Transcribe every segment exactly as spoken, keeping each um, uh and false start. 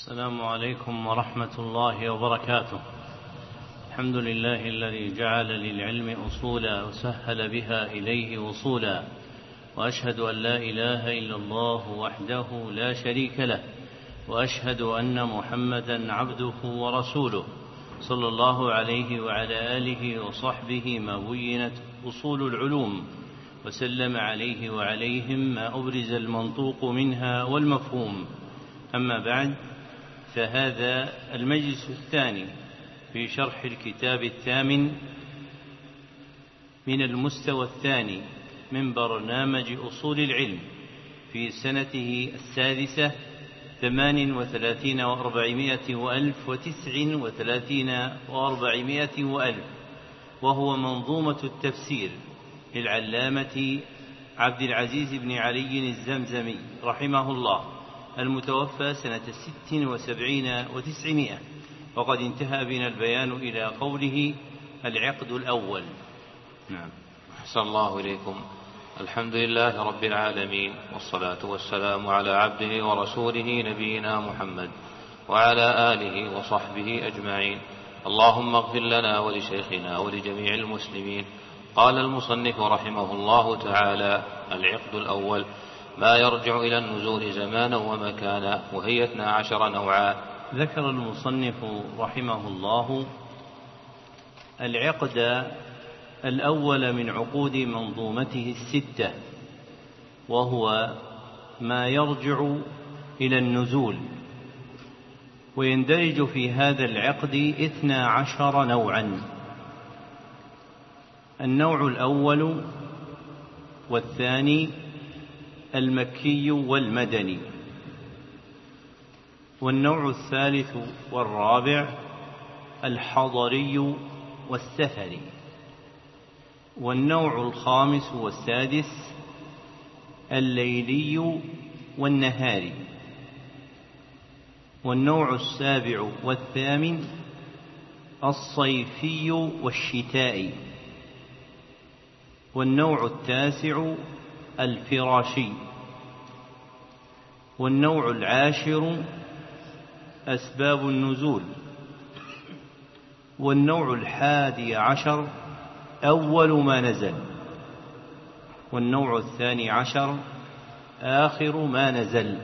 السلام عليكم ورحمة الله وبركاته. الحمد لله الذي جعل للعلم أصولا وسهل بها إليه وصولا، وأشهد أن لا إله إلا الله وحده لا شريك له، وأشهد أن محمدا عبده ورسوله صلى الله عليه وعلى آله وصحبه ما بينت أصول العلوم، وسلم عليه وعليهم ما أبرز المنطوق منها والمفهوم. أما بعد، فهذا المجلس الثاني في شرح الكتاب الثامن من المستوى الثاني من برنامج أصول العلم في سنته السادسة ثمان وثلاثين وأربعمائة وألف وتسع وثلاثين وأربعمائة وألف، وهو منظومة التفسير للعلامة عبد العزيز بن علي الزمزمي رحمه الله، المتوفى سنة ست وسبعين وتسعمائة، وقد انتهى بنا البيان إلى قوله العقد الأول. نعم. أحسن الله إليكم. الحمد لله رب العالمين، والصلاة والسلام على عبده ورسوله نبينا محمد وعلى آله وصحبه أجمعين. اللهم اغفر لنا ولشيخنا ولجميع المسلمين. قال المصنف رحمه الله تعالى: العقد الأول ما يرجع إلى النزول زمانا ومكانا، وهي اثنا عشر نوعا. ذكر المصنف رحمه الله العقد الأول من عقود منظومته الستة، وهو ما يرجع إلى النزول، ويندرج في هذا العقد اثنا عشر نوعا. النوع الأول والثاني المكي والمدني، والنوع الثالث والرابع الحضري والسفري، والنوع الخامس والسادس الليلي والنهاري، والنوع السابع والثامن الصيفي والشتائي، والنوع التاسع الفراشي، والنوع العاشر أسباب النزول، والنوع الحادي عشر أول ما نزل، والنوع الثاني عشر آخر ما نزل.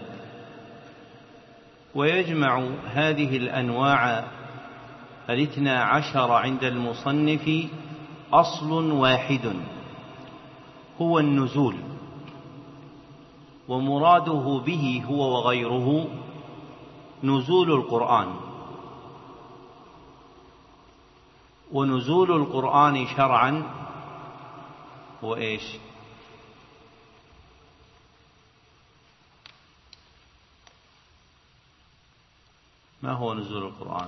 ويجمع هذه الأنواع الاثنى عشر عند المصنف أصل واحد هو النزول، ومراده به هو وغيره نزول القرآن. ونزول القرآن شرعا هو إيش؟ ما هو نزول القرآن؟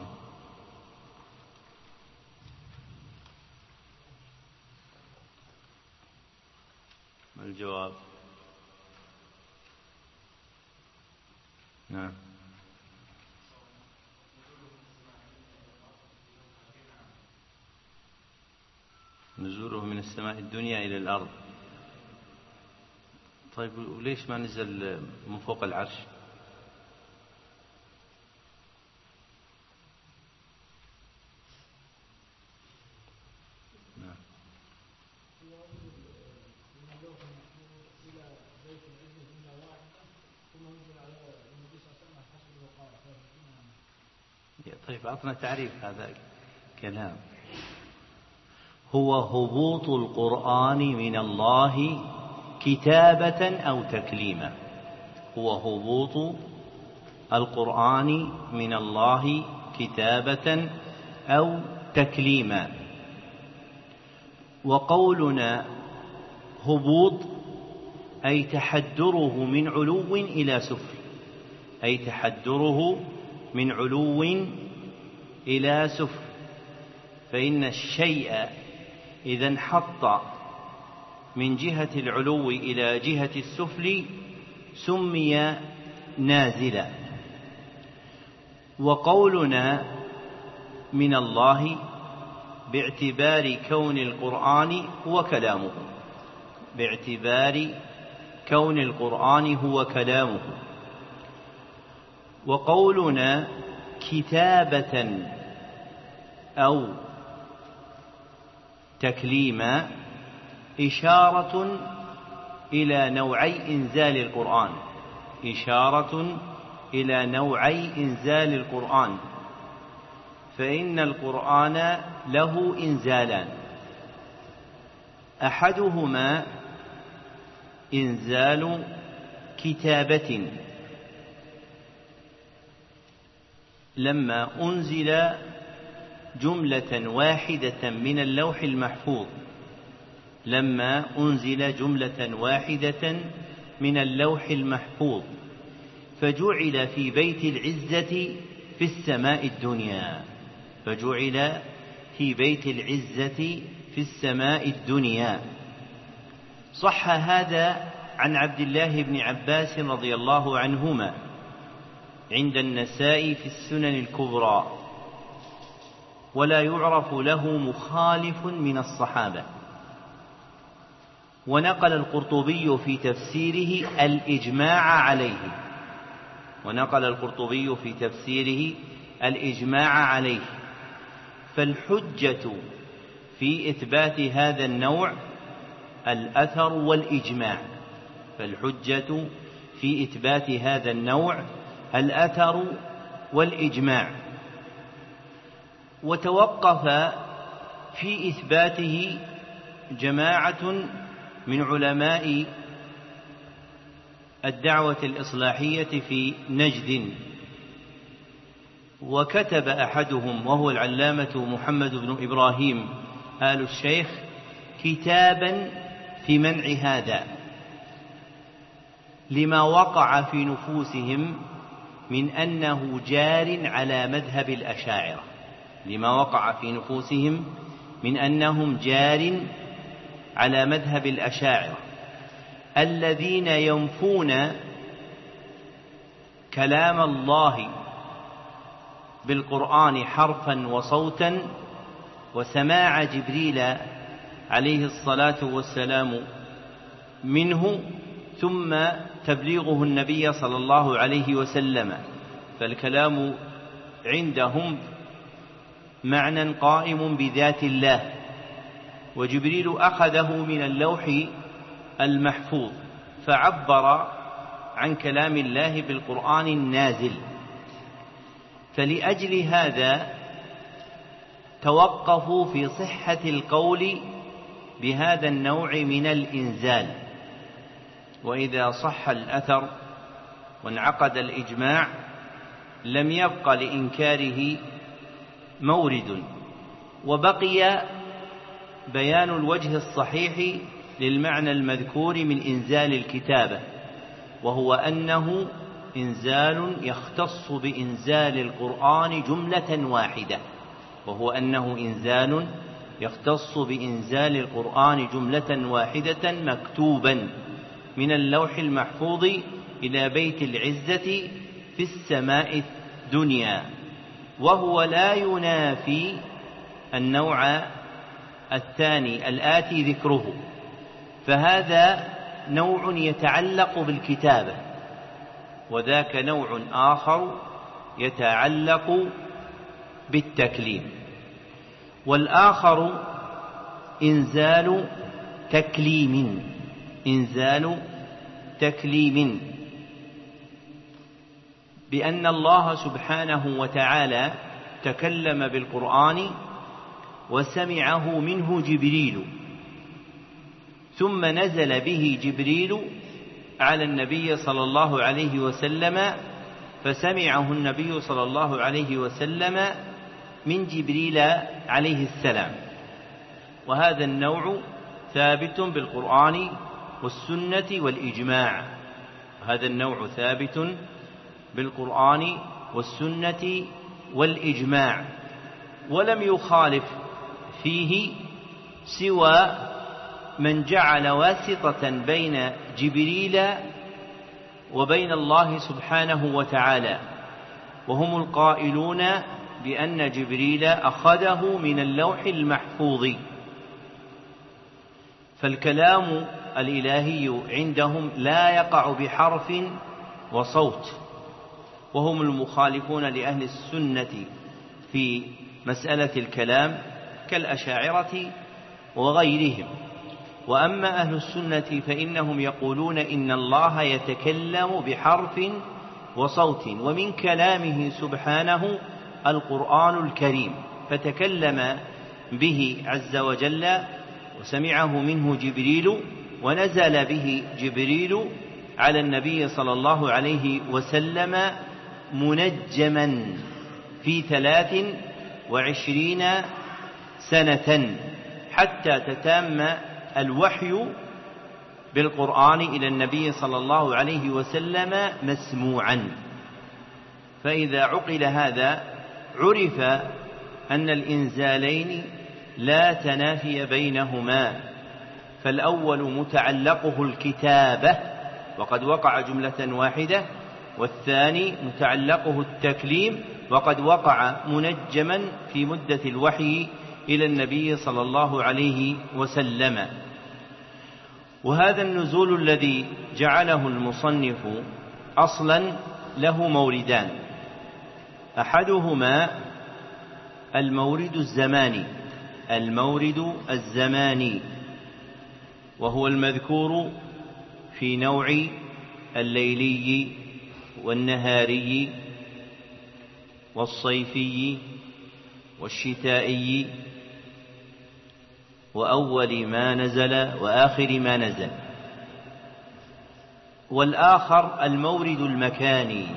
ما الجواب؟ نعم. نزوله من السماء الدنيا إلى الأرض. طيب وليش ما نزل من فوق العرش؟ نعم. طيب أعطنا تعريف هذا الكلام. هو هبوط القرآن من الله كتابة أو تكليما. هو هبوط القرآن من الله كتابة أو تكليما. وقولنا هبوط أي تحدره من علو إلى سفل، أي تحدره من علو إلى سفل. فإن الشيء إذا انحط من جهة العلو إلى جهة السفل سمي نازلا. وقولنا من الله باعتبار كون القرآن هو كلامه، باعتبار كون القرآن هو كلامه. وقولنا كتابة أو تكليما إشارة إلى نوعي إنزال القرآن إشارة إلى نوعي إنزال القرآن فإن القرآن له إنزالان، أحدهما إنزال كتابة لما أنزل جملة واحدة من اللوح المحفوظ لما أنزل جملة واحدة من اللوح المحفوظ فجعل في بيت العزة في السماء الدنيا فجعل في بيت العزة في السماء الدنيا. صح هذا عن عبد الله بن عباس رضي الله عنهما عند النسائي في السنن الكبرى، ولا يعرف له مخالف من الصحابة. ونقل القرطبي في تفسيره الإجماع عليه ونقل القرطبي في تفسيره الإجماع عليه فالحجة في إثبات هذا النوع الأثر والإجماع فالحجة في إثبات هذا النوع الأثر والإجماع. وتوقف في إثباته جماعة من علماء الدعوة الإصلاحية في نجد، وكتب أحدهم وهو العلامة محمد بن إبراهيم آل الشيخ كتابا في منع هذا لما وقع في نفوسهم من أنه جار على مذهب الأشاعرة لما وقع في نفوسهم من أنهم جار على مذهب الأشاعرة الذين ينفون كلام الله بالقرآن حرفا وصوتا وسماع جبريل عليه الصلاة والسلام منه ثم تبليغه النبي صلى الله عليه وسلم، فالكلام عندهم معنى قائم بذات الله، وجبريل أخذه من اللوح المحفوظ فعبر عن كلام الله بالقرآن النازل. فلأجل هذا توقفوا في صحة القول بهذا النوع من الإنزال، وإذا صح الأثر وانعقد الإجماع لم يبق لإنكاره مورد. وبقي بيان الوجه الصحيح للمعنى المذكور من إنزال الكتابة، وهو أنه إنزال يختص بإنزال القرآن جملة واحدة وهو أنه إنزال يختص بإنزال القرآن جملة واحدة مكتوبا من اللوح المحفوظ إلى بيت العزة في السماء الدنيا، وهو لا ينافي النوع الثاني الآتي ذكره، فهذا نوع يتعلق بالكتابة وذاك نوع آخر يتعلق بالتكليم. والآخر إنزال تكليم إنزال تكليم بأن الله سبحانه وتعالى تكلم بالقرآن وسمعه منه جبريل ثم نزل به جبريل على النبي صلى الله عليه وسلم فسمعه النبي صلى الله عليه وسلم من جبريل عليه السلام. وهذا النوع ثابت بالقرآن والسنة والإجماع هذا النوع ثابت بالقرآن والسنة والإجماع، ولم يخالف فيه سوى من جعل واسطة بين جبريل وبين الله سبحانه وتعالى، وهم القائلون بأن جبريل أخذه من اللوح المحفوظ. فالكلام الإلهي عندهم لا يقع بحرف وصوت، وهم المخالفون لأهل السنة في مسألة الكلام كالأشاعرة وغيرهم. وأما أهل السنة فإنهم يقولون إن الله يتكلم بحرف وصوت، ومن كلامه سبحانه القرآن الكريم، فتكلم به عز وجل وسمعه منه جبريل، ونزل به جبريل على النبي صلى الله عليه وسلم منجما في ثلاث وعشرين سنة حتى تتم الوحي بالقرآن إلى النبي صلى الله عليه وسلم مسموعا. فإذا عقل هذا عرف أن الإنزالين لا تنافي بينهما، فالأول متعلقه الكتابة وقد وقع جملة واحدة، والثاني متعلقه التكليم وقد وقع منجما في مدة الوحي إلى النبي صلى الله عليه وسلم. وهذا النزول الذي جعله المصنف أصلا له موردان، أحدهما المورد الزماني المورد الزماني وهو المذكور في نوع الليلي والنهاري والصيفي والشتائي وأول ما نزل وآخر ما نزل. والآخر المورد المكاني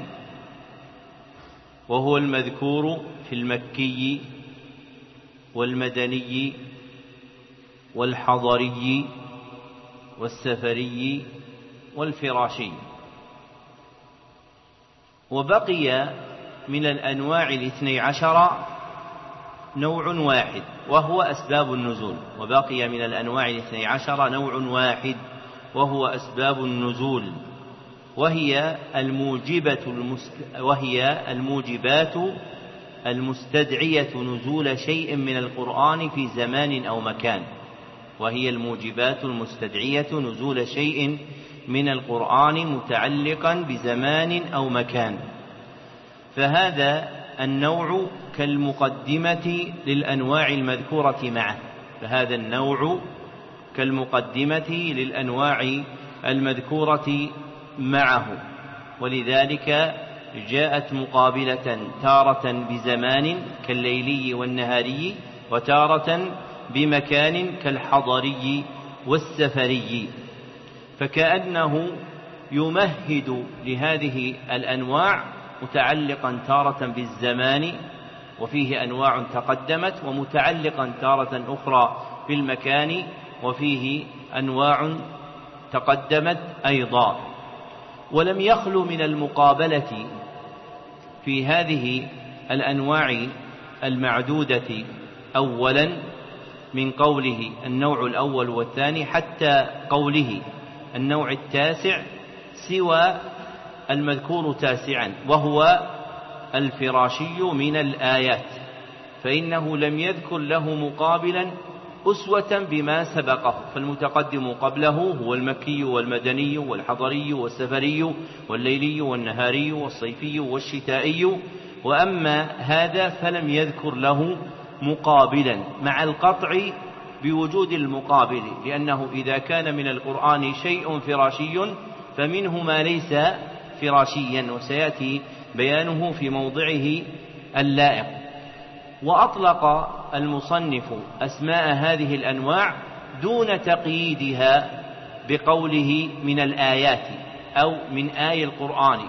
وهو المذكور في المكي والمدني والحضري والسفري والفراشي. وبقي من الأنواع الاثني عشر نوع واحد وهو أسباب النزول وبقي من الأنواع الاثني عشر نوع واحد وهو أسباب النزول، وهي الموجبة المست... وهي الموجبات المستدعية نزول شيء من القرآن في زمان أو مكان وهي الموجبات المستدعية نزول شيء من القرآن متعلقا بزمان أو مكان. فهذا النوع كالمقدمة للأنواع المذكورة معه فهذا النوع كالمقدمة للأنواع المذكورة معه ولذلك جاءت مقابلة تارة بزمان كالليلي والنهاري وتارة بمكان كالحضري والسفري، فكأنه يمهد لهذه الأنواع متعلقا تارة بالزمان وفيه أنواع تقدمت، ومتعلقا تارة أخرى بالمكان وفيه أنواع تقدمت أيضا. ولم يخل من المقابلة في هذه الأنواع المعدودة أولا من قوله النوع الأول والثاني حتى قوله النوع التاسع سوى المذكور تاسعا وهو الفراشي من الآيات، فإنه لم يذكر له مقابلا أسوة بما سبقه، فالمتقدم قبله هو المكي والمدني والحضري والسفري والليلي والنهاري والصيفي والشتائي، وأما هذا فلم يذكر له مقابلا مع القطع بوجود المقابل، لأنه إذا كان من القرآن شيء فراشي فمنه ما ليس فراشيا وسيأتي بيانه في موضعه اللائق. وأطلق المصنف أسماء هذه الأنواع دون تقييدها بقوله من الآيات أو من آي القرآن،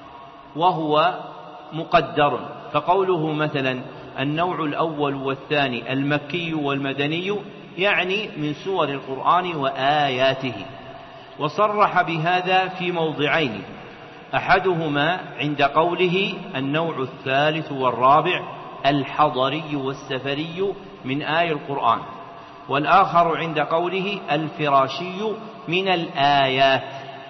وهو مقدر، فقوله مثلا النوع الأول والثاني المكي والمدني يعني من سور القرآن وآياته، وصرح بهذا في موضعين، أحدهما عند قوله النوع الثالث والرابع الحضري والسفري من آي القرآن، والآخر عند قوله الفراشي من الآيات.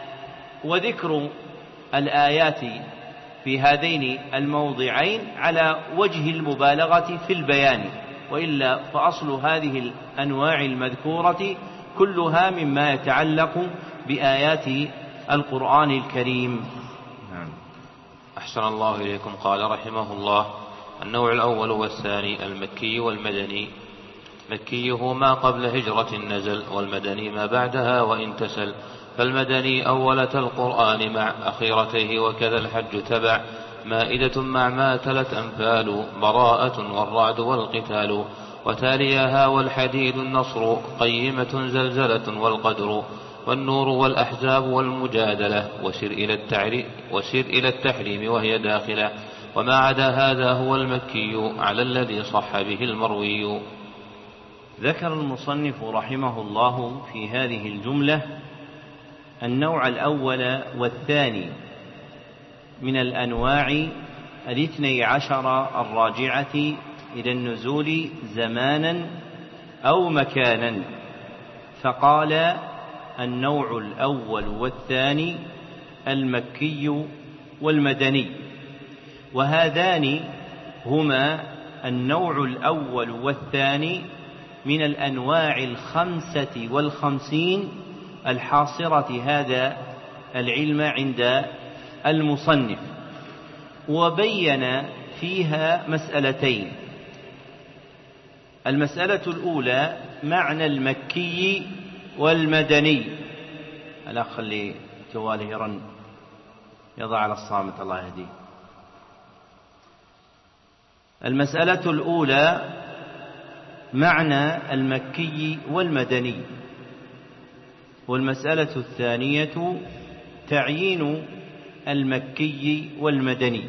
وذكر الآيات في هذين الموضعين على وجه المبالغة في البيان، وإلا فأصل هذه الأنواع المذكورة كلها مما يتعلق بآيات القرآن الكريم. أحسن الله إليكم. قال رحمه الله: النوع الأول والثاني المكي والمدني. مكي هو ما قبل هجرة نزل، والمدني ما بعدها وإن تسل. فالمدني أولة القرآن مع أخيرته، وكذا الحج تبع. مائدة مع ما تلت أنفال، براءة والرعد والقتال. وتاليها والحديد النصر، قيمة زلزلة والقدر. والنور والأحزاب والمجادلة. وسر إلى التعريم, وسر إلى التحريم وهي داخلة. وما عدا هذا هو المكي على الذي صح به المروي. ذكر المصنف رحمه الله في هذه الجملة النوع الأول والثاني من الأنواع الاثني عشر الراجعة إلى النزول زمانا أو مكانا. فقال: النوع الأول والثاني المكي والمدني. وهذان هما النوع الأول والثاني من الأنواع الخمسة والخمسين الحاصرة هذا العلم عند المصنف، وبين فيها مسألتين. المسألة الأولى معنى المكي والمدني. الأخ اللي جواله يرن يضع على الصامت، الله يهديه. المسألة الأولى معنى المكي والمدني. والمسألة الثانية تعيين المكي والمدني.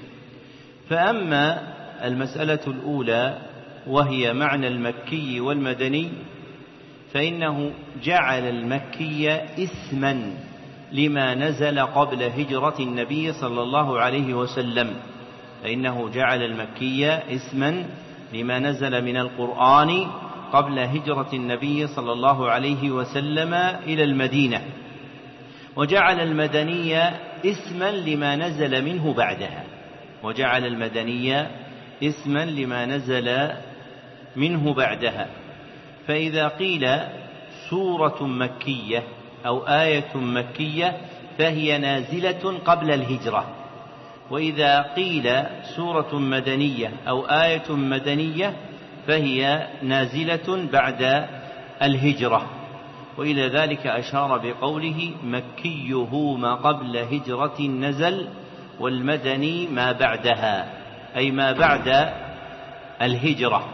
فأما المسألة الأولى وهي معنى المكي والمدني، فإنه جعل المكي اسما لما نزل قبل هجرة النبي صلى الله عليه وسلم. فإنه جعل المكي اسما لما نزل من القرآن قبل هجرة النبي صلى الله عليه وسلم إلى المدينة. وجعل المدني اسما لما نزل منه بعدها. وجعل المدني اسما لما نزل منه بعدها. فإذا قيل سورة مكية أو آية مكية فهي نازلة قبل الهجرة. وإذا قيل سورة مدنية أو آية مدنية فهي نازلة بعد الهجرة. وإلى ذلك أشار بقوله: مكيه ما قبل هجرة نزل، والمدني ما بعدها، أي ما بعد الهجرة.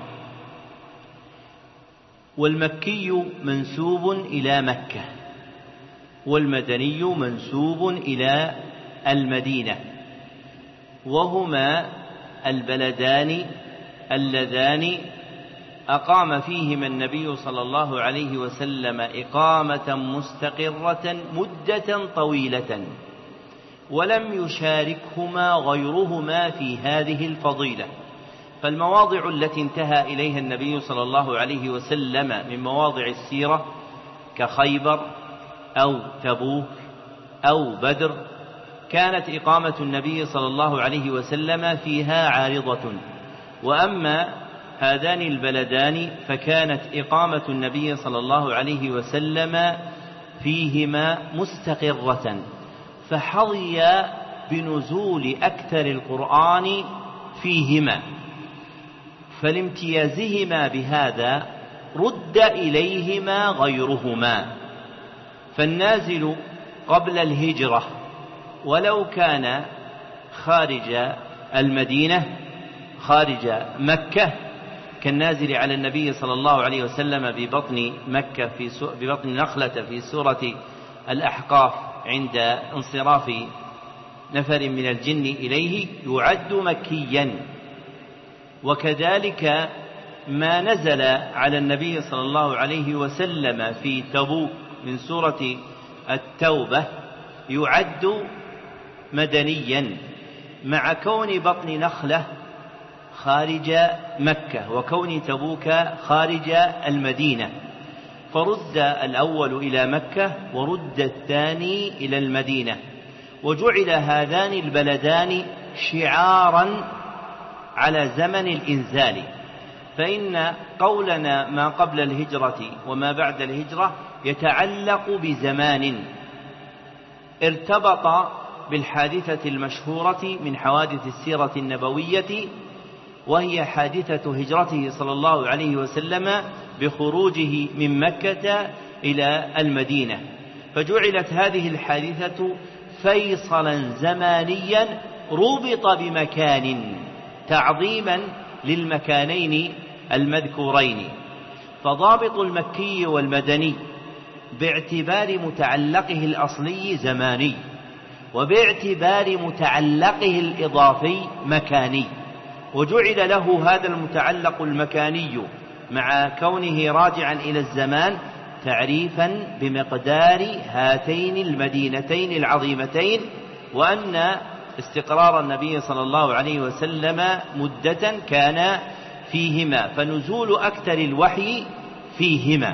والمكي منسوب إلى مكة، والمدني منسوب إلى المدينة، وهما البلدان اللذان أقام فيهما النبي صلى الله عليه وسلم إقامة مستقرة مدة طويلة، ولم يشاركهما غيرهما في هذه الفضيلة. فالمواضع التي انتهى إليها النبي صلى الله عليه وسلم من مواضع السيرة كخيبر أو تبوك أو بدر كانت إقامة النبي صلى الله عليه وسلم فيها عارضة. وأما هذان البلدان فكانت إقامة النبي صلى الله عليه وسلم فيهما مستقرة، فحظي بنزول أكثر القرآن فيهما. فلامتيازهما بهذا رد إليهما غيرهما. فالنازل قبل الهجرة ولو كان خارج المدينة خارج مكة كالنازل على النبي صلى الله عليه وسلم ببطن مكة في ببطن نخلة في سورة الأحقاف عند انصراف نفر من الجن إليه يعد مكيا. وكذلك ما نزل على النبي صلى الله عليه وسلم في تبوك من سورة التوبة يعد مدنيا، مع كون بطن نخلة خارج مكة وكون تبوك خارج المدينة. فرد الأول إلى مكة ورد الثاني إلى المدينة، وجعل هذان البلدان شعارا على زمن الإنزال. فإن قولنا ما قبل الهجرة وما بعد الهجرة يتعلق بزمان ارتبط بالحادثة المشهورة من حوادث السيرة النبوية، وهي حادثة هجرته صلى الله عليه وسلم بخروجه من مكة إلى المدينة. فجعلت هذه الحادثة فيصلا زمانيا ربط بمكان تعظيما للمكانين المذكورين. فضابط المكي والمدني باعتبار متعلقه الأصلي زماني، وباعتبار متعلقه الإضافي مكاني، وجعل له هذا المتعلق المكاني مع كونه راجعا إلى الزمان تعريفا بمقدار هاتين المدينتين العظيمتين، وأن استقرار النبي صلى الله عليه وسلم مدة كان فيهما، فنزول أكثر الوحي فيهما،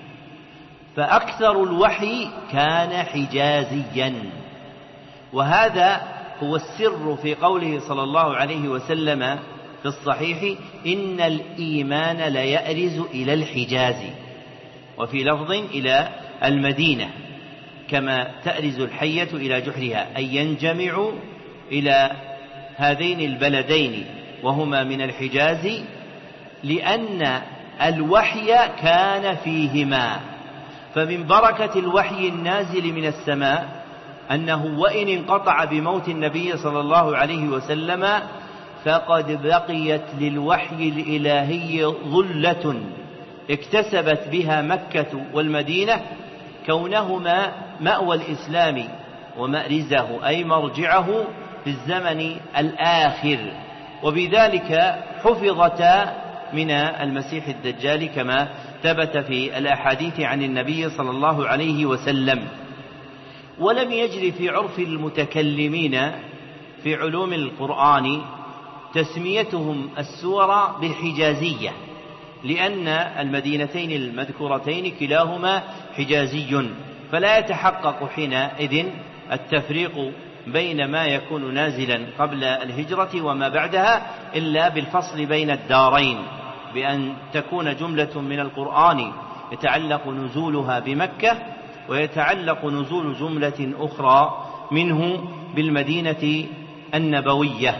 فأكثر الوحي كان حجازيا. وهذا هو السر في قوله صلى الله عليه وسلم في الصحيح: إن الإيمان ليأرز إلى الحجاز، وفي لفظ إلى المدينة، كما تأرز الحية إلى جحرها، أي ينجمع إلى هذين البلدين وهما من الحجاز، لأن الوحي كان فيهما. فمن بركة الوحي النازل من السماء أنه وإن انقطع بموت النبي صلى الله عليه وسلم فقد بقيت للوحي الإلهي ظلة اكتسبت بها مكة والمدينة كونهما مأوى الإسلام ومأرزه، أي مرجعه في الزمن الآخر، وبذلك حفظتا من المسيح الدجال كما ثبت في الأحاديث عن النبي صلى الله عليه وسلم. ولم يجري في عرف المتكلمين في علوم القرآن تسميتهم السور بالحجازية، لأن المدينتين المذكورتين كلاهما حجازي، فلا يتحقق حينئذ التفريق بين ما يكون نازلا قبل الهجرة وما بعدها إلا بالفصل بين الدارين، بأن تكون جملة من القرآن يتعلق نزولها بمكة، ويتعلق نزول جملة أخرى منه بالمدينة النبوية.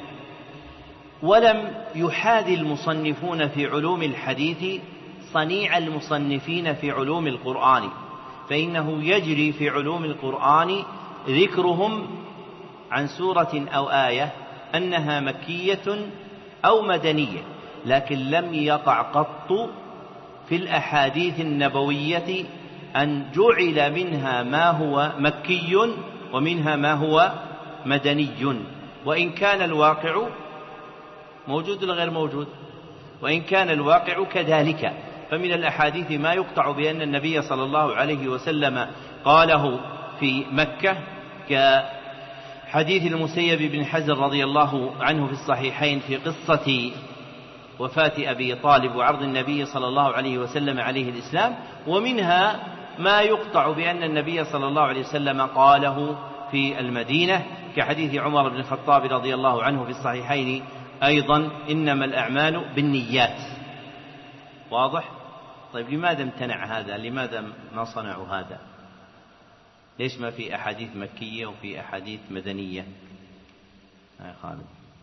ولم يحاذي المصنفون في علوم الحديث صنيع المصنفين في علوم القرآن، فإنه يجري في علوم القرآن ذكرهم عن سورة أو آية أنها مكية أو مدنية، لكن لم يقع قط في الأحاديث النبوية أن جعل منها ما هو مكي ومنها ما هو مدني، وإن كان الواقع موجود ولا غير موجود، وإن كان الواقع كذلك. فمن الأحاديث ما يقطع بأن النبي صلى الله عليه وسلم قاله في مكة، كحديث المسيب بن حزن رضي الله عنه في الصحيحين في قصة وفاة أبي طالب وعرض النبي صلى الله عليه وسلم عليه الإسلام. ومنها ما يقطع بأن النبي صلى الله عليه وسلم قاله في المدينة، كحديث عمر بن الخطاب رضي الله عنه في الصحيحين أيضا: إنما الأعمال بالنيات. واضح؟ طيب لماذا امتنع هذا؟ لماذا ما صنعوا هذا؟ ليش ما في أحاديث مكية وفي أحاديث مدنية؟ يا خالد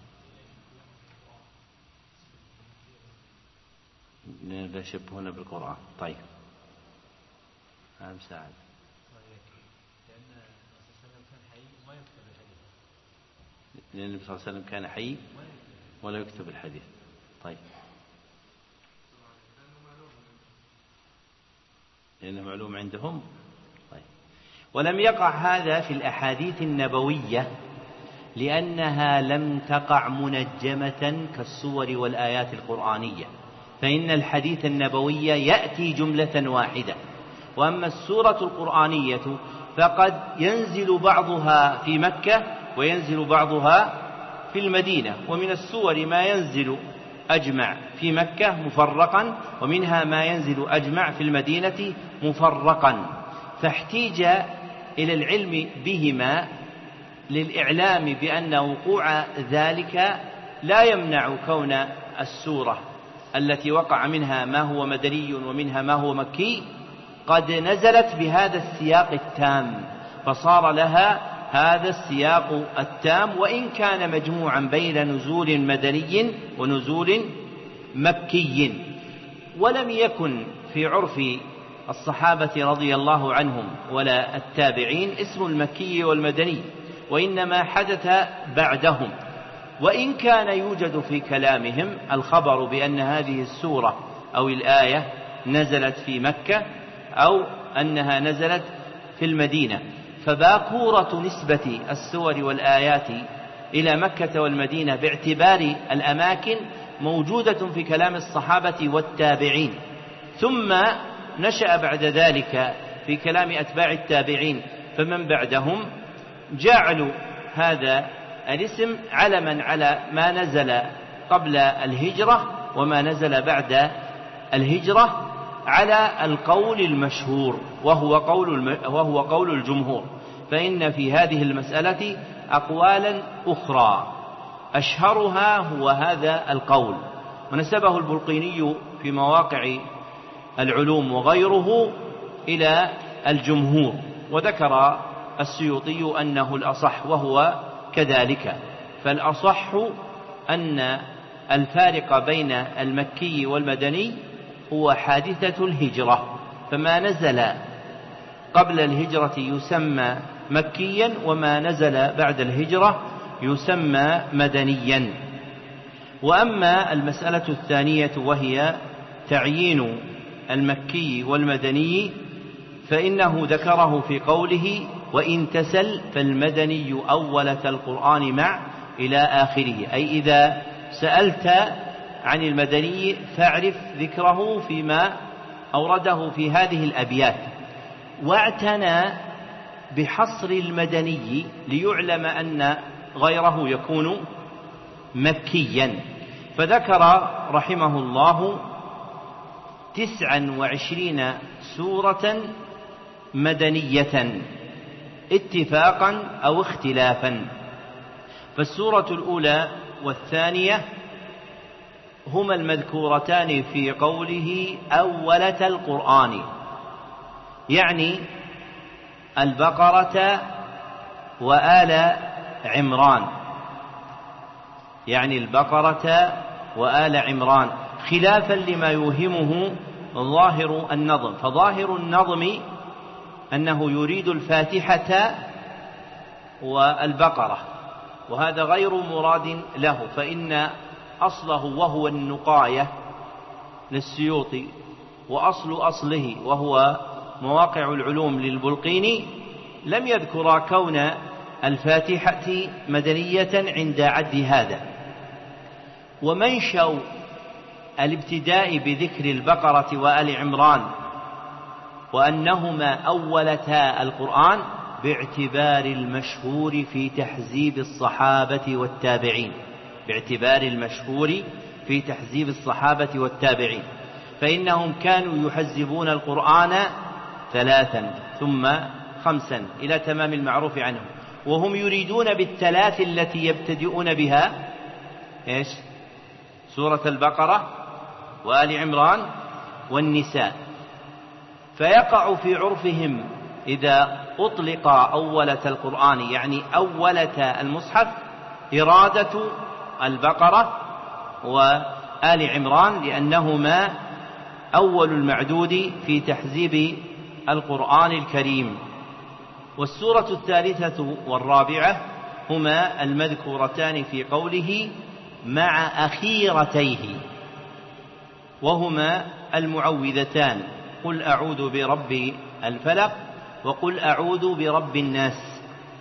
يشبهون بالقرآن. طيب هذا مساعد، لأن النبي صلى الله عليه وسلم كان حي ولا يكتب الحديث. طيب لأنه معلوم عندهم. طيب ولم يقع هذا في الأحاديث النبوية لأنها لم تقع منجمة كالسور والآيات القرآنية، فإن الحديث النبوي يأتي جملة واحدة، وأما السورة القرآنية فقد ينزل بعضها في مكة وينزل بعضها في المدينة، ومن السور ما ينزل أجمع في مكة مفرقا، ومنها ما ينزل أجمع في المدينة مفرقا، فاحتيج إلى العلم بهما للإعلام بأن وقوع ذلك لا يمنع كون السورة التي وقع منها ما هو مدني ومنها ما هو مكي قد نزلت بهذا السياق التام، فصار لها هذا السياق التام، وإن كان مجموعا بين نزول مدني ونزول مكي. ولم يكن في عرف الصحابة رضي الله عنهم ولا التابعين اسم المكي والمدني، وإنما حدث بعدهم، وإن كان يوجد في كلامهم الخبر بأن هذه السورة أو الآية نزلت في مكة أو أنها نزلت في المدينة. فباكورة نسبة السور والآيات إلى مكة والمدينة باعتبار الأماكن موجودة في كلام الصحابة والتابعين، ثم نشأ بعد ذلك في كلام أتباع التابعين فمن بعدهم جعلوا هذا الاسم علما على ما نزل قبل الهجرة وما نزل بعد الهجرة على القول المشهور وهو قول وهو قول الجمهور. فإن في هذه المسألة أقوالا أخرى أشهرها هو هذا القول، ونسبه البلقيني في مواقع العلوم وغيره إلى الجمهور، وذكر السيوطي أنه الأصح وهو كذلك. فالأصح أن الفارق بين المكي والمدني هو حادثة الهجرة، فما نزل قبل الهجرة يسمى مكيا، وما نزل بعد الهجرة يسمى مدنيا. وأما المسألة الثانية وهي تعيين المكي والمدني فإنه ذكره في قوله وإن تسل فالمدني أولة القرآن مع إلى آخره، أي إذا سألت عن المدني فاعرف ذكره فيما أورده في هذه الأبيات. واعتنى بحصر المدني ليعلم أن غيره يكون مكيا، فذكر رحمه الله تسعا وعشرين سورة مدنية اتفاقا أو اختلافا. فالسورة الأولى والثانية هما المذكورتان في قوله أولة القرآن، يعني البقرة وآل عمران، يعني البقرة وآل عمران، خلافا لما يوهمه ظاهر النظم. فظاهر النظم أنه يريد الفاتحة والبقرة، وهذا غير مراد له، فإن أصله وهو النقاية للسيوطي، وأصل أصله وهو مواقع العلوم للبلقيني لم يذكر كون الفاتحة مدنية عند عد هذا. ومنشأ الابتداء بذكر البقرة وآل عمران وأنهما أولتا القرآن باعتبار المشهور في تحزيب الصحابة والتابعين، باعتبار المشهور في تحزيب الصحابة والتابعين، فإنهم كانوا يحزبون القرآن ثلاثا ثم خمسا إلى تمام المعروف عنهم، وهم يريدون بالثلاث التي يبتدئون بها إيش؟ سورة البقرة وآل عمران والنساء. فيقع في عرفهم إذا أطلق أولة القرآن يعني أولة المصحف إرادة البقرة وآل عمران، لأنهما أول المعدود في تحزيب القرآن الكريم. والسورة الثالثة والرابعة هما المذكورتان في قوله مع أخيرتيه، وهما المعوذتان قل أعوذ برب الفلق وقل أعوذ برب الناس.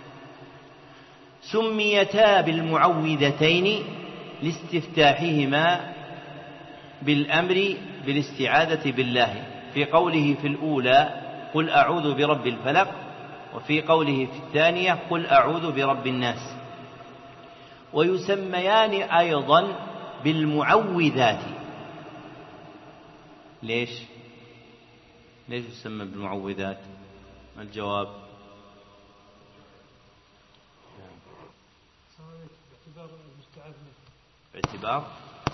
سميتا بالمعوذتين لاستفتاحهما بالأمر بالاستعاذة بالله، في قوله في الأولى قل أعوذ برب الفلق، وفي قوله في الثانية قل أعوذ برب الناس. ويسميان أيضا بالمعوذات. ليش؟ ليش يسمى بالمعوذات؟ ما الجواب؟ باعتبار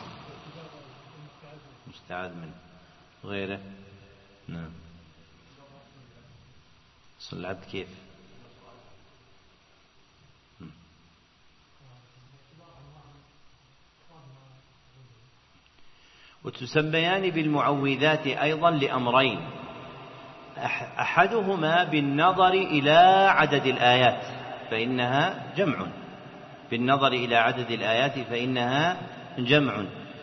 مستعاذ منه غيره. نعم. صل العبد كيف؟ وتسميان بالمعوذات أيضا لأمرين: أحدهما بالنظر إلى عدد الآيات فإنها جمع، بالنظر إلى عدد الآيات فإنها جمع،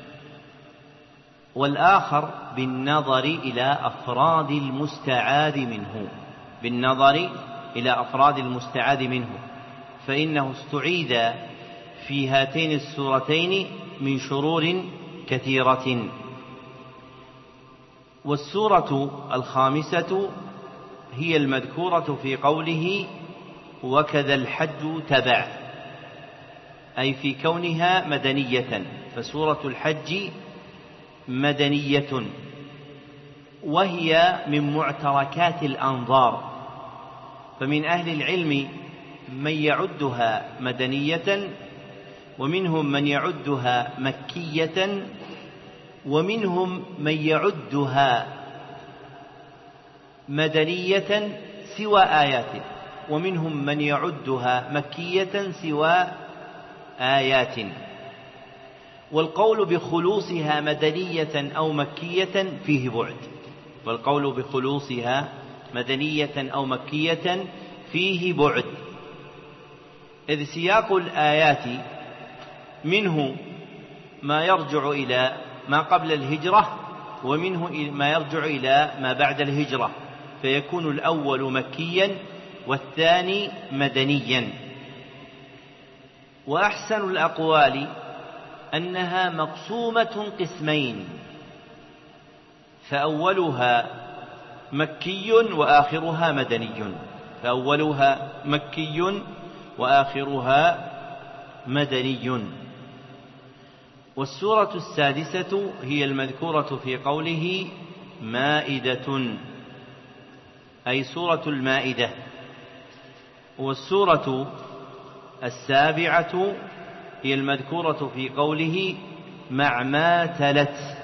والآخر بالنظر إلى أفراد المستعاذ منه، بالنظر إلى أفراد المستعاذ منه، فإنه استعيذ في هاتين السورتين من شرور كثيرة. والسورة الخامسة هي المذكورة في قوله: وكذا الحج تبع، أي في كونها مدنية، فسورة الحج مدنية، وهي من معتركات الأنظار، فمن أهل العلم من يعدها مدنية، ومنهم من يعدها مكية، ومنهم من يعدها مدنية سوى آيات، ومنهم من يعدها مكية سوى آيات. والقول بخلوصها مدنية أو مكية فيه بعد، والقول بخلوصها مدنية أو مكية فيه بعد، إذ سياق الآيات منه ما يرجع إلى ما قبل الهجرة، ومنه ما يرجع إلى ما بعد الهجرة، فيكون الأول مكيا والثاني مدنيا. وأحسن الأقوال أنها مقسومة قسمين، فأولها مكي وآخرها مدني، فأولها مكي وآخرها مدني. والسورة السادسة هي المذكورة في قوله: مائدة، أي سورة المائدة. والسورة السابعة هي المذكورة في قوله: مع ما تلت،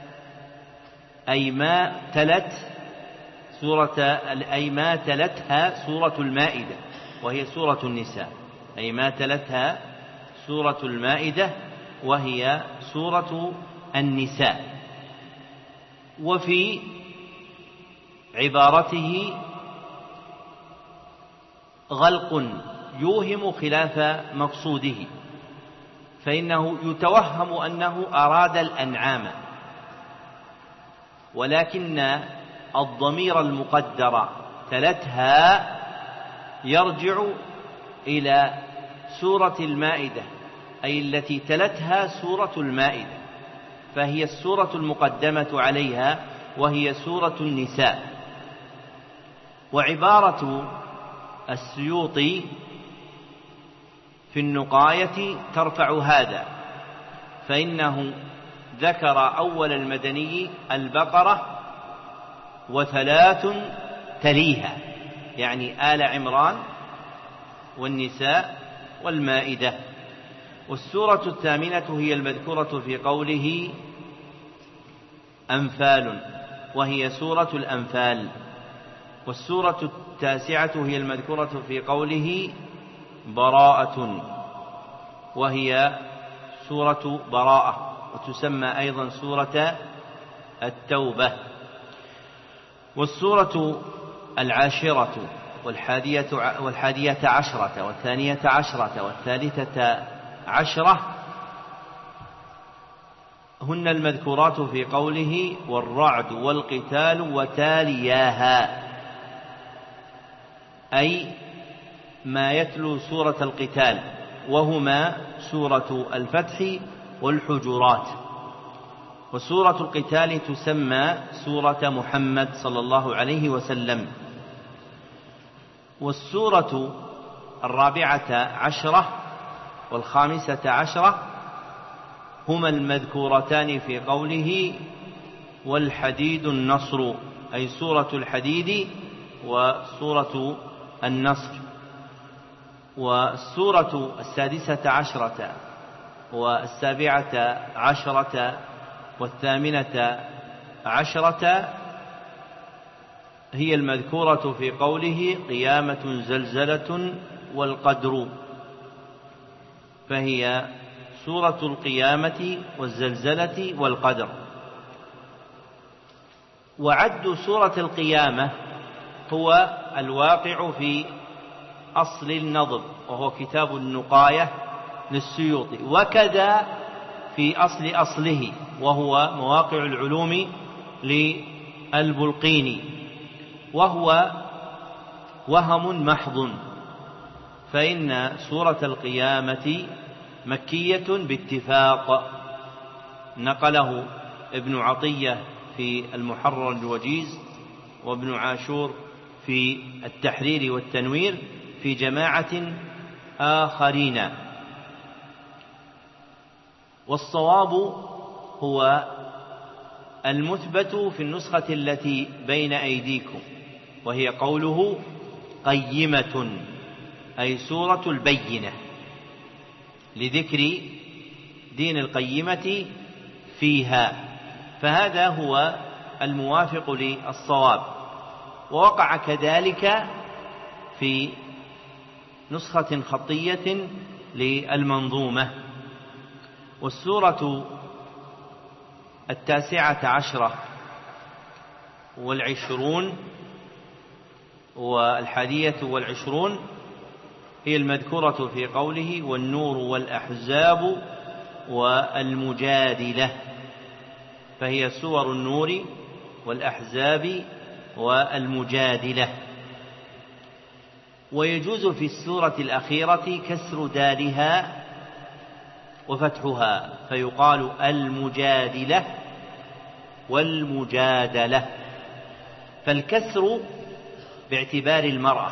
أي ما تلت سورة أي ما تلتها سورة المائدة، وهي سورة النساء، أي ما تلتها سورة المائدة وهي سورة النساء. وفي عبارته غلق يوهم خلاف مقصوده، فإنه يتوهم أنه أراد الأنعام، ولكن الضمير المقدر تلتها يرجع إلى سورة المائدة، أي التي تلتها سورة المائدة، فهي السورة المقدمة عليها وهي سورة النساء. وعبارة السيوطي في النقاية ترفع هذا، فإنه ذكر أول المدني البقرة وثلاث تليها، يعني آل عمران والنساء والمائدة. والسورة الثامنة هي المذكورة في قوله: أنفال، وهي سورة الأنفال. والسورة التاسعة هي المذكورة في قوله: براءة، وهي سورة براءة، وتسمى أيضا سورة التوبة. والسورة العاشرة والحادية, والحادية عشرة والثانية عشرة والثالثة عشرة هن المذكورات في قوله: والرعد والقتال وتالياها، أي ما يتلو سورة القتال، وهما سورة الفتح والحجرات. وسورة القتال تسمى سورة محمد صلى الله عليه وسلم. والسورة الرابعة عشرة والخامسة عشرة هما المذكورتان في قوله: والحديد النصر، أي سورة الحديد وسورة النصر. والسورة السادسة عشرة والسابعة عشرة والثامنة عشرة هي المذكورة في قوله: قيامة زلزلة والقدر، فهي سورة القيامة والزلزلة والقدر. وعد سورة القيامة هو الواقع في أصل النظم، وهو كتاب النقاية للسيوطي، وكذا في أصل أصله وهو مواقع العلوم للبلقيني، وهو وهم محض، فإن سورة القيامة مكية باتفاق، نقله ابن عطية في المحرر الوجيز، وابن عاشور في التحرير والتنوير في جماعة آخرين. والصواب هو المثبت في النسخة التي بين أيديكم، وهي قوله قيمة، أي سورة البينة، لذكر دين القيمة فيها، فهذا هو الموافق للصواب. ووقع كذلك في نسخة خطية للمنظومة. والسورة التاسعة عشرة والعشرون والحادية والعشرون هي المذكورة في قوله والنور والأحزاب والمجادلة، فهي سور النور والأحزاب والمجادلة. ويجوز في السورة الأخيرة كسر دالها وفتحها، فيقال المجادلة والمجادلة، فالكسر باعتبار المرأة،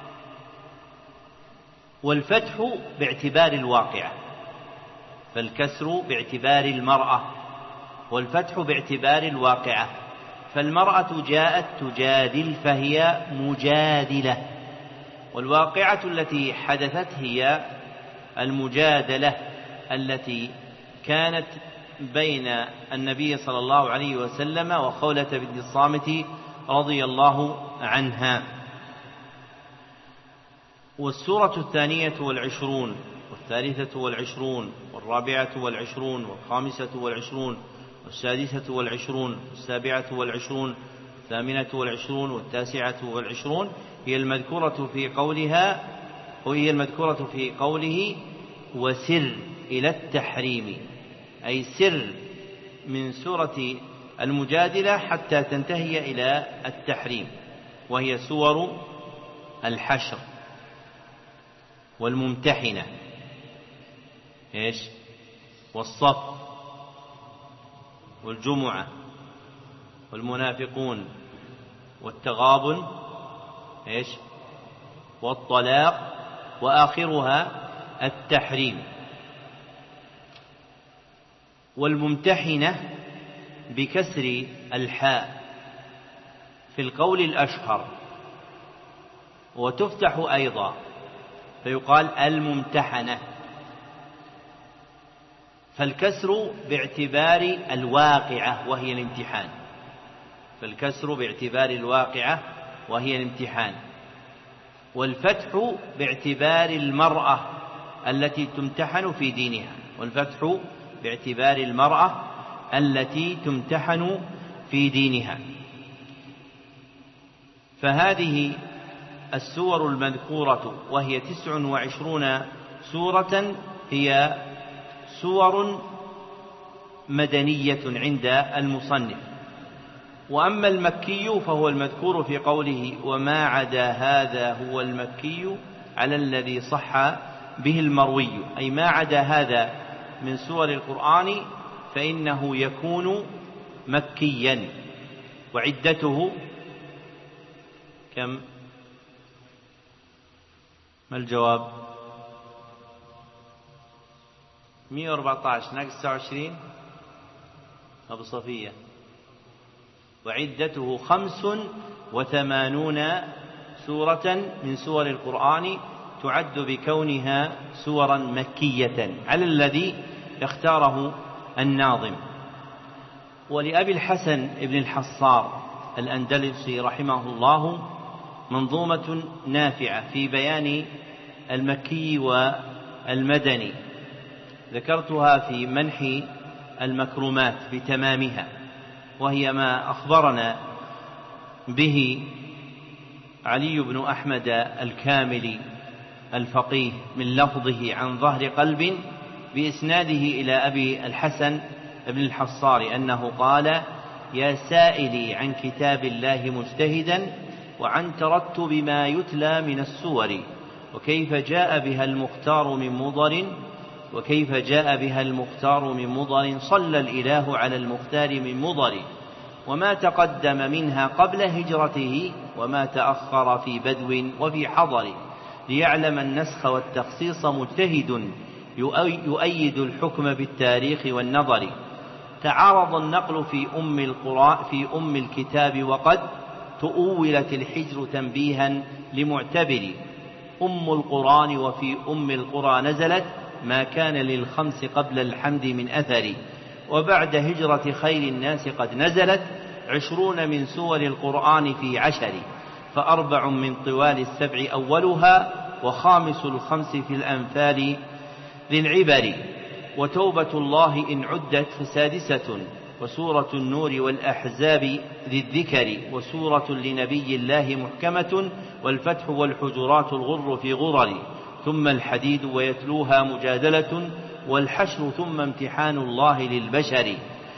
والفتح باعتبار الواقعة، فالكسر باعتبار المرأة والفتح باعتبار الواقعة. فالمرأة جاءت تجادل فهي مجادلة، والواقعة التي حدثت هي المجادلة التي كانت بين النبي صلى الله عليه وسلم وخولة بنت الصامت رضي الله عنها. والسورة الثانية والعشرون والثالثة والعشرون والرابعة والعشرون والخامسة والعشرون والسادسة والعشرون والسابعة والعشرون والثامنة والعشرون والتاسعة والعشرون هي المذكورة في قولها وهي المذكورة في قوله وسر إلى التحريم، أي سر من سورة المجادلة حتى تنتهي إلى التحريم، وهي سور الحشر والممتحنة إيش والصف والجمعة والمنافقون والتغابن إيش والطلاق، وآخرها التحريم. والممتحنة بكسر الحاء في القول الأشهر، وتفتح أيضا فيقال الممتحنة، فالكسر باعتبار الواقعة وهي الامتحان، فالكسر باعتبار الواقعة وهي الامتحان، والفتح باعتبار المرأة التي تمتحن في دينها، والفتح باعتبار المرأة التي تمتحن في دينها. فهذه السور المذكورة وهي تسع وعشرون سورة هي سور مدنية عند المصنف. وأما المكي فهو المذكور في قوله وما عدا هذا هو المكي على الذي صح به المروي، أي ما عدا هذا من سور القرآن فإنه يكون مكيا. وعدته كم؟ ما الجواب؟ مئة وأربعة عشر ناقص تسعة وعشرين أبو صفية. وعدته خمس وثمانون سورة من سور القرآن تعد بكونها سورا مكية على الذي اختاره الناظم. ولأبي الحسن ابن الحصار الأندلسي رحمه الله منظومة نافعة في بيان المكي والمدني، ذكرتها في منح المكرمات بتمامها، وهي ما أخبرنا به علي بن أحمد الكاملي الفقيه من لفظه عن ظهر قلب بإسناده إلى أبي الحسن بن الحصار أنه قال: يا سائلي عن كتاب الله مجتهدا وعن ترتب ما يتلى من السور، وكيف جاء بها المختار من مضر وكيف جاء بها المختار من مضر صلى الإله على المختار من مضر، وما تقدم منها قبل هجرته وما تأخر في بدو وفي حضر، ليعلم النسخ والتخصيص مجتهد يؤيد الحكم بالتاريخ والنظر. تعارض النقل في أم القرآن في أم الكتاب وقد تؤولت الحجر تنبيها لمعتبر. أم القرآن وفي أم القرى نزلت ما كان للخمس قبل الحمد من أثر، وبعد هجرة خير الناس قد نزلت عشرون من سور القرآن في عشر، فأربع من طوال السبع أولها وخامس الخمس في الأنفال ذي العبر. وتوبة الله إن عدت فسادسة، وسورة النور والأحزاب ذي الذكر، وسورة لنبي الله محكمة، والفتح والحجرات الغر في غرر، ثم الحديد ويتلوها مجادلة، والحشر ثم امتحان الله للبشر،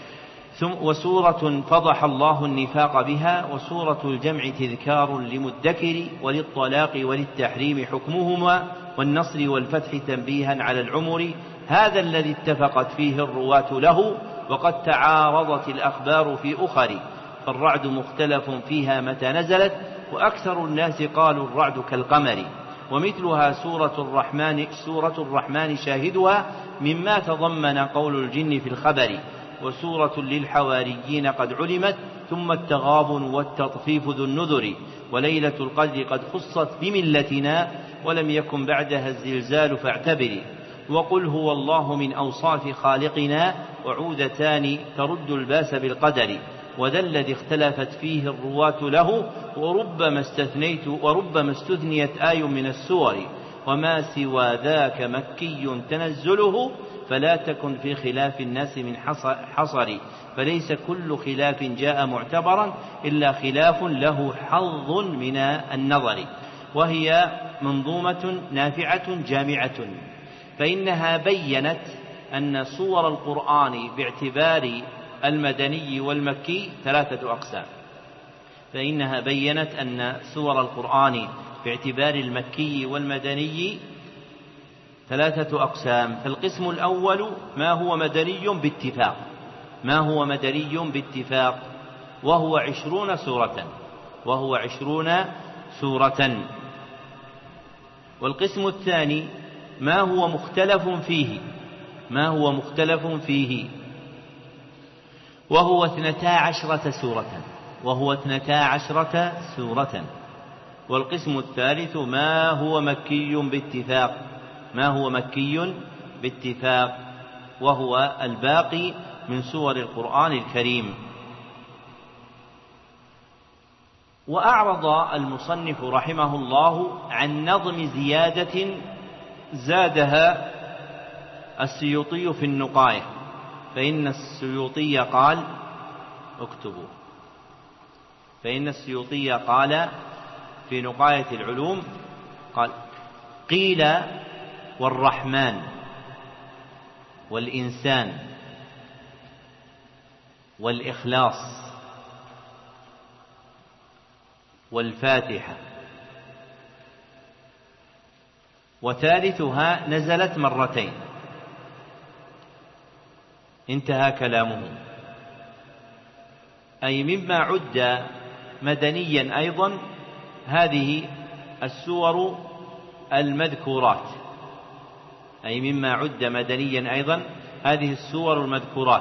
ثم وسورة فضح الله النفاق بها، وسورة الجمع تذكار لمدكر، وللطلاق وللتحريم حكمهما، والنصر والفتح تنبيها على العمر. هذا الذي اتفقت فيه الرواة له، وقد تعارضت الأخبار في أخر، فالرعد مختلف فيها متى نزلت، وأكثر الناس قالوا الرعد كالقمر، ومثلها سورة الرحمن, سورة الرحمن شاهدها مما تضمن قول الجن في الخبر، وسورة للحواريين قد علمت، ثم التغابن والتطفيف ذو النذر، وليلة القدر قد خصت بملتنا، ولم يكن بعدها الزلزال فاعتبري، وقل هو الله من أوصاف خالقنا، وعودتان ترد الباس بالقدر، وذا الذي اختلفت فيه الرواة له، وربما استثنيت وربما استثنيت آي من السور، وما سوى ذاك مكي تنزله، فلا تكن في خلاف الناس من حصر، فليس كل خلاف جاء معتبرا إلا خلاف له حظ من النظر. وهي منظومة نافعة جامعة، فإنها بيّنت أن صور القرآن باعتبار المدني والمكي ثلاثة أقسام فإنها بيّنت أن سور القرآن باعتبار المكي والمدني ثلاثة أقسام. فالقسم الأول ما هو مدني باتفاق ما هو مدني باتفاق وهو عشرون سورة وهو عشرون سورة. والقسم الثاني ما هو مختلف فيه ما هو مختلف فيه وهو اثنتا عشرة سورة وهو اثنتا عشرة سورة. والقسم الثالث ما هو مكي باتفاق ما هو مكي باتفاق وهو الباقي من سور القرآن الكريم. وأعرض المصنف رحمه الله عن نظم زيادة زادها السيوطي في النقاية، فإن السيوطي قال اكتبوا فإن السيوطي قال في نقاية العلوم قال: قيل والرحمن والإنسان والإخلاص والفاتحة، وثالثها نزلت مرتين. انتهى كلامه، أي مما عد مدنيا أيضا هذه السور المذكورات أي مما عد مدنيا أيضا هذه السور المذكورات.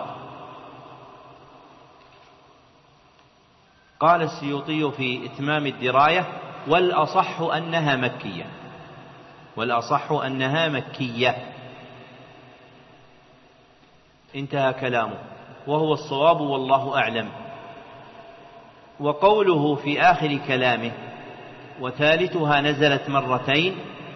قال السيوطي في إتمام الدراية: والأصح أنها مكية والأصح أنها مكية انتهى كلامه، وهو الصواب والله أعلم. وقوله في آخر كلامه: وثالثها نزلت مرتين،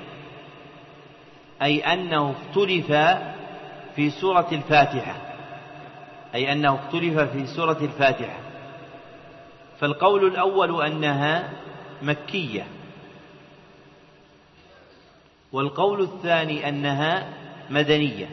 أي أنه اختلف في سورة الفاتحة أي أنه اختلف في سورة الفاتحة فالقول الأول أنها مكية، والقول الثاني أنها مدنية،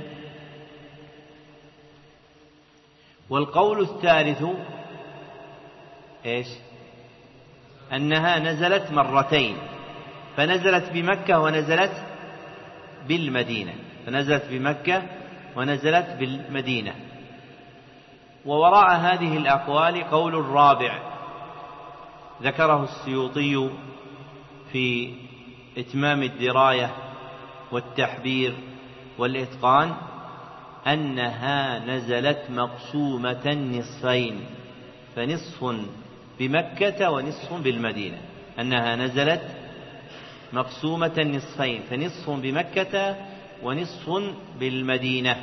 والقول الثالث إيش؟ أنها نزلت مرتين، فنزلت بمكة ونزلت بالمدينة، فنزلت بمكة ونزلت بالمدينة. ووراء هذه الأقوال قول رابع ذكره السيوطي في إتمام الدراية والتحبير والإتقان، أنها نزلت مقسومة نصفين، فنصف بمكة ونصف بالمدينة، أنها نزلت مقسومة نصفين فنصف بمكة ونصف بالمدينة.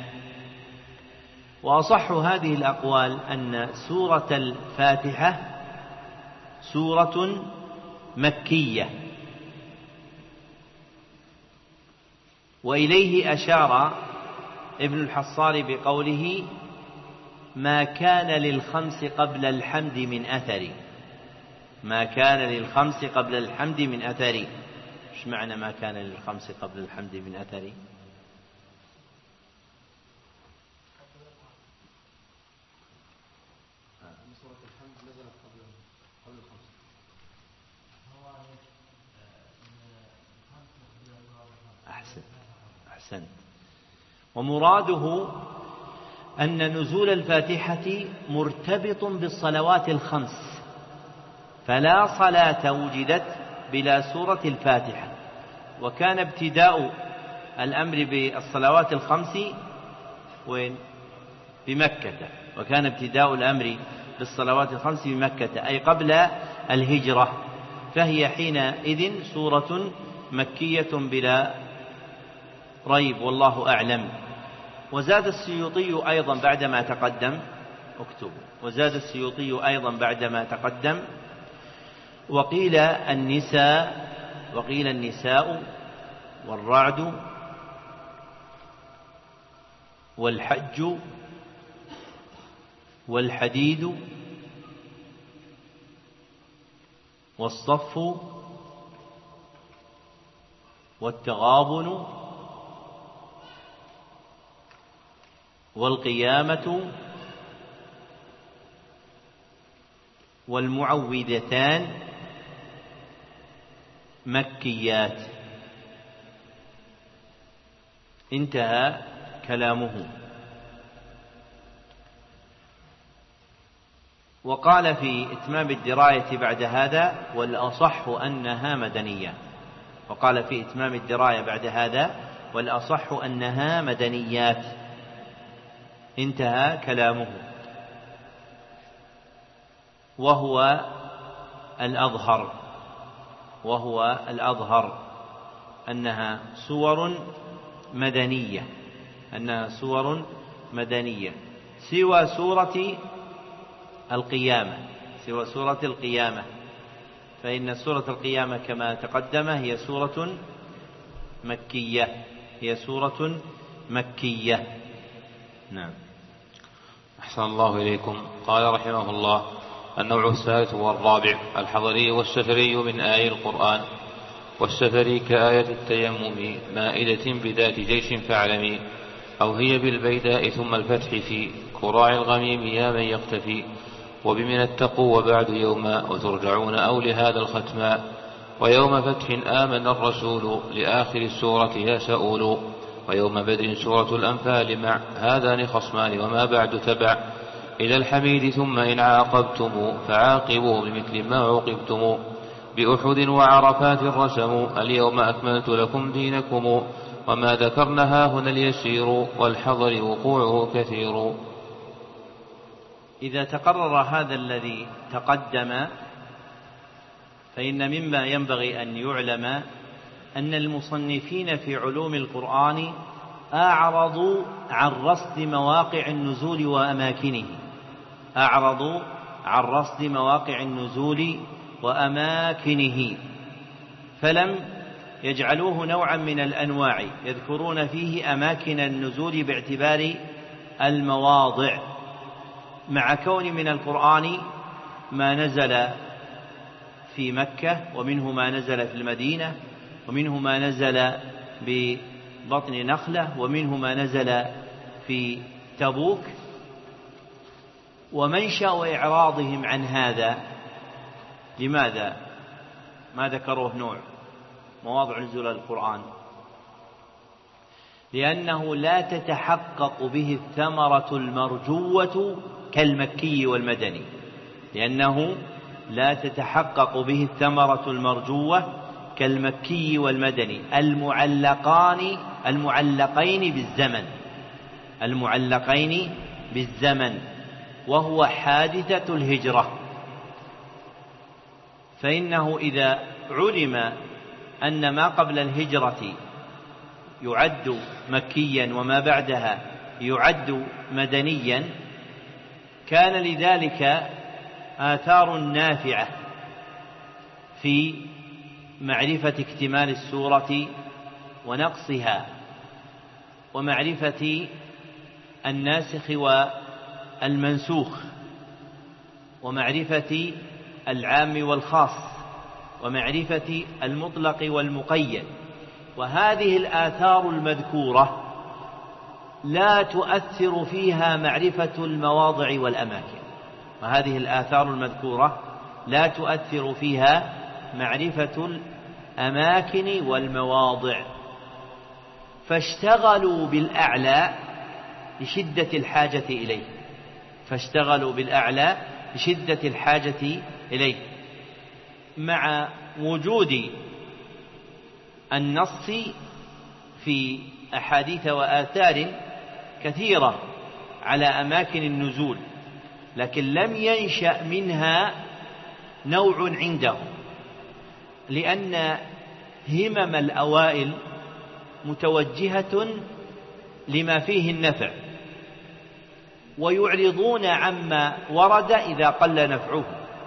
وأصح هذه الأقوال أن سورة الفاتحة سورة مكية، وإليه أشار ابن الحصار بقوله: ما كان للخمس قبل الحمد من أثر. ما كان للخمس قبل الحمد من أثر. إيش معنى ما كان للخمس قبل الحمد من أثر؟ أحسن أحسنت. ومراده أن نزول الفاتحة مرتبط بالصلوات الخمس، فلا صلاة وجدت بلا سورة الفاتحة. وكان ابتداء الأمر بالصلوات الخمس وين؟ بمكة. وكان ابتداء الأمر بالصلوات الخمس بمكة، أي قبل الهجرة، فهي حينئذ سورة مكية بلا ريب، والله أعلم. وزاد السيوطي أيضا بعدما تقدم، اكتبوا، وزاد السيوطي أيضا بعدما تقدم: وقيل النساء وقيل النساء والرعد والحج والحديد والصف والتغابن والقيامة والمعوذتان مكيات. انتهى كلامه. وقال في إتمام الدراية بعد هذا: والأصح أنها مدنية. وقال في إتمام الدراية بعد هذا: والأصح أنها مدنيات. انتهى كلامه. وهو الأظهر وهو الأظهر أنها سور مدنية أنها سور مدنية سوى سورة القيامة سوى سورة القيامة فإن سورة القيامة كما تقدم هي سورة مكية هي سورة مكية. نعم. أحسن الله إليكم. قال رحمه الله: النوع الثالث والرابع الحضري والسفري من آي القرآن. والسفري كآية التيمم مائدة بذات جيش فاعلمي، أو هي بالبيداء ثم الفتح في كراع الغميم يا من يقتفي، وبمن اتقوا وبعد يوما وترجعون أو لهذا الختما، ويوم فتح آمن الرسول لآخر السورة يا سؤول، ويوم بدر سورة الأنفال مع هذان خصمان وما بعد تبع إلى الحميد، ثم إن عاقبتم فعاقبوا بمثل ما عوقبتم، بأحد وعرفات رسموا اليوم أكملت لكم دينكم، وما ذكرنا هنا اليسير والحضر وقوعه كثير. إذا تقرر هذا الذي تقدم فإن مما ينبغي أن يعلم أن المصنفين في علوم القرآن أعرضوا عن رصد مواقع النزول وأماكنه أعرضوا عن رصد مواقع النزول وأماكنه فلم يجعلوه نوعا من الأنواع يذكرون فيه أماكن النزول باعتبار المواضع، مع كون من القرآن ما نزل في مكة، ومنه ما نزل في المدينة، ومنه ما نزل ببطن نخلة، ومنه ما نزل في تبوك. ومنشأ إعراضهم عن هذا لماذا؟ ما ذكروه نوع مواضع نزول القرآن، لأنه لا تتحقق به الثمرة المرجوة كالمكي والمدني، لأنه لا تتحقق به الثمرة المرجوة كالمكي والمدني المعلقان المعلقين بالزمن المعلقين بالزمن وهو حادثة الهجرة. فإنه إذا علم أن ما قبل الهجرة يعد مكيا وما بعدها يعد مدنيا، كان لذلك آثار نافعة في معرفة اكتمال السورة ونقصها، ومعرفة الناسخ والمنسوخ، ومعرفة العام والخاص، ومعرفة المطلق والمقيد. وهذه الآثار المذكورة لا تؤثر فيها معرفة المواضع والأماكن وهذه الآثار المذكورة لا تؤثر فيها معرفة الأماكن والمواضع، فاشتغلوا بالأعلى لشدة الحاجة إليه فاشتغلوا بالأعلى لشدة الحاجة إليه مع وجود النص في أحاديث وآثار كثيرة على أماكن النزول، لكن لم ينشأ منها نوع عندهم، لأن همم الأوائل متوجهة لما فيه النفع، ويعرضون عما ورد إذا قل نفعه.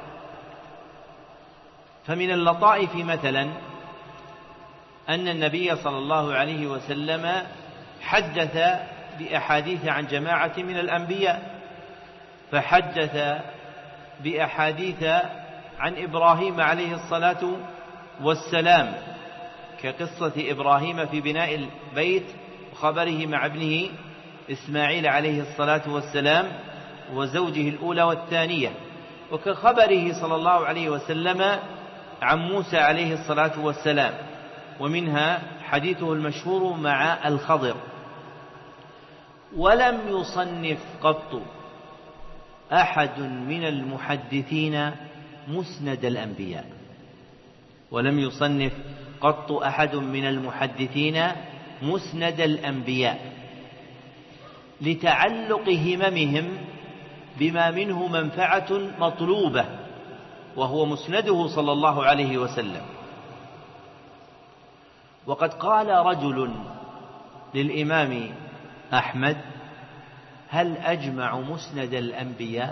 فمن اللطائف مثلا أن النبي صلى الله عليه وسلم حدث بأحاديث عن جماعة من الأنبياء، فحدث بأحاديث عن إبراهيم عليه الصلاة والسلام كقصة إبراهيم في بناء البيت وخبره مع ابنه إسماعيل عليه الصلاة والسلام وزوجه الأولى والثانية، وكخبره صلى الله عليه وسلم عن موسى عليه الصلاة والسلام، ومنها حديثه المشهور مع الخضر. ولم يصنف قط أحد من المحدثين مسند الأنبياء ولم يصنف قط أحد من المحدثين مسند الأنبياء لتعلق هممهم بما منه منفعة مطلوبة وهو مسنده صلى الله عليه وسلم. وقد قال رجل للإمام أحمد: هل أجمع مسند الأنبياء؟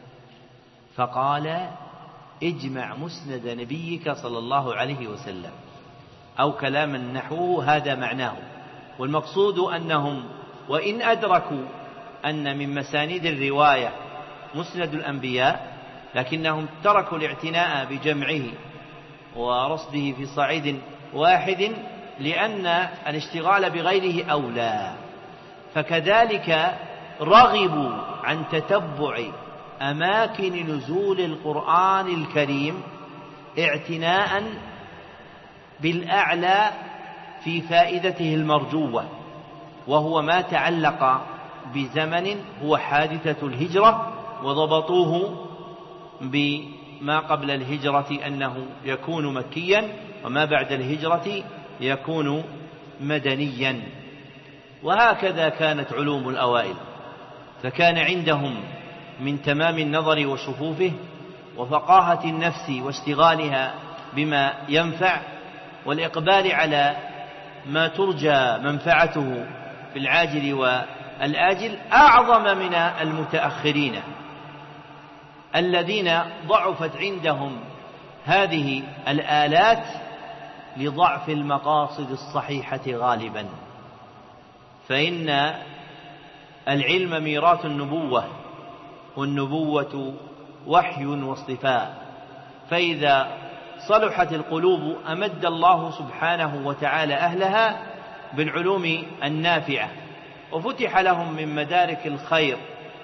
فقال: اجمع مسند نبيك صلى الله عليه وسلم، أو كلاما نحوه هذا معناه. والمقصود أنهم وإن أدركوا أن من مسانيد الرواية مسند الأنبياء، لكنهم تركوا الاعتناء بجمعه ورصده في صعيد واحد لأن الاشتغال بغيره أولى. فكذلك رغبوا عن تتبع أماكن نزول القرآن الكريم اعتناء بالأعلى في فائدته المرجوة، وهو ما تعلق بزمن هو حادثة الهجرة، وضبطوه بما قبل الهجرة أنه يكون مكيا، وما بعد الهجرة يكون مدنيا. وهكذا كانت علوم الأوائل، فكان عندهم من تمام النظر وشفوفه وفقاهة النفس واشتغالها بما ينفع والإقبال على ما ترجى منفعته في العاجل والآجل أعظم من المتأخرين الذين ضعفت عندهم هذه الآلات لضعف المقاصد الصحيحة غالبا. فإن العلم ميراث النبوة، والنبوة وحي واصطفاء، فإذا صلحت القلوب أمد الله سبحانه وتعالى أهلها بالعلوم النافعة، وفتح لهم من مدارك الخير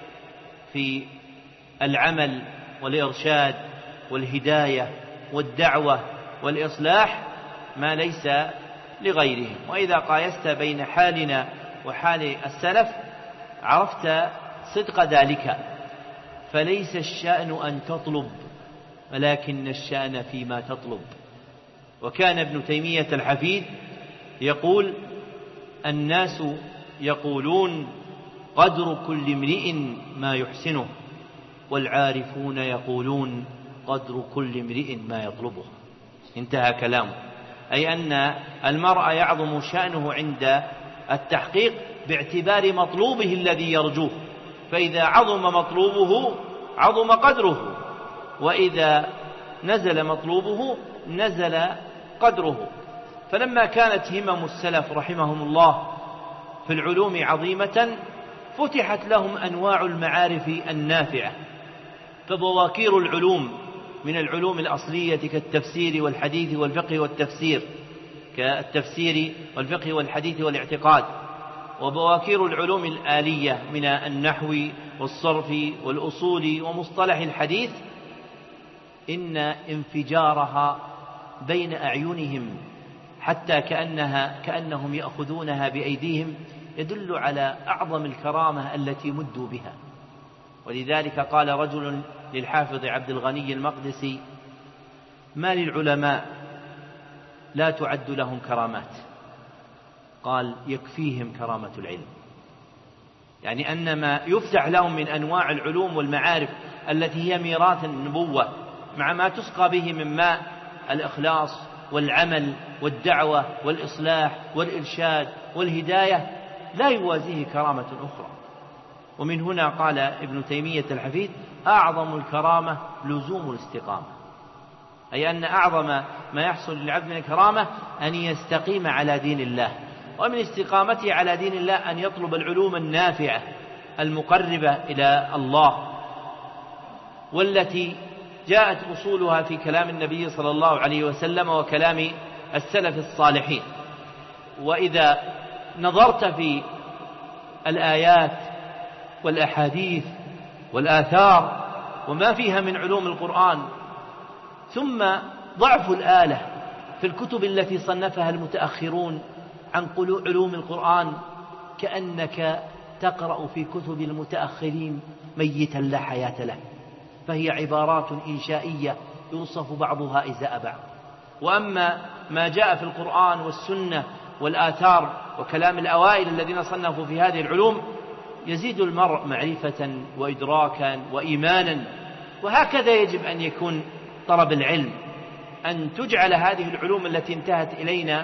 في العمل والإرشاد والهداية والدعوة والإصلاح ما ليس لغيرهم. وإذا قايست بين حالنا وحال السلف عرفت صدق ذلك، فليس الشأن أن تطلب ولكن الشأن فيما تطلب. وكان ابن تيمية الحفيد يقول: الناس يقولون قدر كل امرئ ما يحسنه، والعارفون يقولون قدر كل امرئ ما يطلبه. انتهى كلامه، أي أن المرء يعظم شأنه عند التحقيق باعتبار مطلوبه الذي يرجوه، فإذا عظم مطلوبه عظم قدره، وإذا نزل مطلوبه نزل قدره. فلما كانت همم السلف رحمهم الله في العلوم عظيمة فتحت لهم أنواع المعارف النافعة، فبواكير العلوم من العلوم الأصلية كالتفسير والحديث والفقه والتفسير كالتفسير والفقه والحديث والاعتقاد، وبواكير العلوم الآلية من النحو والصرف والأصول ومصطلح الحديث إن انفجارها بين أعينهم حتى كأنها كأنهم يأخذونها بأيديهم يدل على أعظم الكرامة التي مدوا بها. ولذلك قال رجل للحافظ عبد الغني المقدسي: ما للعلماء لا تعد لهم كرامات؟ قال: يكفيهم كرامة العلم. يعني أن ما يفتح لهم من أنواع العلوم والمعارف التي هي ميراث النبوة مع ما تسقى به من ماء الإخلاص والعمل والدعوة والإصلاح والإرشاد والهداية لا يوازيه كرامة أخرى. ومن هنا قال ابن تيمية الحفيد: أعظم الكرامة لزوم الاستقامة، أي أن أعظم ما يحصل للعبد من الكرامة أن يستقيم على دين الله، ومن استقامته على دين الله أن يطلب العلوم النافعة المقربة إلى الله، والتي جاءت أصولها في كلام النبي صلى الله عليه وسلم وكلام السلف الصالحين. وإذا نظرت في الآيات والأحاديث والآثار وما فيها من علوم القرآن، ثم ضعف الآلة في الكتب التي صنفها المتأخرون عن علوم القرآن، كأنك تقرأ في كتب المتأخرين ميتا لا حياة له، فهي عبارات إنشائية يوصف بعضها إزاء بعض. وأما ما جاء في القرآن والسنة والآثار وكلام الأوائل الذين صنفوا في هذه العلوم يزيد المرء معرفة وإدراكا وإيمانا. وهكذا يجب أن يكون طلب العلم، أن تجعل هذه العلوم التي انتهت إلينا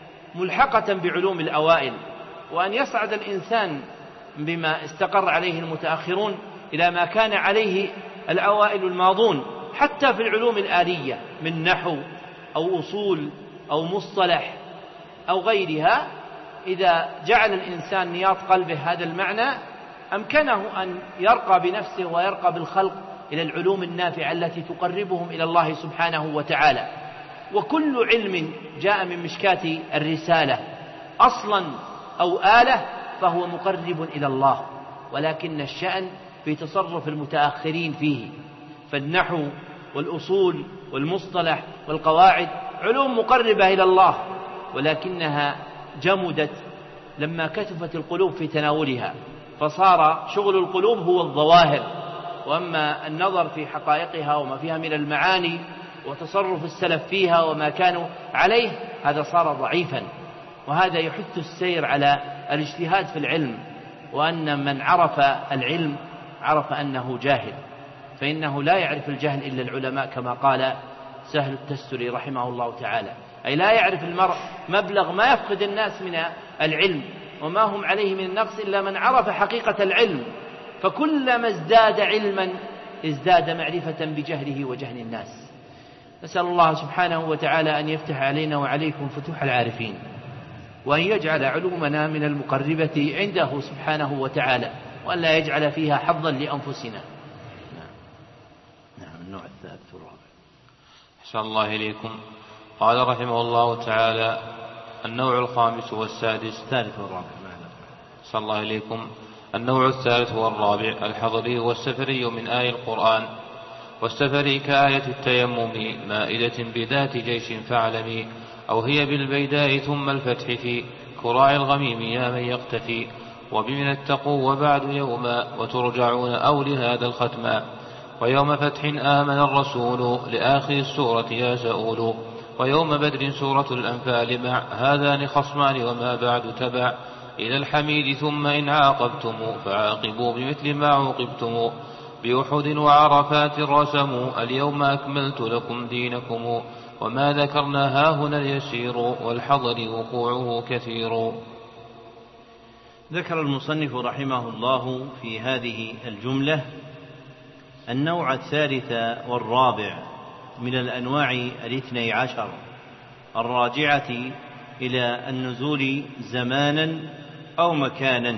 ملحقة بعلوم الأوائل، وأن يصعد الإنسان بما استقر عليه المتأخرون إلى ما كان عليه الأوائل الماضون، حتى في العلوم الآلية من نحو أو أصول أو مصطلح أو غيرها. إذا جعل الإنسان نياط قلبه هذا المعنى أمكنه أن يرقى بنفسه ويرقى بالخلق إلى العلوم النافعة التي تقربهم إلى الله سبحانه وتعالى. وكل علم جاء من مشكاة الرسالة أصلا أو آلة فهو مقرب إلى الله، ولكن الشأن في تصرف المتأخرين فيه. فالنحو والأصول والمصطلح والقواعد علوم مقربة إلى الله، ولكنها جمدت لما كثفت القلوب في تناولها، فصار شغل القلوب هو الظواهر، وأما النظر في حقائقها وما فيها من المعاني وتصرف السلف فيها وما كانوا عليه هذا صار ضعيفا. وهذا يحث السير على الاجتهاد في العلم، وأن من عرف العلم عرف أنه جاهل، فإنه لا يعرف الجهل إلا العلماء كما قال سهل التستري رحمه الله تعالى، أي لا يعرف المرء مبلغ ما يفقد الناس من العلم وما هم عليه من النقص إلا من عرف حقيقة العلم، فكلما ازداد علما ازداد معرفة بجهله وجهل الناس. نسأل الله سبحانه وتعالى أن يفتح علينا وعليكم فتوح العارفين، وأن يجعل علومنا من المقربة عنده سبحانه وتعالى، وأن لا يجعل فيها حظا لأنفسنا. النوع الثالث والرابع. أحسن الله إليكم. قال رحمه الله تعالى: النوع الخامس والسادس. الثالث والرابع. أحسن الله إليكم. النوع الثالث والرابع الحضري والسفري من آي القرآن. والسفري كآية التيمم مائدة بذات جيش فاعلمي، أو هي بالبيداء ثم الفتح في كراع الغميم يا من يقتفي، وبمن اتقوا وبعد يوما وترجعون أو لهذا الختما، ويوم فتح آمن الرسول لآخر السورة يا سؤول، ويوم بدر سورة الأنفال مع هذان خصمان وما بعد تبع إلى الحميد، ثم إن عاقبتم فعاقبوا بمثل ما عوقبتم، بأحد وعرفات رسموا اليوم أكملت لكم دينكم، وما ذكرنا هاهنا اليسير والحضر وقوعه كثير. ذكر المصنف رحمه الله في هذه الجملة النوع الثالث والرابع من الأنواع الاثني عشر الراجعة إلى النزول زمانا أو مكانا.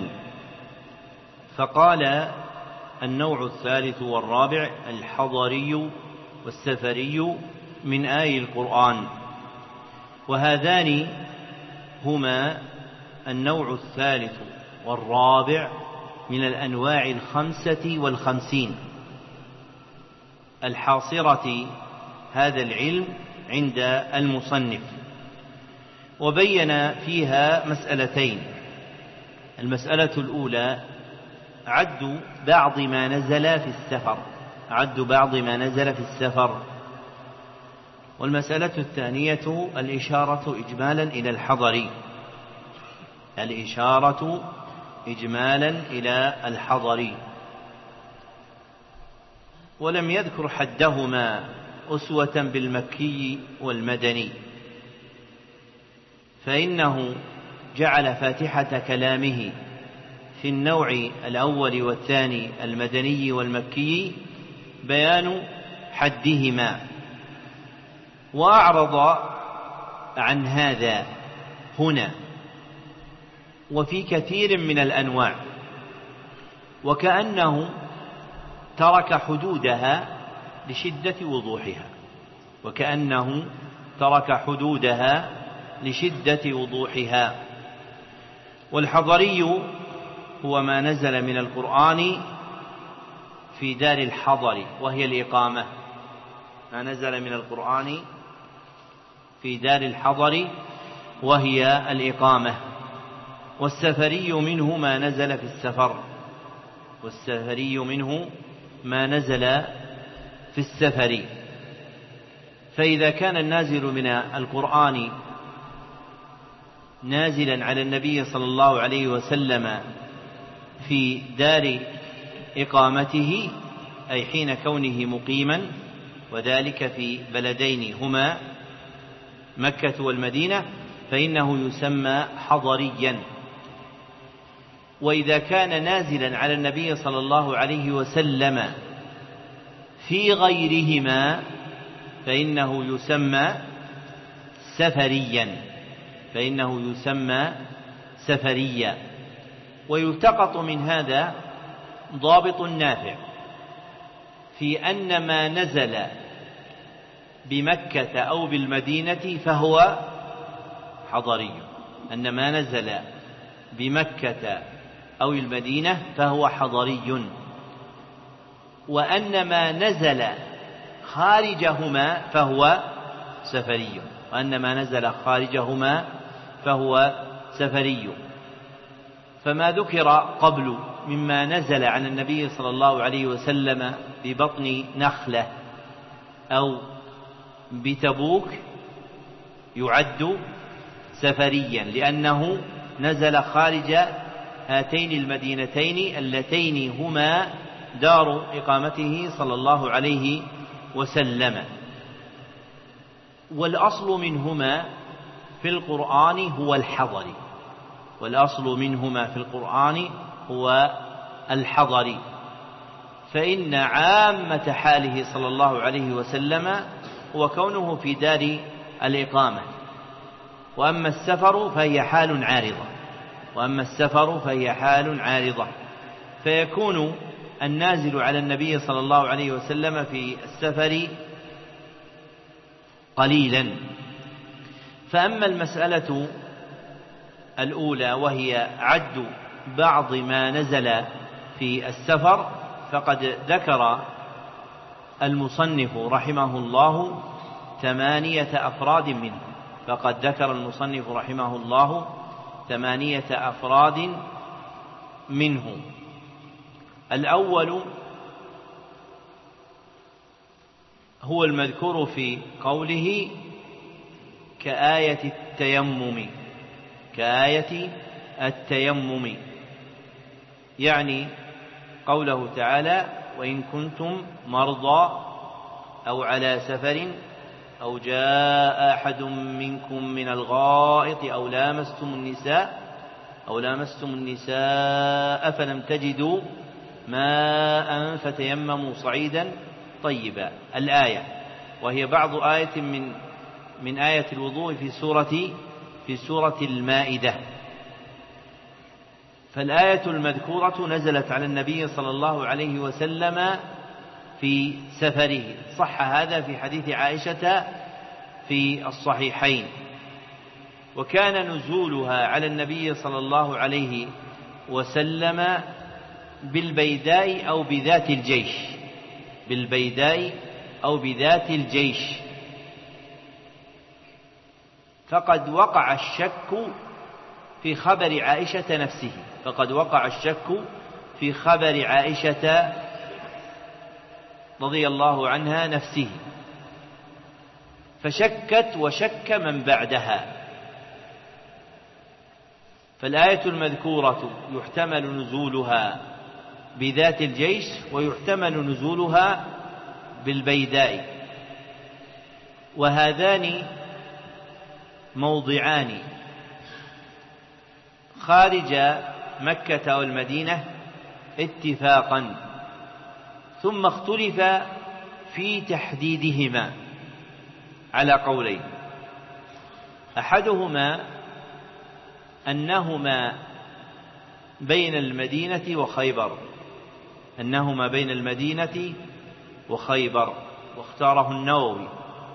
فقال: النوع الثالث والرابع الحضري والسفري من آي القرآن. وهذان هما النوع الثالث والرابع من الأنواع الخمسة والخمسين الحاصرة هذا العلم عند المصنف، وبين فيها مسألتين. المسألة الأولى عد بعض ما نزل في السفر عد بعض ما نزل في السفر والمسألة الثانية الإشارة إجمالا إلى الحضر الإشارة إجمالا إلى الحضر ولم يذكر حدهما أسوة بالمكي والمدني، فإنه جعل فاتحة كلامه في النوع الأول والثاني المدني والمكي بيان حدهما، وأعرض عن هذا هنا وفي كثير من الأنواع، وكأنه ترك حدودها لشدة وضوحها وكأنه ترك حدودها لشدة وضوحها. والحضري هو ما نزل من القرآن في دار الحضر وهي الإقامة ما نزل من القرآن في دار الحضر وهي الإقامة. والسفري منه ما نزل في السفر والسفري منه ما نزل في السفر. فإذا كان النازل من القرآن نازلا على النبي صلى الله عليه وسلم في دار إقامته أي حين كونه مقيما، وذلك في بلدين هما مكة والمدينة، فإنه يسمى حضريا. وإذا كان نازلا على النبي صلى الله عليه وسلم في غيرهما فإنه يسمى سفريا فإنه يسمى سفريا. ويلتقط من هذا ضابط نافع في أن ما نزل بمكة أو بالمدينة فهو حضري أن ما نزل بمكة أو المدينة فهو حضري، وأن ما نزل خارجهما فهو سفري وأن ما نزل خارجهما فهو سفري. فما ذكر قبل مما نزل عن النبي صلى الله عليه وسلم ببطن نخلة أو بتبوك يعد سفريا، لأنه نزل خارج هاتين المدينتين اللتين هما دار إقامته صلى الله عليه وسلم. والأصل منهما في القرآن هو الحضر والأصل منهما في القرآن هو الحضر فإن عامة حاله صلى الله عليه وسلم هو كونه في دار الإقامة. وأما السفر فهي حال عارضة وأما السفر فهي حال عارضة فيكون النازل على النبي صلى الله عليه وسلم في السفر قليلا. فأما المسألة الأولى وهي عد بعض ما نزل في السفر فقد ذكر المصنف رحمه الله ثمانية أفراد منه فقد ذكر المصنف رحمه الله ثمانية أفراد منه. الأول هو المذكور في قوله كآية التيمم كآية التيمم، يعني قوله تعالى وإن كنتم مرضى أو على سفر أو جاء أحد منكم من الغائط أو لامستم النساء أو لامستم النساء فلم تجدوا ماء فتيمموا صعيدا طيبا الآية، وهي بعض آية من من آية الوضوء في سورة في سورة المائدة. فالآية المذكورة نزلت على النبي صلى الله عليه وسلم في سفره، صح هذا في حديث عائشة في الصحيحين. وكان نزولها على النبي صلى الله عليه وسلم بالبيداء أو بذات الجيش بالبيداء أو بذات الجيش فقد وقع الشك في خبر عائشة نفسه فقد وقع الشك في خبر عائشة رضي الله عنها نفسه، فشكت وشك من بعدها. فالآية المذكورة يحتمل نزولها بذات الجيش ويحتمل نزولها بالبيداء، وهذان موضعان خارج مكة والمدينة اتفاقا، ثم اختلف في تحديدهما على قولين. أحدهما أنهما بين المدينة وخيبر أنهما بين المدينة وخيبر واختاره النووي،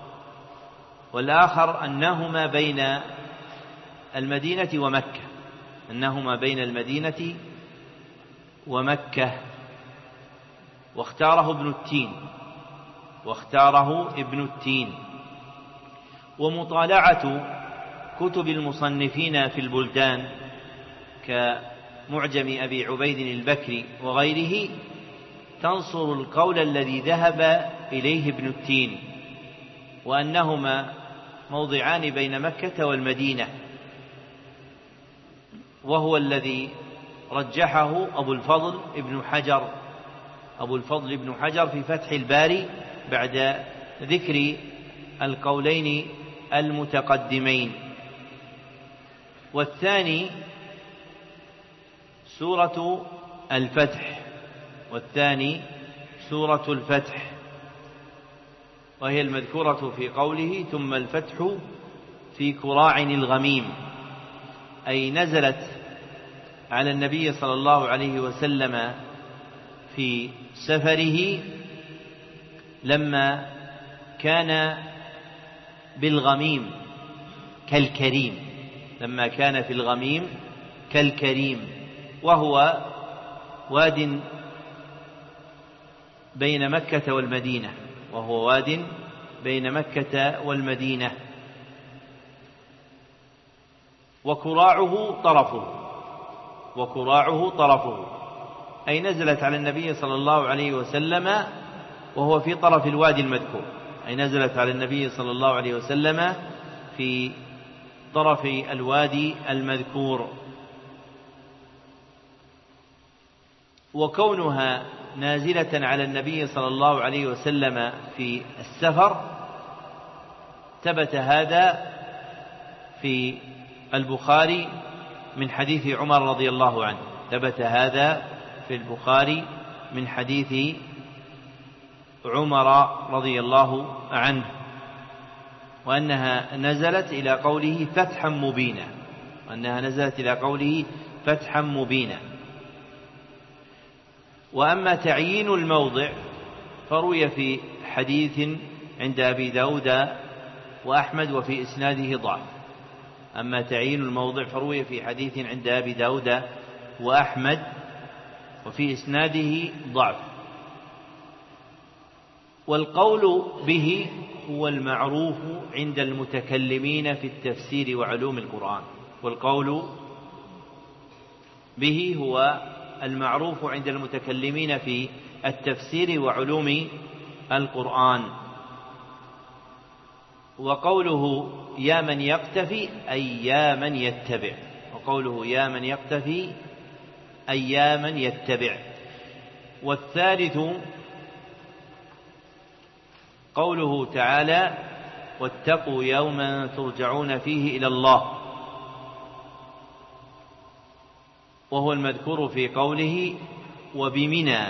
والآخر أنهما بين المدينة ومكة أنهما بين المدينة ومكة واختاره ابن التين واختاره ابن التين. ومطالعة كتب المصنفين في البلدان كمعجم أبي عبيد البكري وغيره تنصر القول الذي ذهب إليه ابن التين، وأنهما موضعان بين مكة والمدينة، وهو الذي رجحه أبو الفضل ابن حجر أبو الفضل ابن حجر في فتح الباري بعد ذكر القولين المتقدمين. والثاني سورة الفتح والثاني سورة الفتح وهي المذكورة في قوله ثم الفتح في كراع الغميم، أي نزلت على النبي صلى الله عليه وسلم في سفره لما كان بالغميم كالكريم لما كان في الغميم كالكريم وهو واد بين مكة والمدينة وهو واد بين مكة والمدينة وكراعه طرفه وكراعه طرفه أي نزلت على النبي صلى الله عليه وسلم وهو في طرف الوادي المذكور أي نزلت على النبي صلى الله عليه وسلم في طرف الوادي المذكور. وكونها نازلة على النبي صلى الله عليه وسلم في السفر ثبت هذا في البخاري من حديث عمر رضي الله عنه ثبت هذا في البخاري من حديث عمر رضي الله عنه، وأنها نزلت إلى قوله فتحا مبينا وأنها نزلت إلى قوله فتحا مبينا. وأما تعيين الموضع فروي في حديث عند أبي داود وأحمد وفي إسناده ضعف. أما تعيين الموضع فروي في حديث عند أبي داود وأحمد وفي إسناده ضعف. والقول به هو المعروف عند المتكلمين في التفسير وعلوم القرآن. والقول به هو المعروف عند المتكلمين في التفسير وعلوم القرآن. وقوله يا من يقتفي أي يا من يتبع، وقوله يا من يقتفي أي يا من يتبع. والثالث قوله تعالى واتقوا يوما ترجعون فيه إلى الله، وهو المذكور في قوله وبمنى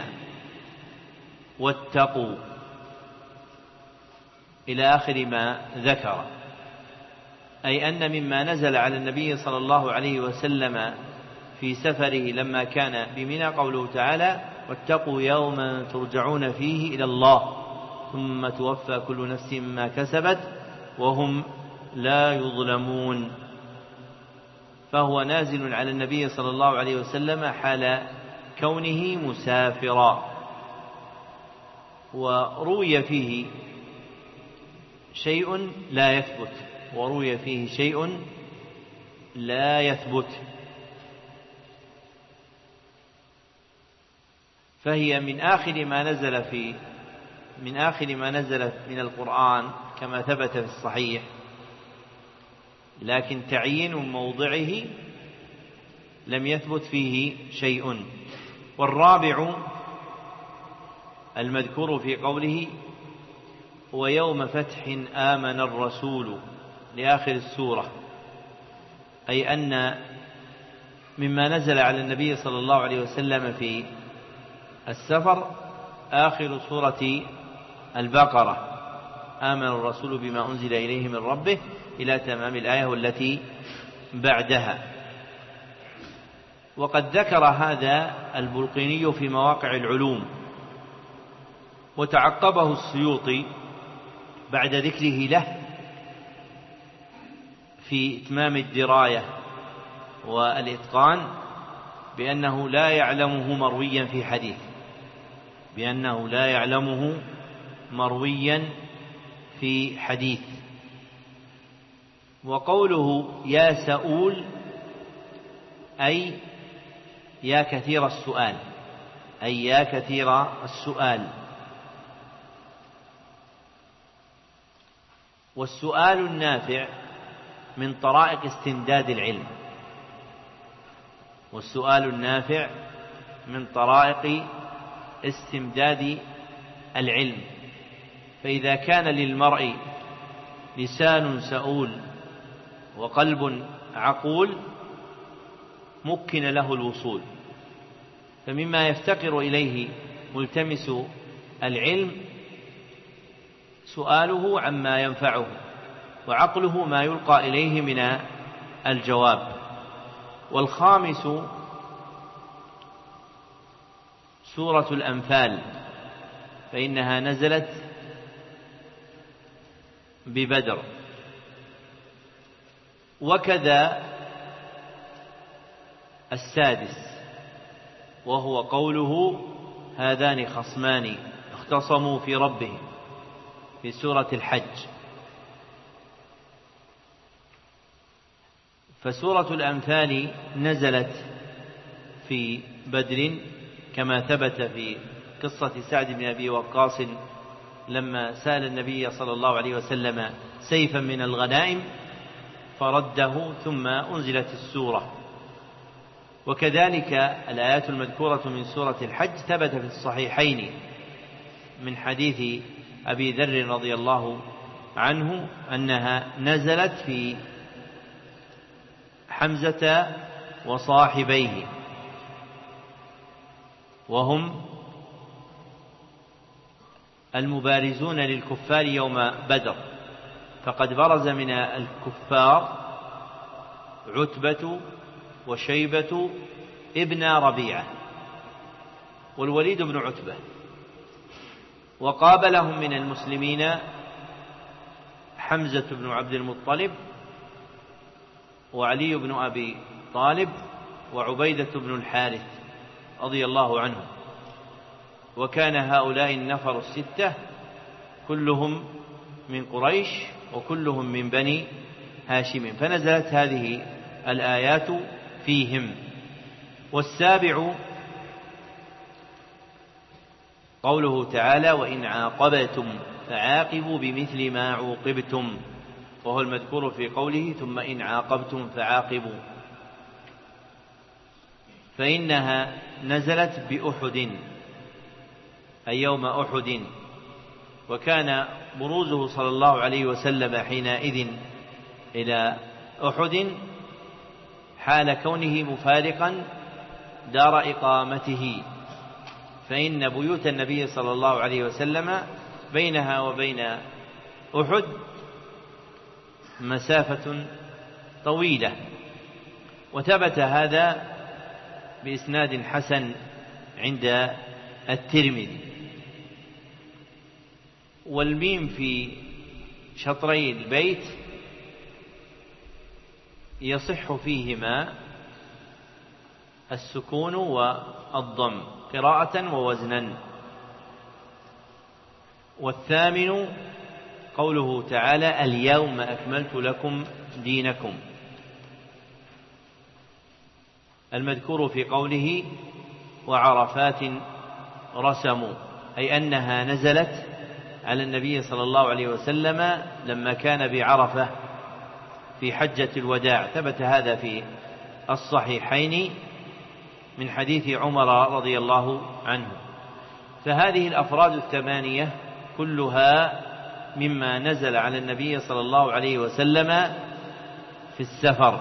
واتقوا إلى آخر ما ذكر، أي أن مما نزل على النبي صلى الله عليه وسلم في سفره لما كان بمنى قوله تعالى واتقوا يوما ترجعون فيه إلى الله ثم توفى كل نفس ما كسبت وهم لا يظلمون. فهو نازل على النبي صلى الله عليه وسلم حال كونه مسافرا. وروي فيه شيء لا يثبت وروي فيه شيء لا يثبت فهي من آخر ما نزل في من آخر ما نزل من القرآن كما ثبت في الصحيح، لكن تعيين موضعه لم يثبت فيه شيء. والرابع المذكور في قوله ويوم فتح آمن الرسول لآخر السورة، أي أن مما نزل على النبي صلى الله عليه وسلم في السفر آخر سورة البقرة آمن الرسول بما أنزل إليه من ربه إلى تمام الآية والتي بعدها. وقد ذكر هذا البلقيني في مواقع العلوم، وتعقبه السيوطي بعد ذكره له في إتمام الدراية والإتقان بأنه لا يعلمه مرويا في حديث بأنه لا يعلمه مرويا في حديث. وقوله يا سؤول أي يا كثير السؤال أي يا كثير السؤال. والسؤال النافع من طرائق استمداد العلم والسؤال النافع من طرائق استمداد العلم. فإذا كان للمرء لسان سؤول وقلب عقول مكن له الوصول. فمما يفتقر إليه ملتمس العلم سؤاله عما ينفعه، وعقله ما يلقى إليه من الجواب. والخامس سورة الأنفال، فإنها نزلت ببدر. وكذا السادس وهو قوله هذان خصمان اختصموا في ربهم في سورة الحج. فسورة الأنفال نزلت في بدر كما ثبت في قصة سعد بن أبي وقاص لما سأل النبي صلى الله عليه وسلم سيفا من الغنائم فرده ثم أنزلت السورة. وكذلك الآيات المذكورة من سورة الحج ثبت في الصحيحين من حديث أبي ذر رضي الله عنه أنها نزلت في حمزة وصاحبيه وهم المبارزون للكفار يوم بدر، فقد برز من الكفار عتبة وشيبة ابن ربيعة والوليد بن عتبة، وقابلهم من المسلمين حمزة بن عبد المطلب وعلي بن أبي طالب وعبيدة بن الحارث رضي الله عنهم. وكان هؤلاء النفر الستة كلهم من قريش وكلهم من بني هاشم، فنزلت هذه الآيات فيهم. والسابع قوله تعالى: وإن عاقبتم فعاقبوا بمثل ما عوقبتم، وهو المذكور في قوله: ثم إن عاقبتم فعاقبوا، فإنها نزلت بأحد أي يوم أحد، وكان بروزه صلى الله عليه وسلم حينئذ إلى أحد حال كونه مفارقا دار إقامته، فإن بيوت النبي صلى الله عليه وسلم بينها وبين أحد مسافة طويلة. وثبت هذا بإسناد حسن عند الترمذي. والميم في شطري البيت يصح فيهما السكون والضم قراءة ووزنا. والثامن قوله تعالى: اليوم أكملت لكم دينكم، المذكور في قوله: وعرفات رسموا، أي أنها نزلت على النبي صلى الله عليه وسلم لما كان بعرفة في حجة الوداع. ثبت هذا في الصحيحين من حديث عمر رضي الله عنه. فهذه الأفراد الثمانية كلها مما نزل على النبي صلى الله عليه وسلم في السفر.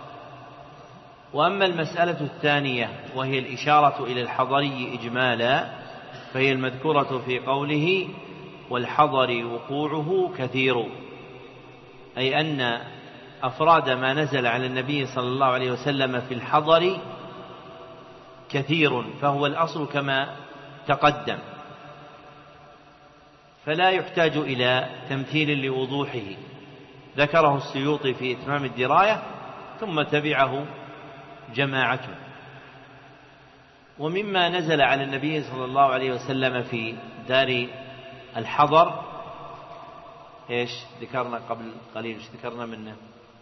وأما المسألة الثانية وهي الإشارة إلى الحضري إجمالا، فهي المذكورة في قوله: والحضر وقوعه كثير، أي أن أفراد ما نزل على النبي صلى الله عليه وسلم في الحضر كثير، فهو الأصل كما تقدم، فلا يحتاج إلى تمثيل لوضوحه. ذكره السيوطي في إتمام الدراية ثم تبعه جماعة. ومما نزل على النبي صلى الله عليه وسلم في دار الحضر إيش ذكرنا قبل قليل؟ إيش ذكرنا منه؟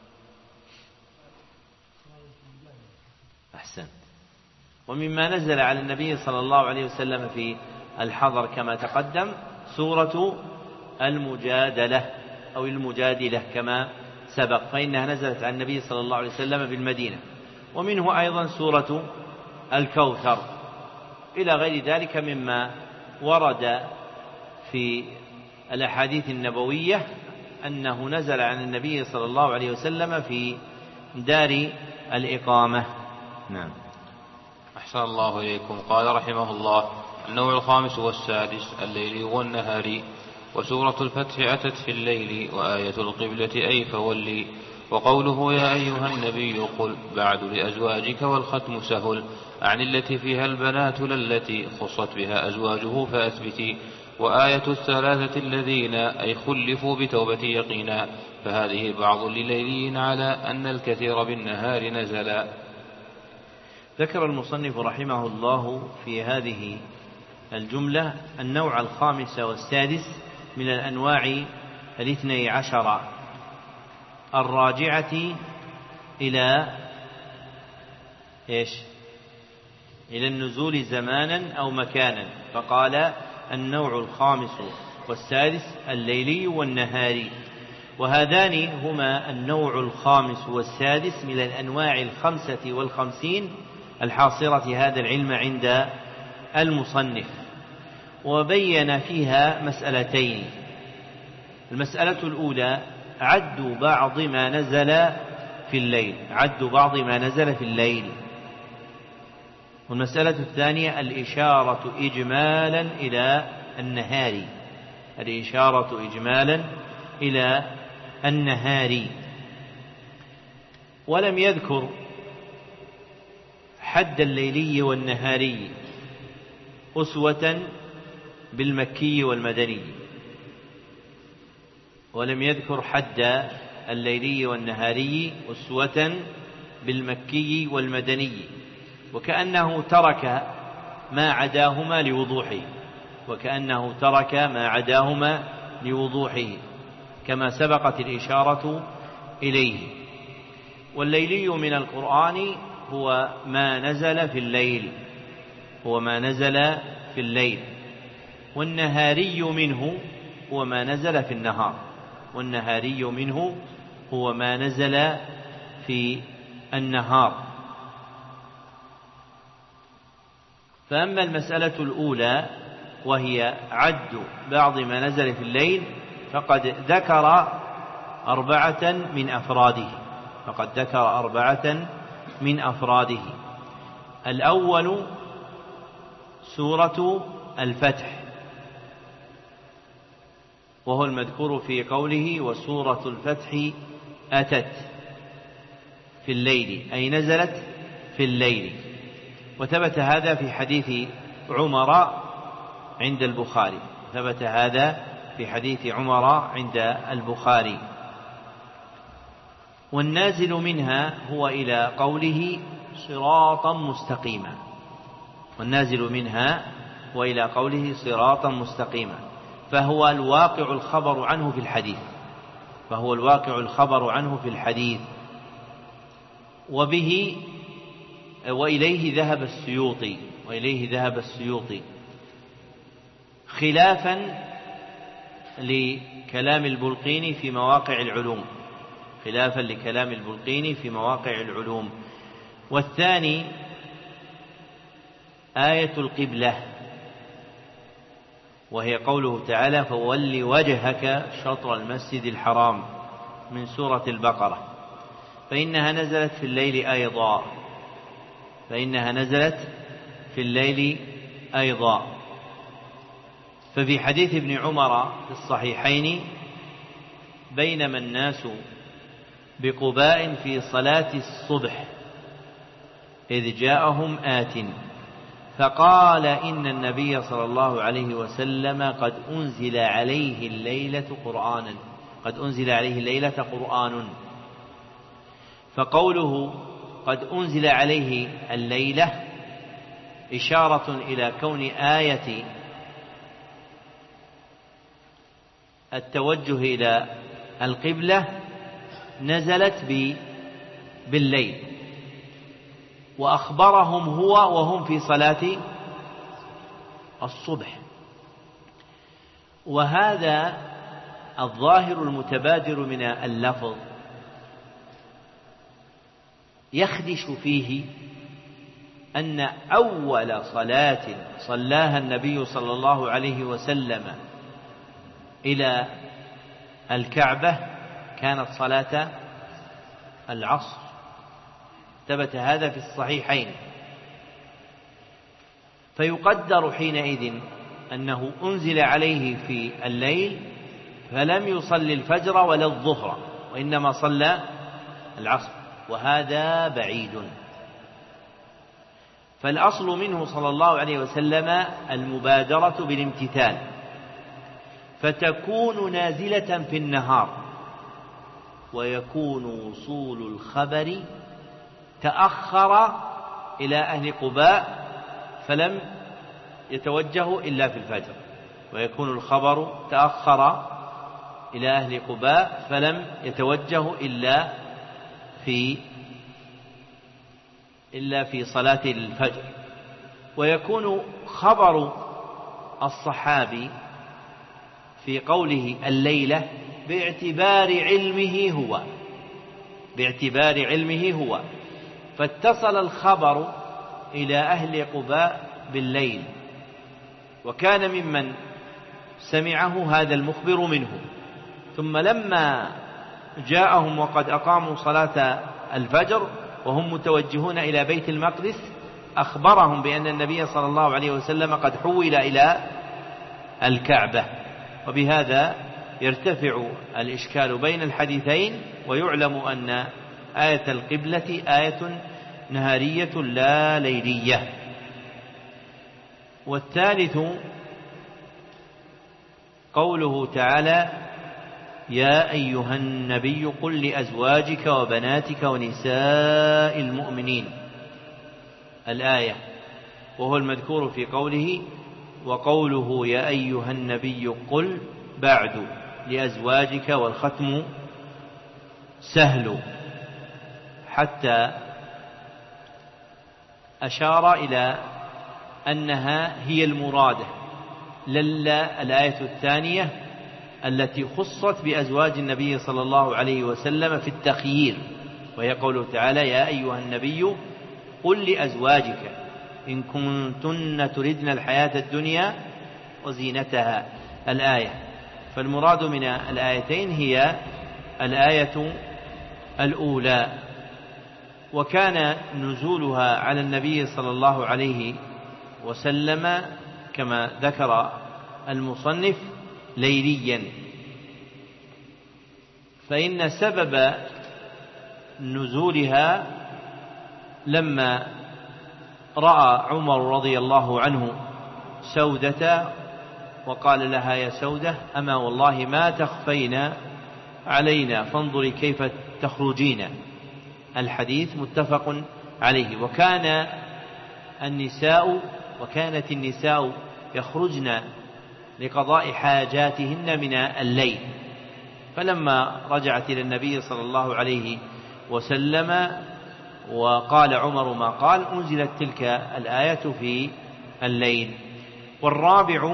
أحسن. ومما نزل على النبي صلى الله عليه وسلم في الحضر كما تقدم سورة المجادلة أو المجادلة كما سبق، فإنها نزلت على النبي صلى الله عليه وسلم بالمدينة. ومنه أيضا سورة الكوثر، إلى غير ذلك مما ورد في الأحاديث النبوية أنه نزل عن النبي صلى الله عليه وسلم في دار الإقامة. نعم. أحسن الله إليكم. قال رحمه الله: النوع الخامس والسادس الليل والنهار. وسورة الفتح أتت في الليل، وآية القبلة أي فولي. وقوله: يا أيها النبي قل بعد لأزواجك والختم سهل، عن التي فيها البنات للتي خصت بها أزواجه فأثبتي. وآية الثلاثة الذين أي خلفوا بتوبة يقينا، فهذه بعض لليلين على أن الكثير بالنهار نزلا. ذكر المصنف رحمه الله في هذه الجملة النوع الخامس والسادس من الأنواع الاثني عشر الراجعة إلى إيش؟ إلى النزول زمانا أو مكانا. فقال: النوع الخامس والسادس الليلي والنهاري. وهذان هما النوع الخامس والسادس من الأنواع الخمسة والخمسين الحاصرة هذا العلم عند المصنف. وبين فيها مسألتين. المسألة الأولى عد بعض ما نزل في الليل، عد بعض ما نزل في الليل. والمسألة الثانية الإشارة إجمالا إلى النهار، الإشارة إجمالا إلى النهار. ولم يذكر حد الليلي والنهاري، أسوة بالمكي والمدني، ولم يذكر حد الليلي والنهاري أسوة بالمكي والمدني، وكأنه ترك ما عداهما لوضوحه وكأنه ترك ما عداهما لوضوحه كما سبقت الإشارة إليه. والليلي من القرآن هو ما نزل في الليل هو ما نزل في الليل والنهاري منه هو ما نزل في النهار والنهاري منه هو ما نزل في النهار. فأما المسألة الأولى وهي عد بعض ما نزل في الليل فقد ذكر أربعة من أفراده فقد ذكر أربعة من أفراده. الأول سورة الفتح، وهو المذكور في قوله وسورة الفتح أتت في الليل، أي نزلت في الليل. وثبت هذا في حديث عمر عند البخاري ثبت هذا في حديث عمر عند البخاري. والنازل منها هو إلى قوله صراطا مستقيما والنازل منها هو إلى قوله صراطا مستقيما فهو الواقع الخبر عنه في الحديث فهو الواقع الخبر عنه في الحديث وبه وإليه ذهب السيوطي وإليه ذهب السيوطي خلافا لكلام البلقيني في مواقع العلوم خلافا لكلام البلقيني في مواقع العلوم. والثاني آية القبلة، وهي قوله تعالى فول وجهك شطر المسجد الحرام من سورة البقرة، فإنها نزلت في الليل أيضا فإنها نزلت في الليل أيضا. ففي حديث ابن عمر في الصحيحين بينما الناس بقباء في صلاة الصبح إذ جاءهم آت فقال إن النبي صلى الله عليه وسلم قد أنزل عليه الليلة قرآنا قد أنزل عليه الليلة قرآن. فقوله قد أنزل عليه الليلة إشارة إلى كون آية التوجه إلى القبلة نزلت بالليل، وأخبرهم هو وهم في صلاة الصبح. وهذا الظاهر المتبادر من اللفظ يخدش فيه أن أول صلاة صلاها النبي صلى الله عليه وسلم إلى الكعبة كانت صلاة العصر، ثبت هذا في الصحيحين. فيقدر حينئذ أنه أنزل عليه في الليل فلم يصلي الفجر ولا الظهر وإنما صلى العصر، وهذا بعيد. فالأصل منه صلى الله عليه وسلم المبادرة بالامتثال، فتكون نازلة في النهار ويكون وصول الخبر تأخر إلى أهل قباء فلم يتوجه إلا في الفجر، ويكون الخبر تأخر إلى أهل قباء فلم يتوجه إلا في إلا في صلاة الفجر. ويكون خبر الصحابي في قوله الليلة باعتبار علمه هو باعتبار علمه هو فاتصل الخبر إلى أهل قباء بالليل، وكان ممن سمعه هذا المخبر منه. ثم لما جاءهم وقد أقاموا صلاة الفجر وهم متوجهون إلى بيت المقدس أخبرهم بأن النبي صلى الله عليه وسلم قد حول إلى الكعبة. وبهذا يرتفع الإشكال بين الحديثين، ويعلم أن آية القبلة آية نهارية لا ليلية. والثالث قوله تعالى: يا أيها النبي قل لأزواجك وبناتك ونساء المؤمنين، الآية، وهو المذكور في قوله: وقوله يا أيها النبي قل بعد لأزواجك، والختم سهل، حتى أشار إلى أنها هي المرادة، للا الآية الثانية التي خصت بأزواج النبي صلى الله عليه وسلم في التخيير، وهي قوله تعالى: يا أيها النبي قل لأزواجك إن كنتن تردن الحياة الدنيا وزينتها، الآية. فالمراد من الآيتين هي الآية الأولى. وكان نزولها على النبي صلى الله عليه وسلم كما ذكر المصنف ليليا، فإن سبب نزولها لما رأى عمر رضي الله عنه سودة وقال لها: يا سودة، أما والله ما تخفين علينا، فانظري كيف تخرجين. الحديث متفق عليه. وكان النساء وكانت النساء يخرجن لقضاء حاجاتهن من الليل، فلما رجعت إلى النبي صلى الله عليه وسلم وقال عمر ما قال، أنزلت تلك الآية في الليل. والرابع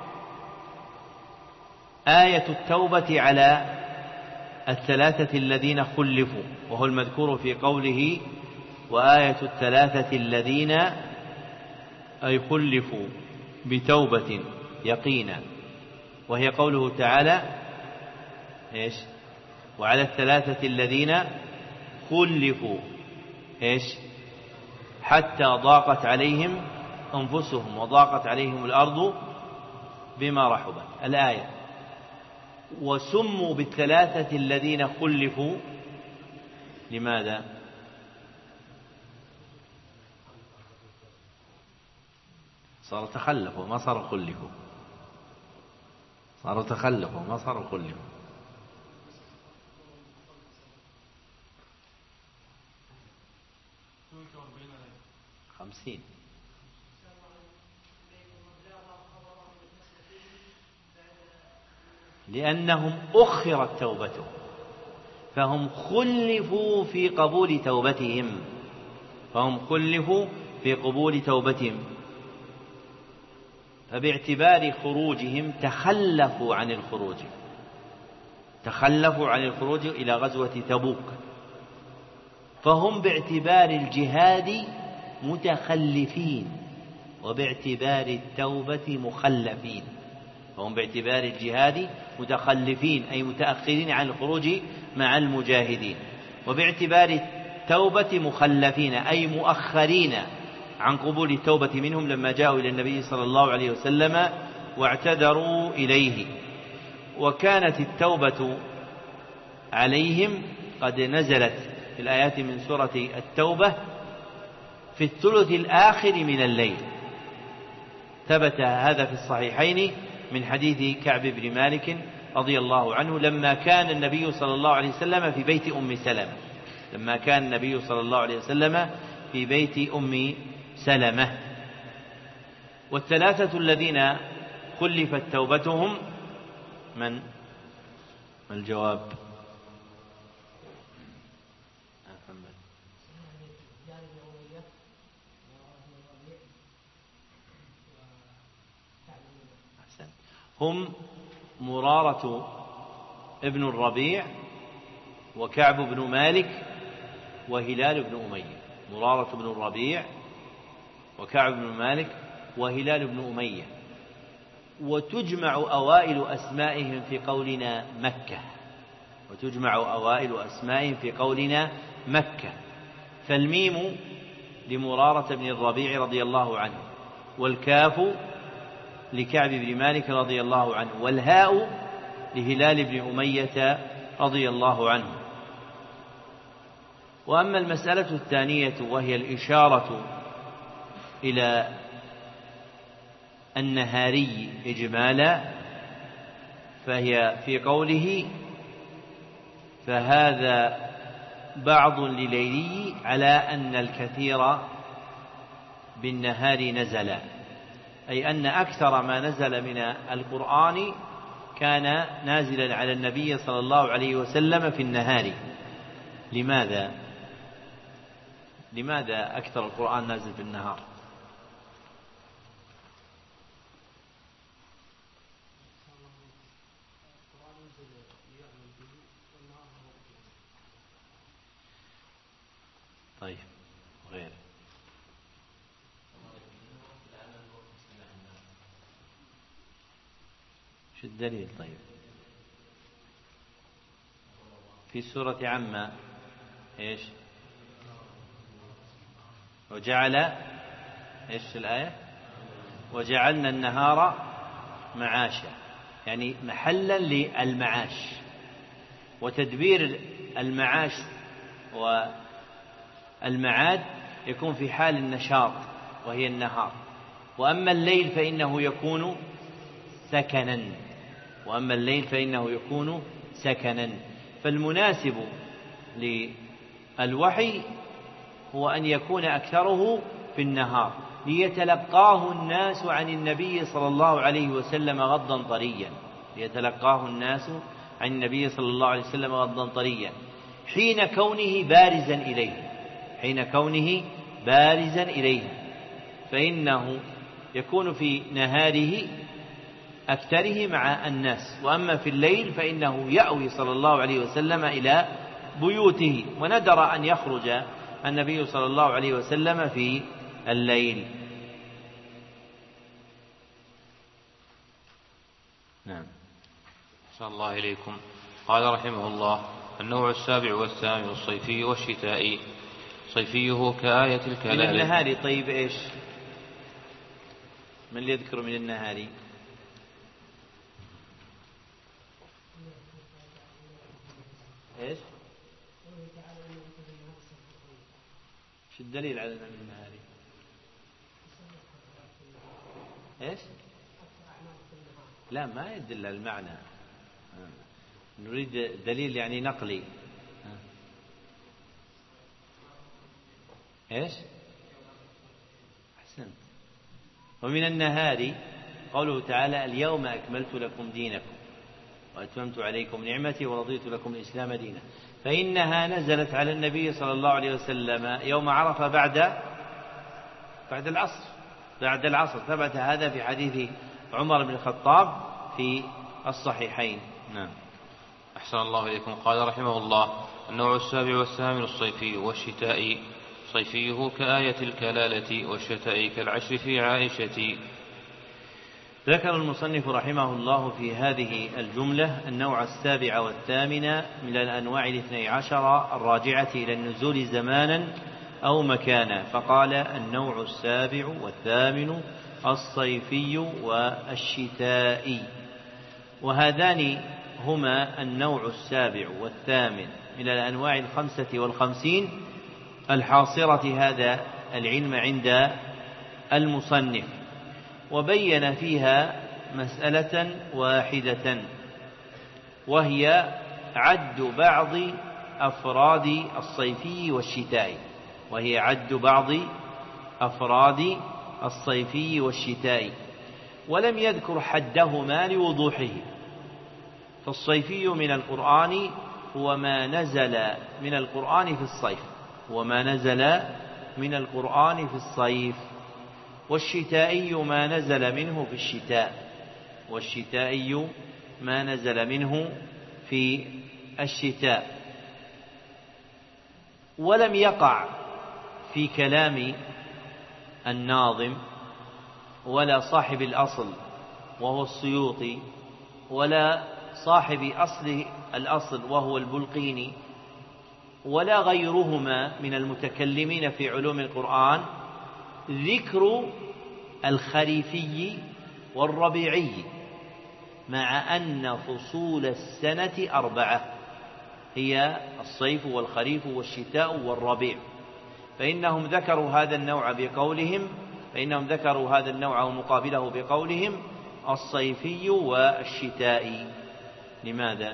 آية التوبة على الثلاثة الذين خلفوا، وهو المذكور في قوله: وآية الثلاثة الذين أي خلفوا بتوبة يقينا، وهي قوله تعالى: إيش؟ وعلى الثلاثة الذين خلفوا إيش؟ حتى ضاقت عليهم أنفسهم وضاقت عليهم الأرض بما رحبت، الآية. وسموا بالثلاثة الذين خلفوا لماذا؟ صاروا تخلفوا ما صاروا خلفوا، صاروا تخلفوا ما صاروا خلفوا. خمسين لأنهم أخرت توبتهم، فهم خلفوا في قبول توبتهم فهم خلفوا في قبول توبتهم فباعتبار خروجهم تخلفوا عن الخروج تخلفوا عن الخروج إلى غزوة تبوك، فهم باعتبار الجهاد متخلفين، وباعتبار التوبة مخلفين. فهم باعتبار الجهاد متخلفين أي متأخرين عن الخروج مع المجاهدين، وباعتبار التوبة مخلفين أي مؤخرين عن قبول التوبة منهم لما جاءوا إلى النبي صلى الله عليه وسلم واعتذروا إليه. وكانت التوبة عليهم قد نزلت في الآيات من سورة التوبة في الثلث الآخر من الليل، ثبت هذا في الصحيحين من حديث كعب بن مالك رضي الله عنه لما كان النبي صلى الله عليه وسلم في بيت أم سلمة لما كان النبي صلى الله عليه وسلم في بيت أم سلمة. والثلاثة الذين خلفت توبتهم من الجواب؟ هم مرارة ابن الربيع وكعب بن مالك وهلال بن أمية مرارة بن الربيع وكعب بن مالك وهلال بن أمية. وتجمع أوائل أسمائهم في قولنا مكة وتجمع أوائل أسمائهم في قولنا مكة فالميم لمرارة بن الربيع رضي الله عنه، والكاف لكعب بن مالك رضي الله عنه، والهاء لهلال بن أمية رضي الله عنه. وأما المسألة الثانية وهي الإشارة إلى النهاري إجمالا، فهي في قوله فهذا بعض لليلي على أن الكثير بالنهار نزل، أي أن أكثر ما نزل من القرآن كان نازلا على النبي صلى الله عليه وسلم في النهار. لماذا؟ لماذا أكثر القرآن نازل في النهار؟ طيب غير شو الدليل؟ طيب في سورة عما ايش؟ وجعل ايش الآية؟ وجعلنا النهار معاشا، يعني محلا للمعاش، وتدبير المعاش والمعاد يكون في حال النشاط وهي النهار، وأما الليل فإنه يكون سكنا وأما الليل فإنه يكون سكنا فالمناسب للوحي هو أن يكون أكثره في النهار ليتلقاه الناس عن النبي صلى الله عليه وسلم غضا طريا ليتلقاه الناس عن النبي صلى الله عليه وسلم غضا طريا حين كونه بارزا إليه حين كونه بارزا إليه فإنه يكون في نهاره أكثره مع الناس، وأما في الليل فإنه يأوي صلى الله عليه وسلم إلى بيوته، وندر أن يخرج النبي صلى الله عليه وسلم في الليل. نعم. صلى الله إليكم. قال رحمه الله: النوع السابع والثامن الصيفي والشتائي. صيفيه كآية الكلام. من النهار. طيب إيش من اللي يذكر من النهار؟ إيش شو الدليل على من النهار؟ إيش لا ما يدل على المعنى، نريد دليل يعني نقلي. إيش أحسنت. ومن النهار قوله تعالى: اليوم أكملت لكم دينكم وأتممت عليكم نعمتي ورضيت لكم الإسلام دينا، فإنها نزلت على النبي صلى الله عليه وسلم يوم عرفة بعد بعد العصر بعد العصر ثبت هذا في حديث عمر بن الخطاب في الصحيحين. نعم. أحسن الله إليكم. قال رحمه الله: النوع السابع والثامن الصيفي والشتائي. صيفيه كآية الكلالة والشتائي كالعشر في عائشة. ذكر المصنف رحمه الله في هذه الجملة النوع السابع والثامن من الأنواع الاثني عشر الراجعة إلى النزول زمانا أو مكانا، فقال: النوع السابع والثامن الصيفي والشتائي. وهذان هما النوع السابع والثامن من الأنواع الخمسة والخمسين الحاصرة هذا العلم عند المصنف، وبين فيها مسألة واحدة وهي عد بعض أفراد الصيفي والشتائي وهي عد بعض أفراد الصيفي والشتائي ولم يذكر حدهما لوضوحه. فالصيفي من القرآن هو ما نزل من القرآن في الصيف هو ما نزل من القرآن في الصيف والشتائي ما نزل منه في الشتاء والشتائي ما نزل منه في الشتاء. ولم يقع في كلام الناظم ولا صاحب الأصل وهو السيوطي ولا صاحب أصل الأصل وهو البلقيني ولا غيرهما من المتكلمين في علوم القرآن ذكر الخريفي والربيعي، مع أن فصول السنة أربعة هي الصيف والخريف والشتاء والربيع، فإنهم ذكروا هذا النوع بقولهم فإنهم ذكروا هذا النوع ومقابله بقولهم الصيفي والشتائي. لماذا؟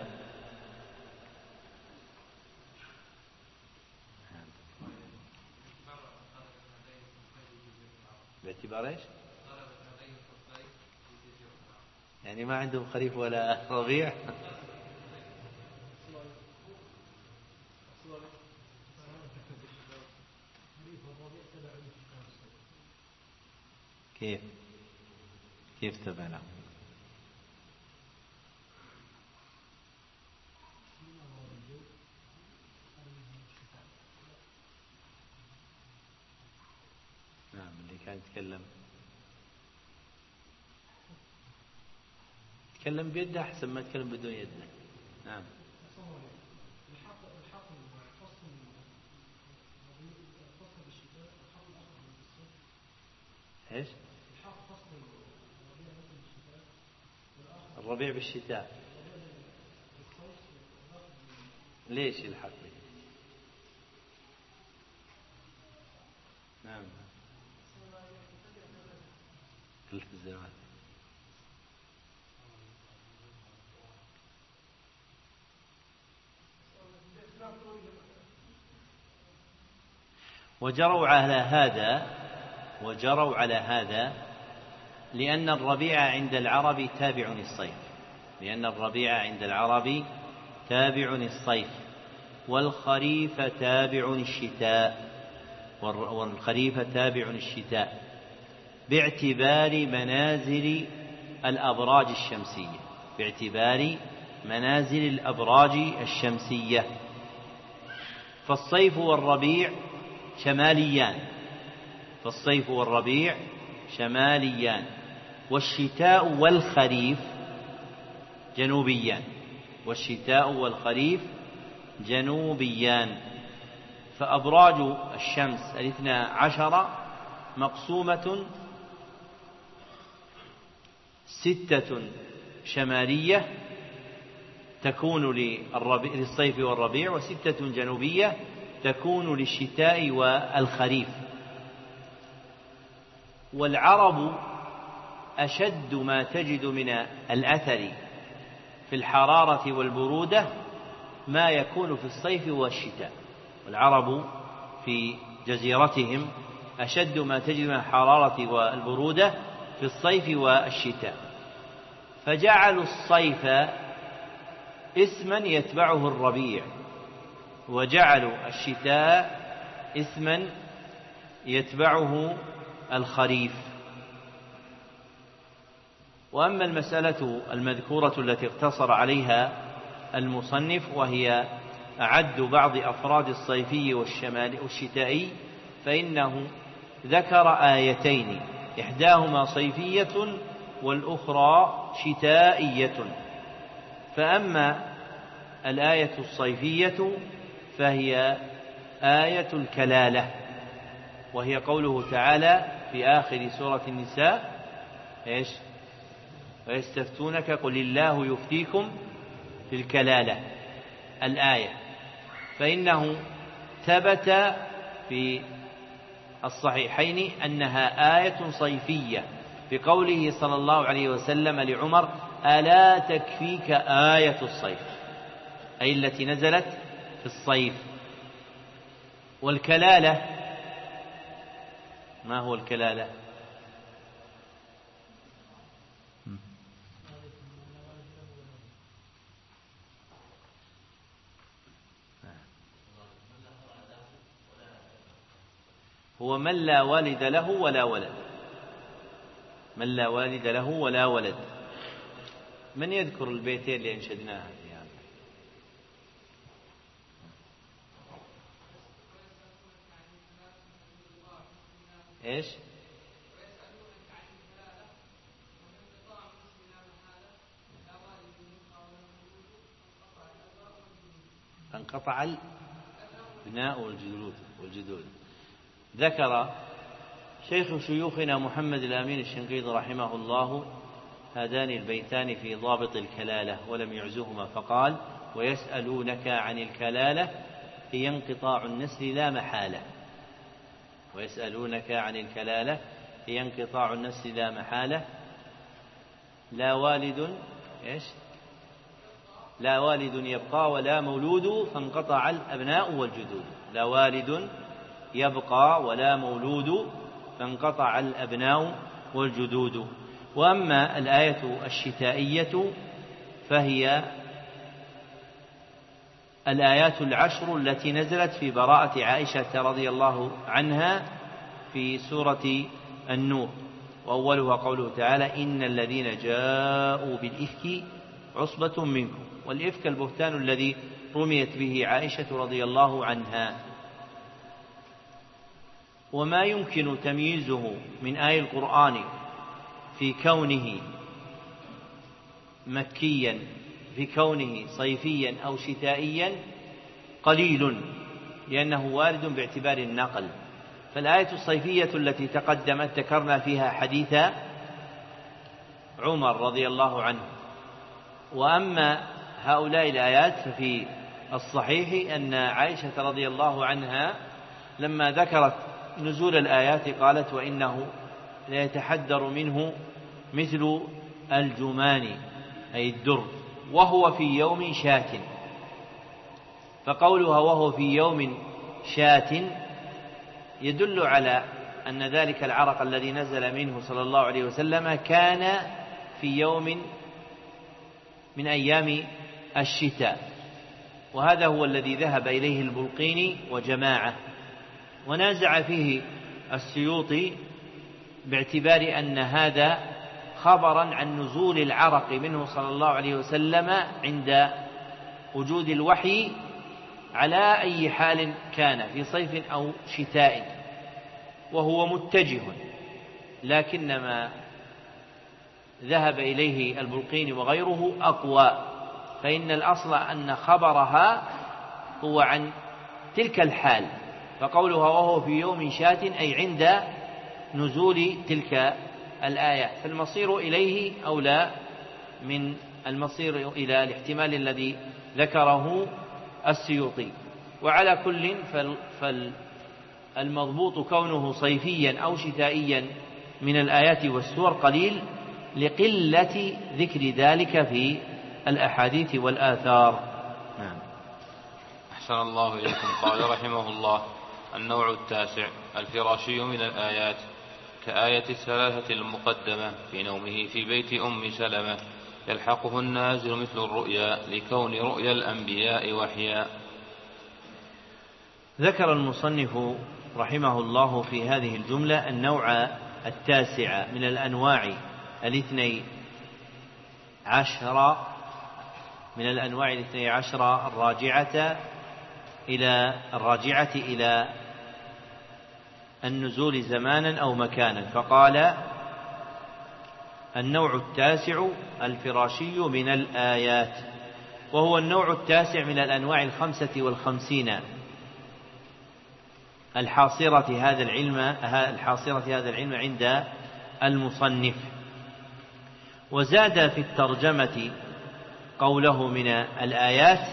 باعتبار ايش؟ يعني ما عندهم خريف ولا ربيع؟ كيف كيف تبعنا؟ نعم، اللي كان يتكلم يتكلم بيده أحسن ما يتكلم بدون يده. نعم. ايش؟ الربيع بالشتاء. ليش الحق؟ نعم. كل الزمان. وجروا على هذا وجروا على هذا لأن الربيع عند العرب تابع للصيف لأن الربيع عند العرب تابع للصيف والخريف تابع للشتاء والخريف تابع للشتاء باعتبار منازل الأبراج الشمسية باعتبار منازل الأبراج الشمسية فالصيف والربيع شماليان فالصيف والربيع شماليان والشتاء والخريف جنوبيان والشتاء والخريف جنوبيان فأبراج الشمس الاثنى عشر مقسومة ستة شمالية تكون للصيف والربيع وستة جنوبية تكون للشتاء والخريف. والعرب أشد ما تجد من الأثر في الحرارة والبرودة ما يكون في الصيف والشتاء والعرب في جزيرتهم أشد ما تجد من الحرارة والبرودة في الصيف والشتاء فجعلوا الصيف اسما يتبعه الربيع وجعلوا الشتاء اسما يتبعه الخريف. وأما المسألة المذكورة التي اقتصر عليها المصنف وهي أعد بعض أفراد الصيفي والشمالي والشتائي فإنه ذكر آيتين إحداهما صيفية والأخرى شتائية. فأما الآية الصيفية فهي آية الكلالة وهي قوله تعالى في آخر سورة النساء إيش؟ ويستفتونك قل الله يفتيكم في الكلالة الآية. فإنه ثبت في الصحيحين أنها آية صيفية بقوله صلى الله عليه وسلم لعمر ألا تكفيك آية الصيف أي التي نزلت في الصيف. والكلالة ما هو الكلالة؟ هو من لا والد له ولا ولد من لا والد له ولا ولد. من يذكر البيتين اللي أنشدناها في هذا؟ إيش؟ انقطع البناء والجدود والجدود. ذكر شيخ شيوخنا محمد الأمين الشنقيطي رحمه الله هذان البيتان في ضابط الكلالة ولم يعزهما فقال ويسألونك عن الكلالة هي انقطاع النسل لا محالة ويسألونك عن الكلالة هي انقطاع النسل لا محالة. لا والد إيش لا والد يبقى ولا مولود فانقطع الأبناء والجدود. لا والد يبقى ولا مولود فانقطع الأبناء والجدود. وأما الآية الشتائية فهي الآيات العشر التي نزلت في براءة عائشة رضي الله عنها في سورة النور، وأولها قوله تعالى: إن الذين جاءوا بالإفك عصبة منكم. والإفك البهتان الذي رميت به عائشة رضي الله عنها. وما يمكن تمييزه من آي القرآن في كونه مكيا في كونه صيفيا أو شتائيا قليل، لأنه وارد باعتبار النقل. فالآية الصيفية التي تقدمت ذكرنا فيها حديث عمر رضي الله عنه. وأما هؤلاء الآيات ففي الصحيح أن عائشة رضي الله عنها لما ذكرت نزول الآيات قالت: وإنه ليتحدر منه مثل الجمان أي الدر، وهو في يوم شات. فقولها وهو في يوم شات يدل على أن ذلك العرق الذي نزل منه صلى الله عليه وسلم كان في يوم من أيام الشتاء، وهذا هو الذي ذهب إليه البلقيني وجماعة. ونازع فيه السيوطي باعتبار أن هذا خبرا عن نزول العرق منه صلى الله عليه وسلم عند وجود الوحي على أي حال كان، في صيف أو شتاء، وهو متجه. لكنما ذهب إليه البلقيني وغيره أقوى، فإن الأصل أن خبرها هو عن تلك الحال. فقولها وهو في يوم شات أي عند نزول تلك الآية، فالمصير إليه أولى من المصير إلى الاحتمال الذي ذكره السيوطي. وعلى كل فالمضبوط كونه صيفيا أو شتائيا من الآيات والسور قليل لقلة ذكر ذلك في الأحاديث والآثار. نعم. أحسن الله إليكم. قال رحمه الله: النوع التاسع الفراشي من الآيات، كآية الثلاثة المقدمة في نومه في بيت أم سلمة يلحقه النازل مثل الرؤيا لكون رؤيا الأنبياء وحيا. ذكر المصنف رحمه الله في هذه الجملة النوع التاسع من الأنواع الاثني عشر من الأنواع الاثني عشر الراجعة إلى الراجعة إلى النزول زمانا أو مكانا. فقال: النوع التاسع الفراشي من الآيات، وهو النوع التاسع من الأنواع الخمسة والخمسين الحاصرة هذا العلم الحاصرة هذا العلم عند المصنف. وزاد في الترجمة قوله من الآيات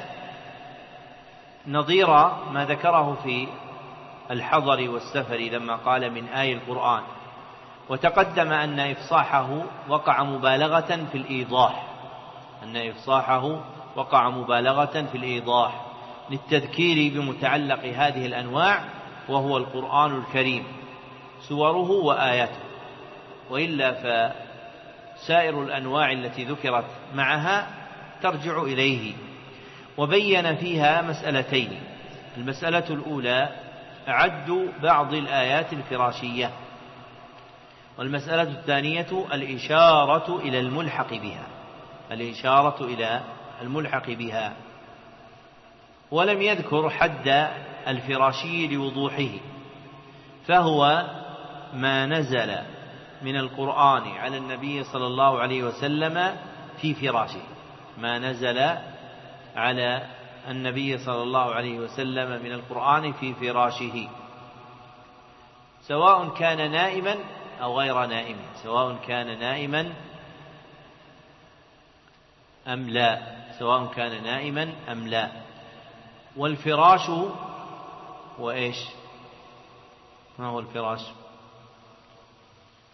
نظير ما ذكره في الحضر والسفر لما قال من آي القرآن. وتقدم أن إفصاحه وقع مبالغة في الإيضاح أن إفصاحه وقع مبالغة في الإيضاح للتذكير بمتعلق هذه الأنواع، وهو القرآن الكريم سوره وآياته. وإلا فسائر الأنواع التي ذكرت معها ترجع إليه. وبين فيها مسألتين: المسألة الأولى عد بعض الآيات الفراشية، والمسألة الثانية الإشارة إلى الملحق بها الإشارة إلى الملحق بها. ولم يذكر حد الفراشي لوضوحه، فهو ما نزل من القرآن على النبي صلى الله عليه وسلم في فراشه ما نزل على النبي صلى الله عليه وسلم من القرآن في فراشه، سواء كان نائما أو غير نائم سواء كان نائما أم لا سواء كان نائما أم لا. والفراش وإيش ما هو الفراش؟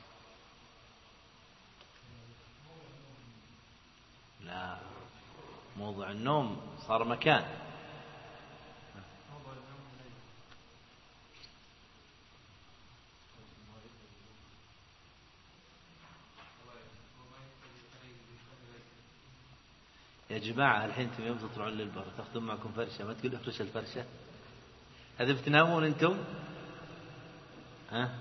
موضع النوم صار مكان. يا جماعة الحين انتم يوم تطلعون للبر تاخذون معكم فرشة، ما تقول افرش الفرشة، هذا بتنامون انتم؟ ها؟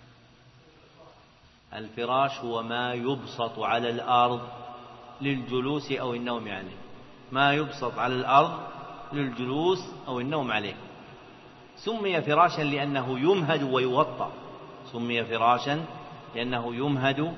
الفراش هو ما يبسط على الأرض للجلوس أو النوم عليه، ما يبسط على الأرض للجلوس أو النوم عليه. سمي فراشا لأنه يمهد ويوطأ، سمي فراشا لأنه يمهد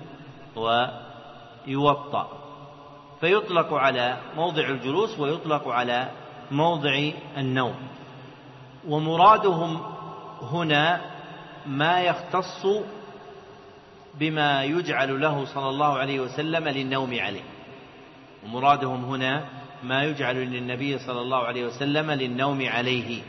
ويوطأ، فيطلق على موضع الجلوس ويطلق على موضع النوم. ومرادهم هنا ما يختص بما يجعل له صلى الله عليه وسلم للنوم عليه، ومرادهم هنا ما يجعل للنبي صلى الله عليه وسلم للنوم عليه،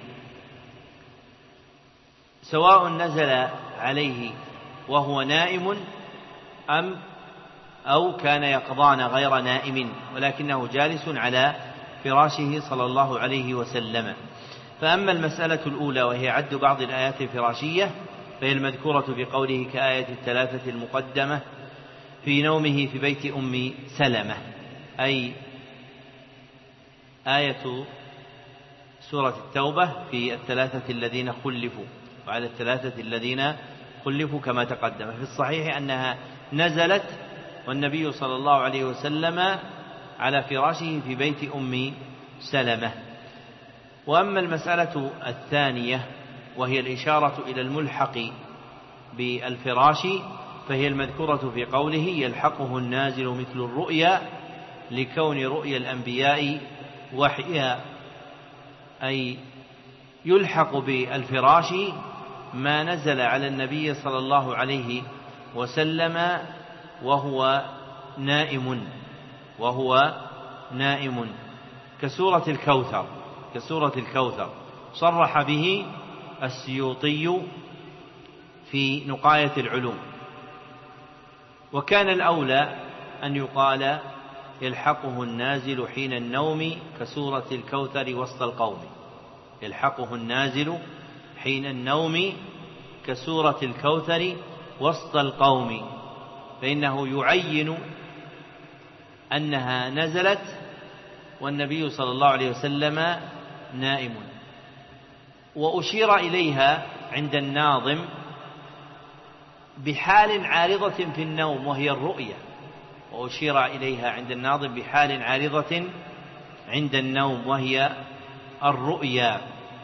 سواء نزل عليه وهو نائم أم أو كان يقظان غير نائم ولكنه جالس على فراشه صلى الله عليه وسلم. فأما المسألة الأولى وهي عد بعض الآيات الفراشية فهي المذكورة في قوله كآية الثلاثة المقدمة في نومه في بيت أم سلمة، أي آية سورة التوبة في الثلاثة الذين خلفوا وعلى الثلاثة الذين خلفوا كما تقدم. في الصحيح أنها نزلت والنبي صلى الله عليه وسلم على فراشه في بيت أم سلمة. وأما المسألة الثانية وهي الإشارة إلى الملحق بالفراش فهي المذكورة في قوله يلحقه النازل مثل الرؤيا لكون رؤيا الأنبياء وحيا، أي يلحق بالفراش ما نزل على النبي صلى الله عليه وسلم وهو نائم وهو نائم كسورة الكوثر كسورة الكوثر صرح به السيوطي في نقاية العلوم. وكان الأولى أن يقال يلحقه النازل حين النوم كسورة الكوثر وسط القوم، يلحقه النازل حين النوم كسورة الكوثر وسط القوم، فإنه يعين أنها نزلت والنبي صلى الله عليه وسلم نائم. وأشير إليها عند الناظم بحال عارضة في النوم وهي الرؤية، وأشير إليها عند الناظم بحال عارضة عند النوم وهي الرؤيا.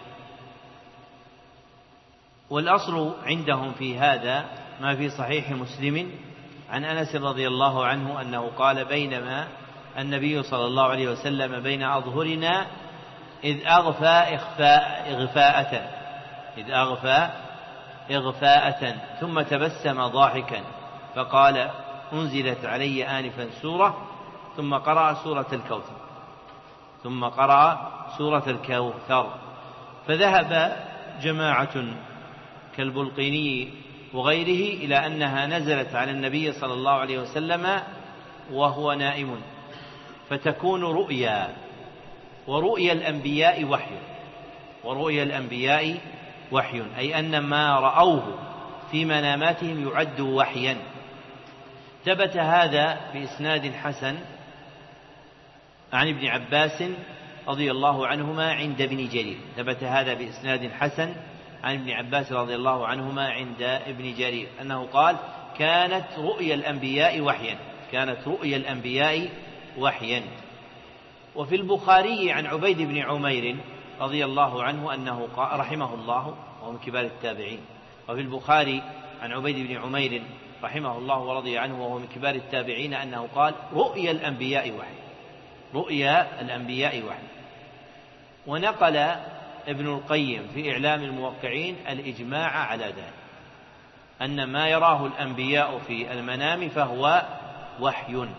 والأصل عندهم في هذا ما في صحيح مسلم عن أنس رضي الله عنه أنه قال بينما النبي صلى الله عليه وسلم بين أظهرنا إذ أغفى إغفاء إغفاءة إذ أغفى إغفاءة ثم تبسم ضاحكا فقال أنزلت علي آنفا سورة ثم قرأ سورة الكوثر ثم قرأ سورة الكوثر. فذهب جماعة كالبلقيني وغيره إلى أنها نزلت على النبي صلى الله عليه وسلم وهو نائم فتكون رؤيا، ورؤيا الأنبياء وحي ورؤيا الأنبياء وحي أي أن ما رأوه في مناماتهم يعد وحيا. ثبت هذا بإسناد حسن عن ابن عباس رضي الله عنهما عند ابن جرير ثبت هذا بإسناد حسن عن ابن عباس رضي الله عنهما عند ابن جرير أنه قال كانت رؤيا الأنبياء وحيا كانت رؤيا الأنبياء وحيا. وفي البخاري عن عبيد بن عمير رضي الله عنه أنه قال رحمه الله وهو من كبار التابعين وفي البخاري عن عبيد بن عمير رحمه الله ورضي عنه وهو من كبار التابعين أنه قال رؤيا الأنبياء وحي رؤيا الأنبياء وحي. ونقل ابن القيم في إعلام الموقعين الإجماع على ذلك أن ما يراه الأنبياء في المنام فهو وحي،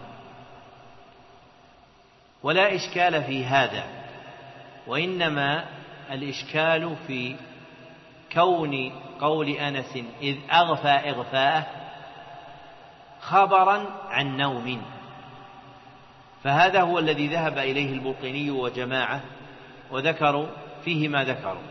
ولا إشكال في هذا، وإنما الإشكال في كون قول أنس إذ أغفى إغفاءه خبرا عن نوم، فهذا هو الذي ذهب إليه البلقيني وجماعة، وذكروا فيه ما ذكروا.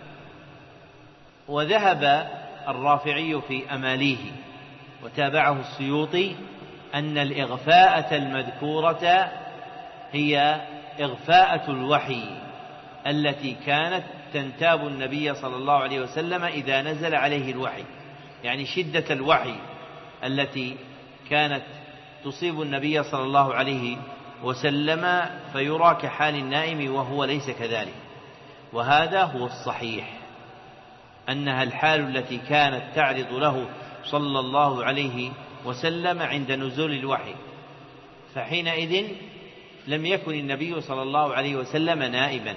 وذهب الرافعي في أماليه وتابعه السيوطي أن الإغفاءة المذكورة هي إغفاءة الوحي التي كانت تنتاب النبي صلى الله عليه وسلم إذا نزل عليه الوحي، يعني شدة الوحي التي كانت تصيب النبي صلى الله عليه وسلم فيرى كحال النائم وهو ليس كذلك. وهذا هو الصحيح، أنها الحال التي كانت تعرض له صلى الله عليه وسلم عند نزول الوحي، فحينئذ لم يكن النبي صلى الله عليه وسلم نائبا،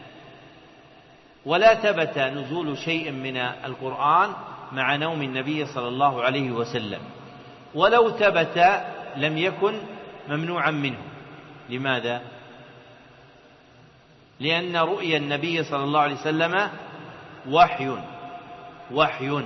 ولا ثبت نزول شيء من القرآن مع نوم النبي صلى الله عليه وسلم، ولو ثبت لم يكن ممنوعا منه. لماذا؟ لأن رؤيا النبي صلى الله عليه وسلم وحي وحي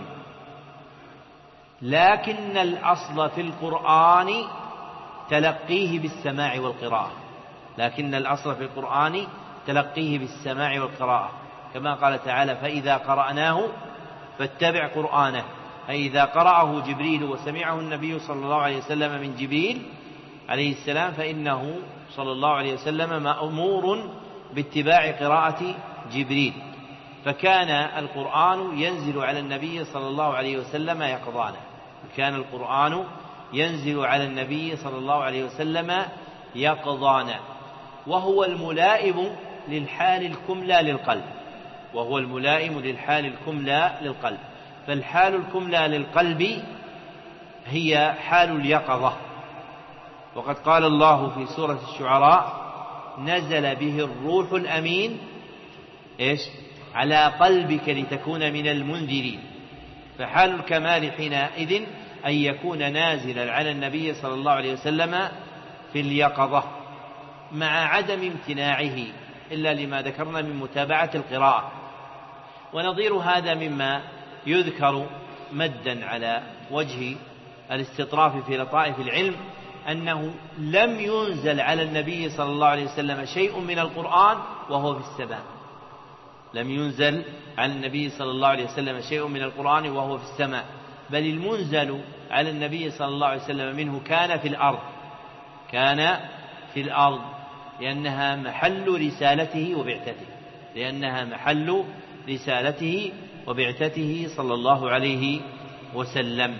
لكن الأصل في القرآن تلقيه بالسماع والقراءة، لكن الأصل في القرآن تلقيه بالسماع والقراءة، كما قال تعالى: فإذا قرأناه فاتبع قرآنه. فإذا قرأه جبريل وسمعه النبي صلى الله عليه وسلم من جبريل عليه السلام فإنه صلى الله عليه وسلم مأمور باتباع قراءة جبريل، فكان القرآن ينزل على النبي صلى الله عليه وسلم يقظانا، كان القرآن ينزل على النبي صلى الله عليه وسلم يقظانا، وهو الملائم للحال الكملى للقلب، وهو الملائم للحال الكملى للقلب. فالحال الكملى للقلب هي حال اليقظة، وقد قال الله في سورة الشعراء: نزل به الروح الأمين إيش؟ على قلبك لتكون من المنذرين. فحال الكمال حينئذ أن يكون نازلا على النبي صلى الله عليه وسلم في اليقظة، مع عدم امتناعه إلا لما ذكرنا من متابعة القراءة. ونظير هذا مما يذكر مدا على وجه الاستطراف في لطائف العلم أنه لم ينزل على النبي صلى الله عليه وسلم شيء من القرآن وهو في السماء، لم ينزل على النبي صلى الله عليه وسلم شيء من القرآن وهو في السماء، بل المنزل على النبي صلى الله عليه وسلم منه كان في الأرض، كان في الأرض لأنها محل رسالته وبعثته، لأنها محل رسالته وبعثته صلى الله عليه وسلم.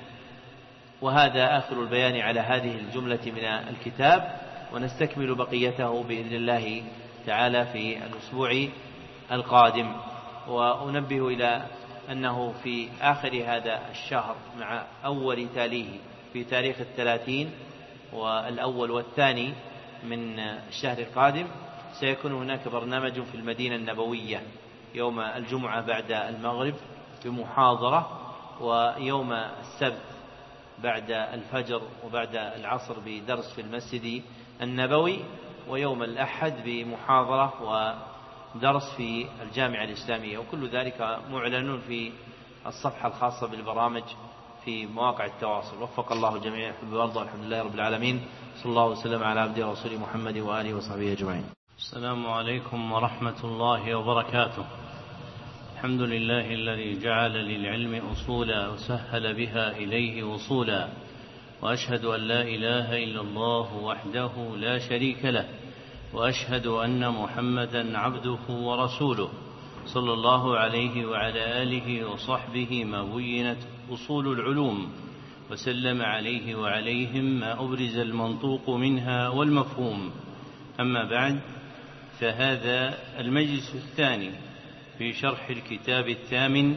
وهذا آخر البيان على هذه الجملة من الكتاب، ونستكمل بقيته بإذن الله تعالى في الأسبوع القادم. وأنبه إلى أنه في آخر هذا الشهر مع أول تاليه في تاريخ الثلاثين والأول والثاني من الشهر القادم سيكون هناك برنامج في المدينة النبوية يوم الجمعة بعد المغرب بمحاضرة، ويوم السبت بعد الفجر وبعد العصر بدرس في المسجد النبوي، ويوم الأحد بمحاضرة ودرس في الجامعة الإسلامية، وكل ذلك معلن في الصفحة الخاصة بالبرامج في مواقع التواصل. وفق الله جميعا وارضى، والحمد لله رب العالمين، صلى الله وسلم على عبده ورسوله محمد وآله وصحبه أجمعين. السلام عليكم ورحمة الله وبركاته. الحمد لله الذي جعل للعلم أصولا وسهل بها إليه وصولا، وأشهد أن لا إله إلا الله وحده لا شريك له، وأشهد أن محمدا عبده ورسوله صلى الله عليه وعلى آله وصحبه ما بينت أصول العلوم، وسلم عليه وعليهم ما أبرز المنطوق منها والمفهوم. أما بعد، فهذا المجلس الثاني في شرح الكتاب الثامن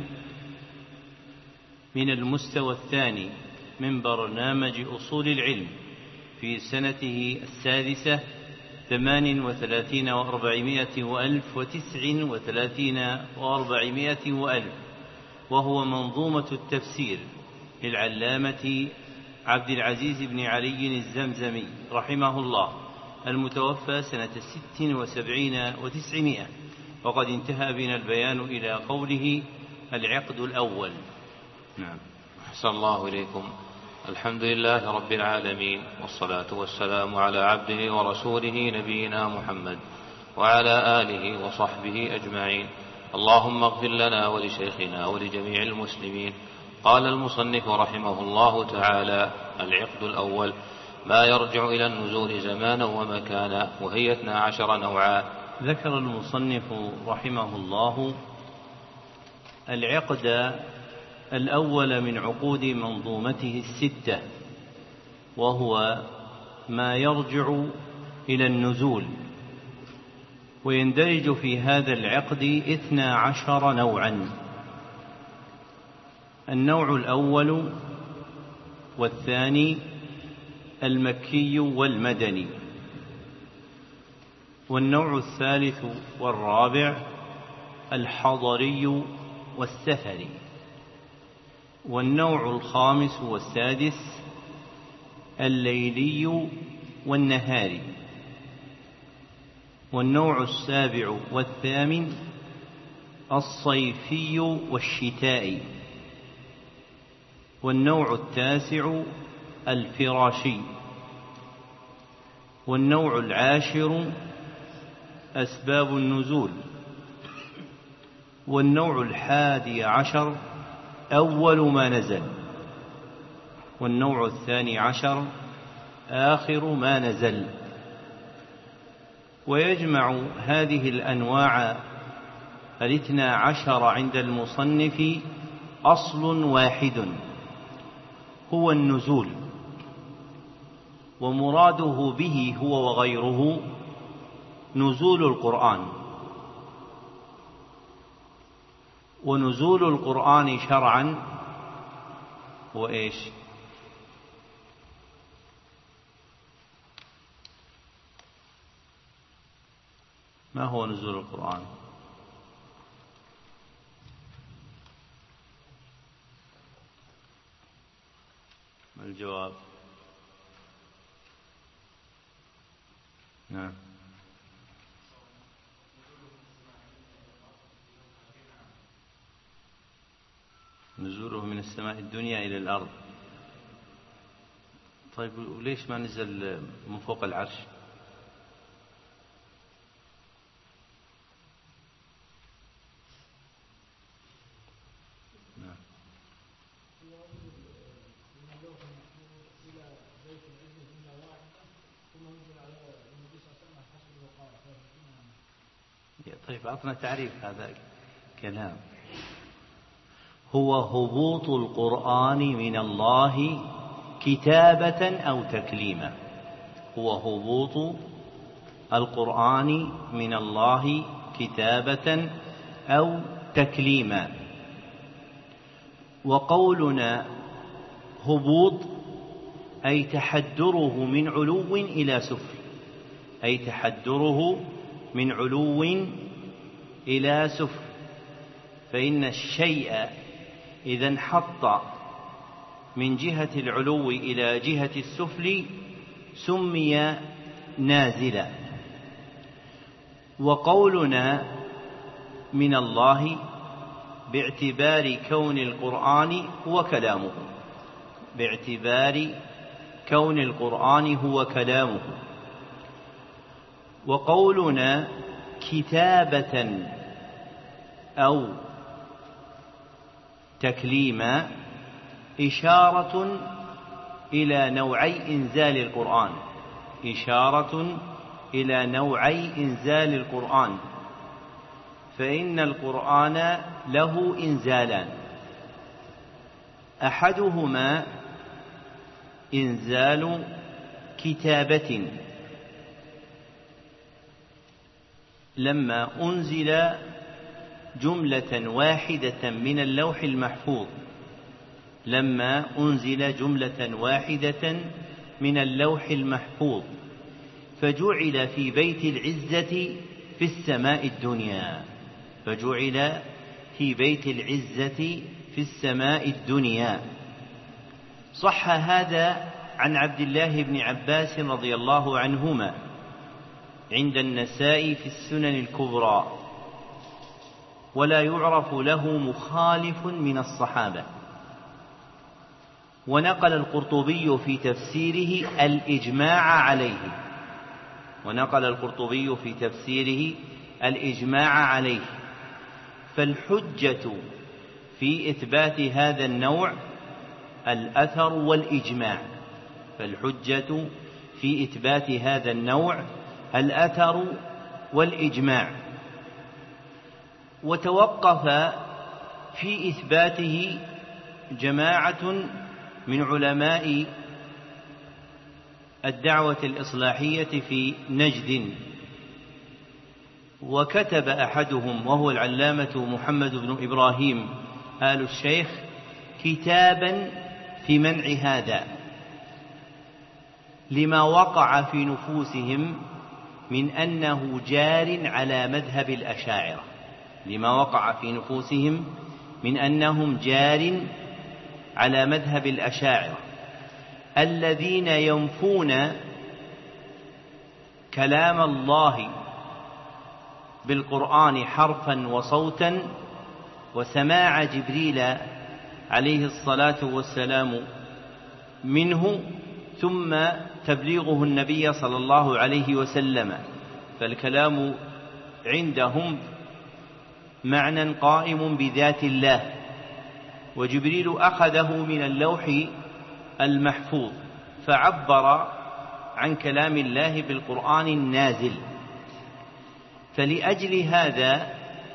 من المستوى الثاني من برنامج أصول العلم في سنته السادسة ثمان وثلاثين وأربعمائة وألف وتسع وثلاثين وأربعمائة وألف، وهو منظومة التفسير للعلامة عبد العزيز بن علي الزمزمي رحمه الله، المتوفى سنة ست وسبعين وتسعمائة. وقد انتهى بنا البيان إلى قوله: العقد الأول. نعم. أحسن الله إليكم. الحمد لله رب العالمين، والصلاة والسلام على عبده ورسوله نبينا محمد وعلى آله وصحبه أجمعين. اللهم اغفر لنا ولشيخنا ولجميع المسلمين. قال المصنف رحمه الله تعالى: العقد الأول ما يرجع إلى النزول زمانا ومكانا، وهي اثنا عشر نوعا. ذكر المصنف رحمه الله العقد الأول من عقود منظومته الستة، وهو ما يرجع إلى النزول، ويندرج في هذا العقد اثنا عشر نوعا. النوع الأول والثاني المكي والمدني، والنوع الثالث والرابع الحضري والسفري، والنوع الخامس والسادس الليلي والنهاري، والنوع السابع والثامن الصيفي والشتائي، والنوع التاسع الفراشي، والنوع العاشر أسباب النزول، والنوع الحادي عشر أول ما نزل، والنوع الثاني عشر آخر ما نزل. ويجمع هذه الأنواع الاثنى عشر عند المصنف أصل واحد هو النزول، ومراده به هو وغيره نزول القرآن. ونزول القرآن شرعا هو إيش؟ ما هو نزول القرآن؟ ما الجواب؟ نعم. نزوله من السماء الدنيا إلى الأرض. طيب وليش ما نزل من فوق العرش؟ نعم. طيب أعطنا تعريف هذا كلام. هو هبوط القرآن من الله كتابة أو تكليما. هو هبوط القرآن من الله كتابة أو تكليما. وقولنا هبوط أي تحدره من علو إلى سفل، أي تحدره من علو إلى سفل. فإن الشيء إذا انحط من جهة العلو إلى جهة السفل سمي نازلا. وقولنا من الله باعتبار كون القرآن هو كلامه، باعتبار كون القرآن هو كلامه. وقولنا كتابة أو تكليما إشارة إلى نوعي إنزال القرآن، إشارة إلى نوعي إنزال القرآن. فإن القرآن له إنزالان، أحدهما إنزال كتابة، لما أنزل جملة واحدة من اللوح المحفوظ، لما أنزل جملة واحدة من اللوح المحفوظ فجعل في بيت العزة في السماء الدنيا، فجعل في بيت العزة في السماء الدنيا. صح هذا عن عبد الله بن عباس رضي الله عنهما عند النسائي في السنن الكبرى، ولا يعرف له مخالف من الصحابة. ونقل القرطبي في تفسيره الإجماع عليه ونقل القرطبي في تفسيره الإجماع عليه فالحجة في إثبات هذا النوع الأثر والإجماع فالحجة في إثبات هذا النوع الأثر والإجماع. وتوقف في إثباته جماعة من علماء الدعوة الإصلاحية في نجد، وكتب أحدهم وهو العلامة محمد بن إبراهيم آل الشيخ كتابا في منع هذا لما وقع في نفوسهم من أنه جار على مذهب الأشاعرة لما وقع في نفوسهم من أنهم جار على مذهب الأشاعرة الذين ينفون كلام الله بالقرآن حرفا وصوتا وسماع جبريل عليه الصلاة والسلام منه ثم تبليغه النبي صلى الله عليه وسلم، فالكلام عندهم معنى قائم بذات الله، وجبريل أخذه من اللوح المحفوظ فعبر عن كلام الله بالقرآن النازل. فلأجل هذا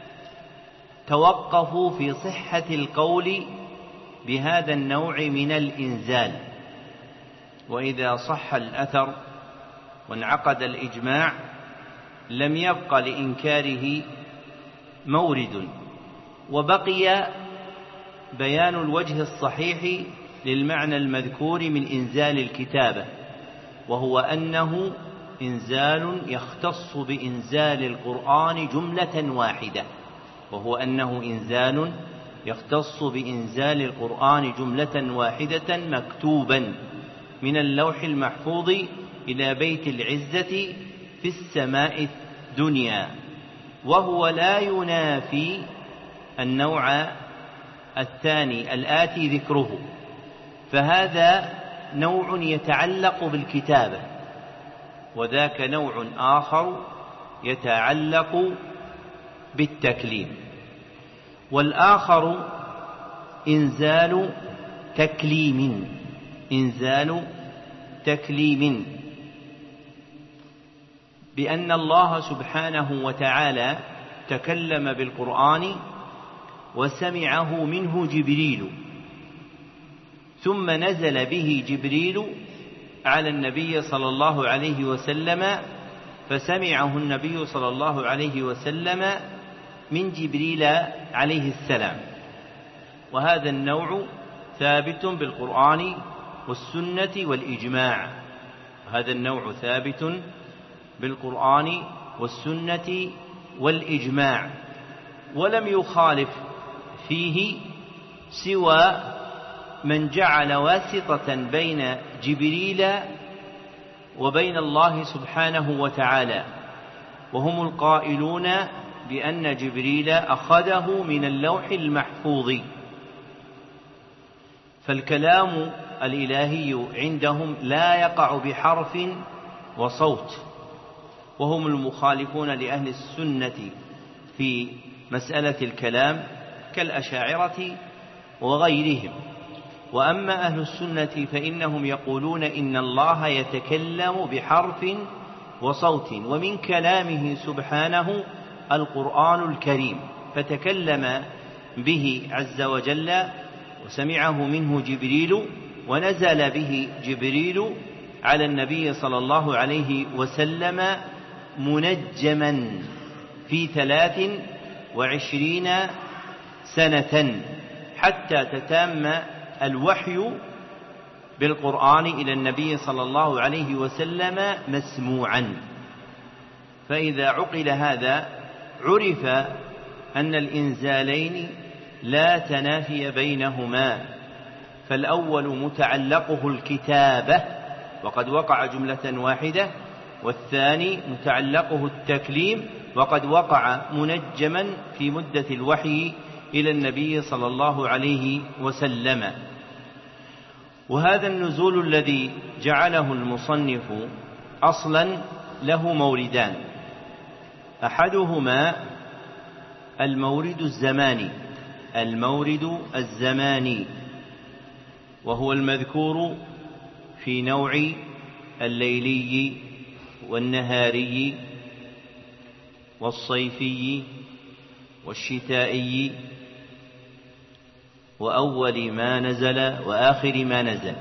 توقفوا في صحة القول بهذا النوع من الإنزال، وإذا صح الأثر وانعقد الإجماع لم يبق لإنكاره مورد. وبقي بيان الوجه الصحيح للمعنى المذكور من إنزال الكتابة، وهو أنه إنزال يختص بإنزال القرآن جملة واحدة وهو أنه إنزال يختص بإنزال القرآن جملة واحدة مكتوبا من اللوح المحفوظ إلى بيت العزة في السماء الدنيا، وهو لا ينافي النوع الثاني الآتي ذكره، فهذا نوع يتعلق بالكتابة وذاك نوع آخر يتعلق بالتكليم. والآخر إنزال تكليم إنزال تكليم بأن الله سبحانه وتعالى تكلم بالقرآن وسمعه منه جبريل ثم نزل به جبريل على النبي صلى الله عليه وسلم فسمعه النبي صلى الله عليه وسلم من جبريل عليه السلام. وهذا النوع ثابت بالقرآن والسنة والإجماع هذا النوع ثابت بالقرآن والسنة والإجماع، ولم يخالف فيه سوى من جعل واسطة بين جبريل وبين الله سبحانه وتعالى، وهم القائلون بأن جبريل أخذه من اللوح المحفوظ. فالكلام الإلهي عندهم لا يقع بحرف وصوت، وهم المخالفون لأهل السنة في مسألة الكلام كالأشاعرة وغيرهم. وأما أهل السنة فإنهم يقولون إن الله يتكلم بحرف وصوت، ومن كلامه سبحانه القرآن الكريم، فتكلم به عز وجل وسمعه منه جبريل ونزل به جبريل على النبي صلى الله عليه وسلم منجما في ثلاث وعشرين سنة حتى تتم الوحي بالقرآن إلى النبي صلى الله عليه وسلم مسموعا. فإذا عقل هذا عرف أن الإنزالين لا تنافي بينهما، فالأول متعلقه الكتابة وقد وقع جملة واحدة، والثاني متعلقه التكليم وقد وقع منجما في مدة الوحي إلى النبي صلى الله عليه وسلم. وهذا النزول الذي جعله المصنف أصلا له موردان، أحدهما المورد الزماني المورد الزماني وهو المذكور في نوع الليلي والنهاري والصيفي والشتائي وأول ما نزل وآخر ما نزل.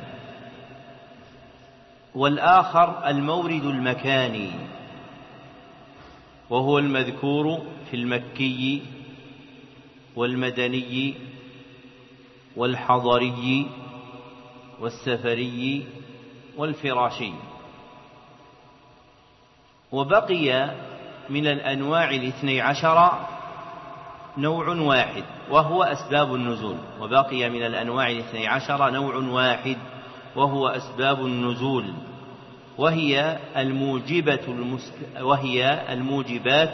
والآخر المورد المكاني وهو المذكور في المكي والمدني والحضري والسفري والفراشي. وبقي من الأنواع الاثني عشر نوع واحد وهو أسباب النزول وبقي من الأنواع الاثني عشر نوع واحد وهو أسباب النزول، وهي الموجبة المست... وهي الموجبات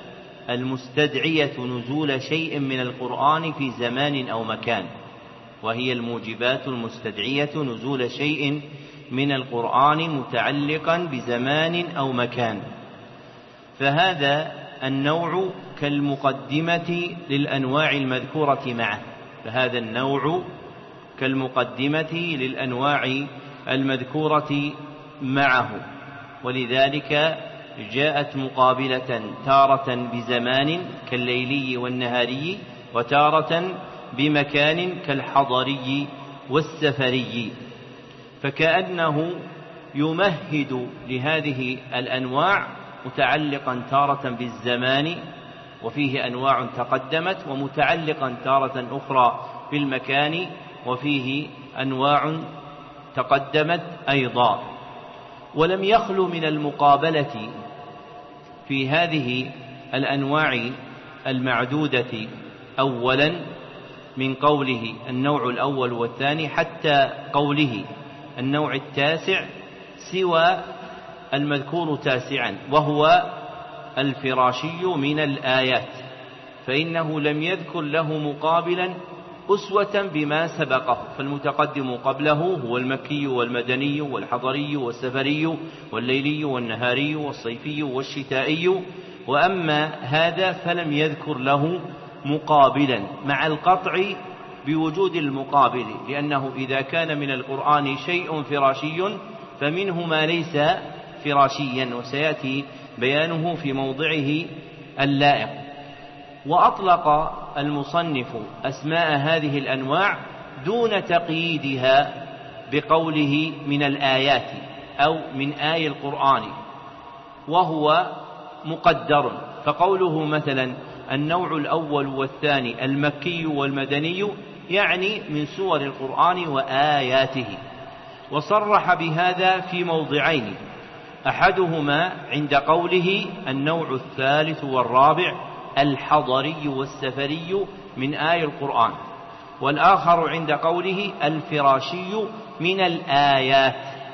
المستدعية نزول شيء من القرآن في زمان أو مكان وهي الموجبات المستدعية نزول شيء من القرآن متعلقا بزمان أو مكان. فهذا النوع كالمقدمة للأنواع المذكورة معه فهذا النوع كالمقدمة للأنواع المذكورة معه ولذلك جاءت مقابلة تارة بزمان كالليلي والنهاري وتارة بمكان كالحضري والسفري، فكأنه يمهد لهذه الأنواع متعلقا تارة بالزمان وفيه أنواع تقدمت ومتعلقا تارة أخرى بالمكان وفيه أنواع تقدمت أيضا. ولم يخل من المقابلة في هذه الأنواع المعدودة أولا من قوله النوع الأول والثاني حتى قوله النوع التاسع سوى المذكور تاسعا وهو الفراشي من الآيات، فإنه لم يذكر له مقابلا أسوة بما سبقه، فالمتقدم قبله هو المكي والمدني والحضري والسفري والليلي والنهاري والصيفي والشتائي، وأما هذا فلم يذكر له مقابلا مع القطع بوجود المقابل، لأنه إذا كان من القرآن شيء فراشي فمنه ما ليس فراشيا وسيأتي بيانه في موضعه اللائق. وأطلق المصنف أسماء هذه الأنواع دون تقييدها بقوله من الآيات أو من آي القرآن وهو مقدر، فقوله مثلا النوع الأول والثاني المكي والمدني يعني من سور القرآن وآياته، وصرح بهذا في موضعين، أحدهما عند قوله النوع الثالث والرابع الحضري والسفري من آي القرآن، والآخر عند قوله الفراشي من الآيات.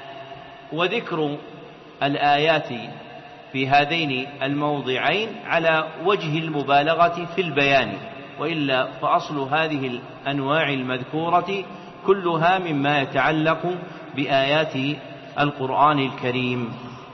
وذكر الآيات في هذين الموضعين على وجه المبالغة في البيان، وإلا فأصل هذه الأنواع المذكورة كلها مما يتعلق بآيات القرآن الكريم.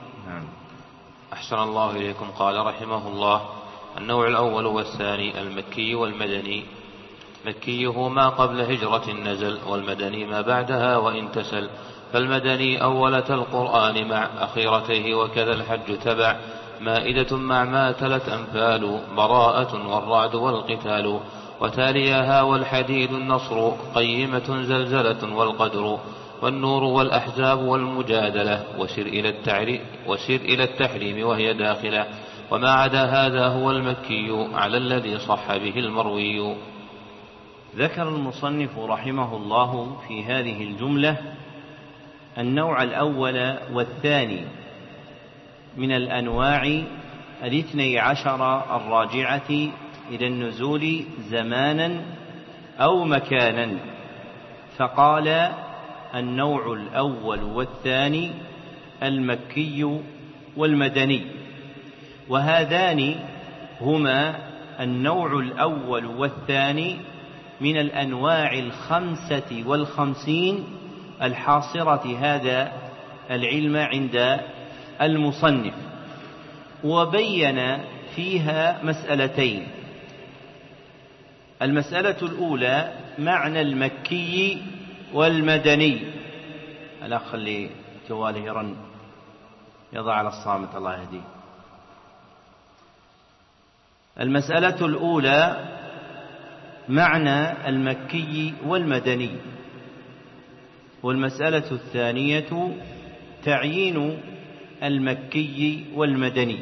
أحسن الله إليكم. قال رحمه الله: النوع الأول والثاني المكي والمدني. مكي هو ما قبل هجرة النزل، والمدني ما بعدها وإن تسل، فالمدني أولة القرآن مع أخيرته وكذا الحج تبع، مائدة مع ما تلت أنفال، براءة والرعد والقتال، وتاليها والحديد النصر، قيمة زلزلة والقدر، والنور والأحزاب والمجادلة، وسر إلى التحريم, وسر إلى التحريم وهي داخلة، وما عدا هذا هو المكي على الذي صح به المروي. ذكر المصنف رحمه الله في هذه الجملة النوع الأول والثاني من الأنواع الاثني عشر الراجعة إلى النزول زمانا أو مكانا، فقال النوع الأول والثاني المكي والمدني، وهذان هما النوع الأول والثاني من الأنواع الخمسة والخمسين الحاصرة هذا العلم عند المصنف، وبين فيها مسألتين. المسألة الأولى معنى المكي والمدني. الأخ اللي جواله يرن يضع على الصامت الله يهديه. المسألة الأولى معنى المكي والمدني، والمسألة الثانية تعيين المكي والمدني.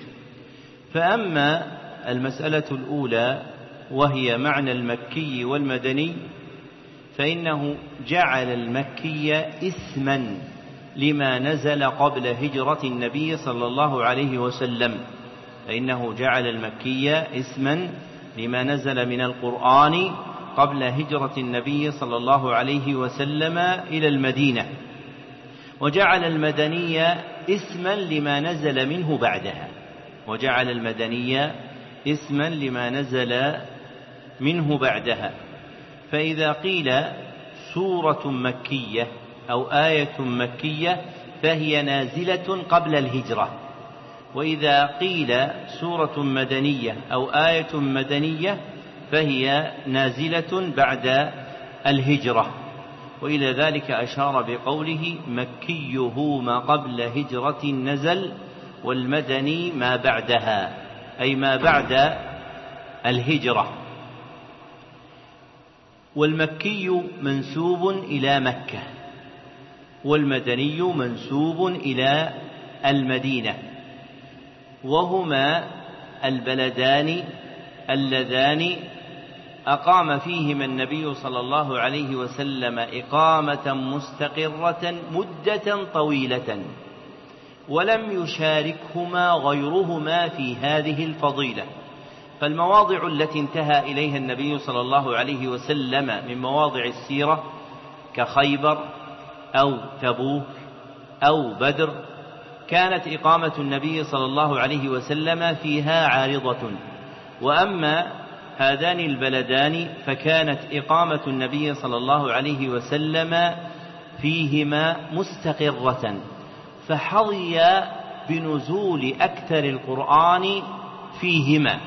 فأما المسألة الأولى وهي معنى المكي والمدني فإنه جعل المكي اسما لما نزل قبل هجرة النبي صلى الله عليه وسلم، فإنه جعل المكي اسما لما نزل من القرآن قبل هجرة النبي صلى الله عليه وسلم إلى المدينة، وجعل المدني اسما لما نزل منه بعدها، وجعل المدني اسما لما نزل منه بعدها. فإذا قيل سورة مكية أو آية مكية فهي نازلة قبل الهجرة، وإذا قيل سورة مدنية أو آية مدنية فهي نازلة بعد الهجرة. وإلى ذلك أشار بقوله مكيه ما قبل هجرة نزل والمدني ما بعدها، أي ما بعد الهجرة. والمكي منسوب إلى مكة، والمدني منسوب إلى المدينة، وهما البلدان اللذان أقام فيهما النبي صلى الله عليه وسلم إقامة مستقرة مدة طويلة، ولم يشاركهما غيرهما في هذه الفضيلة. فالمواضع التي انتهى إليها النبي صلى الله عليه وسلم من مواضع السيرة كخيبر أو تبوك أو بدر كانت إقامة النبي صلى الله عليه وسلم فيها عارضة، وأما هذان البلدان فكانت إقامة النبي صلى الله عليه وسلم فيهما مستقرة، فحظي بنزول أكثر القرآن فيهما،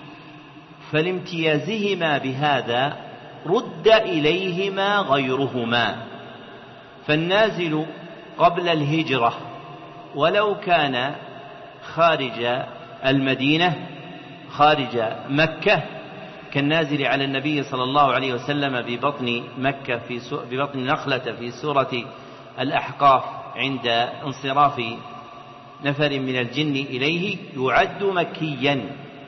فلامتيازهما بهذا رد إليهما غيرهما. فالنازل قبل الهجرة ولو كان خارج المدينة خارج مكة كالنازل على النبي صلى الله عليه وسلم ببطن مكة في ببطن نخلة في سورة الأحقاف عند انصراف نفر من الجن إليه يعد مكيا.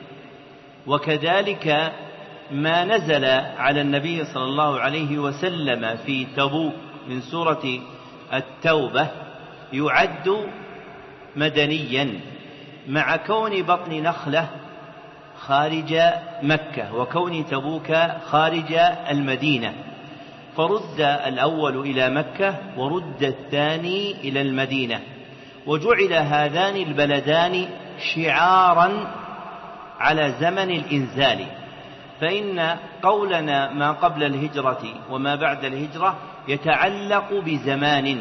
وكذلك ما نزل على النبي صلى الله عليه وسلم في تبوك من سورة التوبة يعد مدنيا، مع كون بطن نخلة خارج مكة وكون تبوك خارج المدينة، فرد الأول إلى مكة ورد الثاني إلى المدينة، وجعل هذان البلدان شعارا على زمن الإنزال. فإن قولنا ما قبل الهجرة وما بعد الهجرة يتعلق بزمان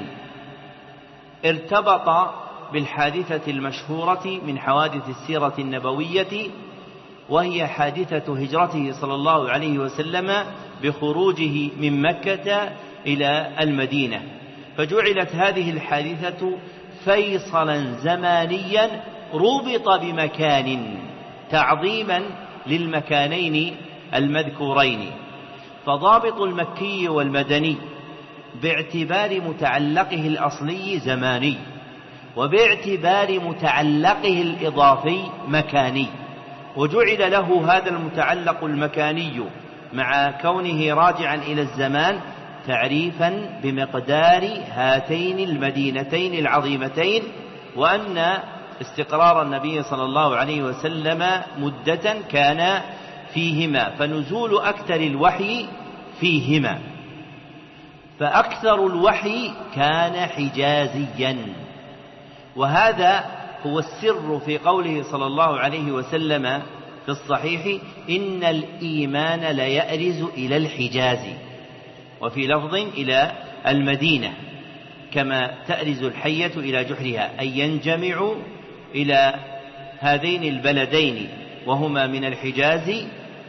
ارتبط بالحادثة المشهورة من حوادث السيرة النبوية، وهي حادثة هجرته صلى الله عليه وسلم بخروجه من مكة إلى المدينة، فجعلت هذه الحادثة فيصلا زمانيا ربط بمكان تعظيما للمكانين المذكورين. فضابط المكي والمدني باعتبار متعلقه الأصلي زماني، وباعتبار متعلقه الإضافي مكاني، وجعل له هذا المتعلق المكاني مع كونه راجعا إلى الزمان تعريفا بمقدار هاتين المدينتين العظيمتين، وأن استقرار النبي صلى الله عليه وسلم مدة كان فيهما، فنزول أكثر الوحي فيهما، فأكثر الوحي كان حجازيا. وهذا هو السر في قوله صلى الله عليه وسلم في الصحيح إن الإيمان ليأرز إلى الحجاز، وفي لفظ إلى المدينة، كما تأرز الحية إلى جحرها، أي ينجمع إلى هذين البلدين وهما من الحجاز،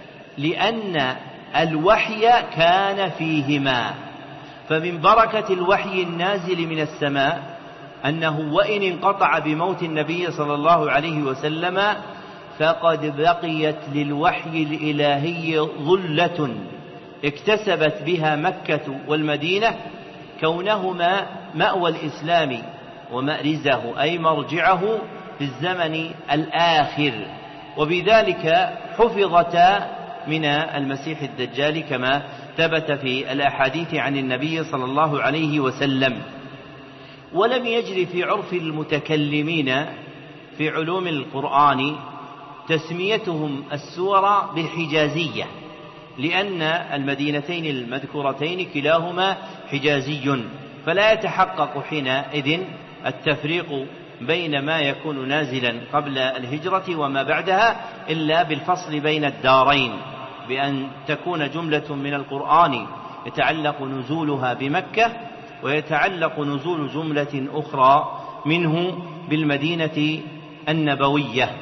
لأن الوحي كان فيهما. فمن بركة الوحي النازل من السماء أنه وإن انقطع بموت النبي صلى الله عليه وسلم فقد بقيت للوحي الإلهي ظلة اكتسبت بها مكة والمدينة كونهما مأوى الإسلام ومأرزه، أي مرجعه في الزمن الآخر، وبذلك حفظتا من المسيح الدجال كما ثبت في الأحاديث عن النبي صلى الله عليه وسلم. ولم يجري في عرف المتكلمين في علوم القرآن تسميتهم السور بالحجازية، لأن المدينتين المذكورتين كلاهما حجازي، فلا يتحقق حينئذ التفريق بين ما يكون نازلا قبل الهجرة وما بعدها إلا بالفصل بين الدارين، بأن تكون جملة من القرآن يتعلق نزولها بمكة ويتعلق نزول جملة أخرى منه بالمدينة النبوية.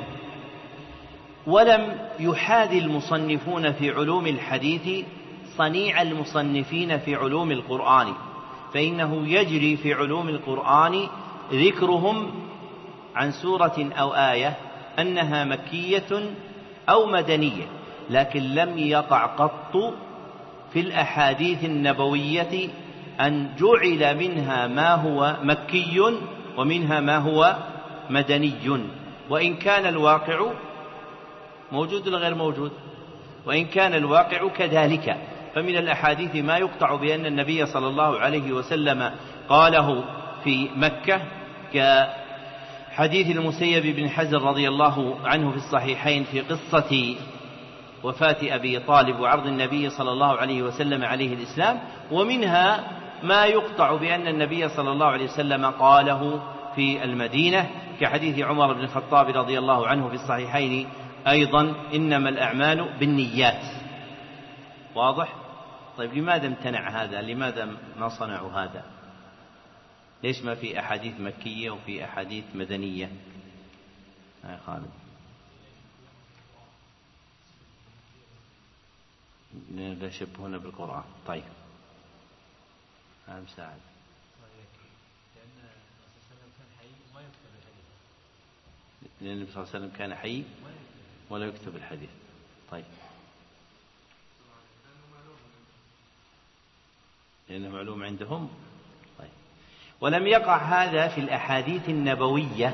ولم يحاذي المصنفون في علوم الحديث صنيع المصنفين في علوم القرآن، فإنه يجري في علوم القرآن ذكرهم عن سورة أو آية أنها مكية أو مدنية، لكن لم يقع قط في الأحاديث النبوية أن جعل منها ما هو مكي ومنها ما هو مدني، وإن كان الواقع موجود ولا غير موجود، وإن كان الواقع كذلك. فمن الأحاديث ما يقطع بأن النبي صلى الله عليه وسلم قاله في مكة، كحديث المسيب بن حزن رضي الله عنه في الصحيحين في قصة وفاة أبي طالب وعرض النبي صلى الله عليه وسلم عليه الإسلام، ومنها ما يقطع بأن النبي صلى الله عليه وسلم قاله في المدينة، كحديث عمر بن الخطاب رضي الله عنه في الصحيحين أيضا إنما الأعمال بالنيات. واضح؟ طيب لماذا امتنع هذا؟ لماذا ما صنعوا هذا؟ ليش ما في أحاديث مكية وفي أحاديث مدنية؟ يا خالد لا يشبهون بالقرآن. طيب هذا مساعد، لأن النبي صلى الله عليه وسلم كان حي ولا يكتب الحديث. طيب لأنه معلوم عندهم. طيب ولم يقع هذا في الأحاديث النبوية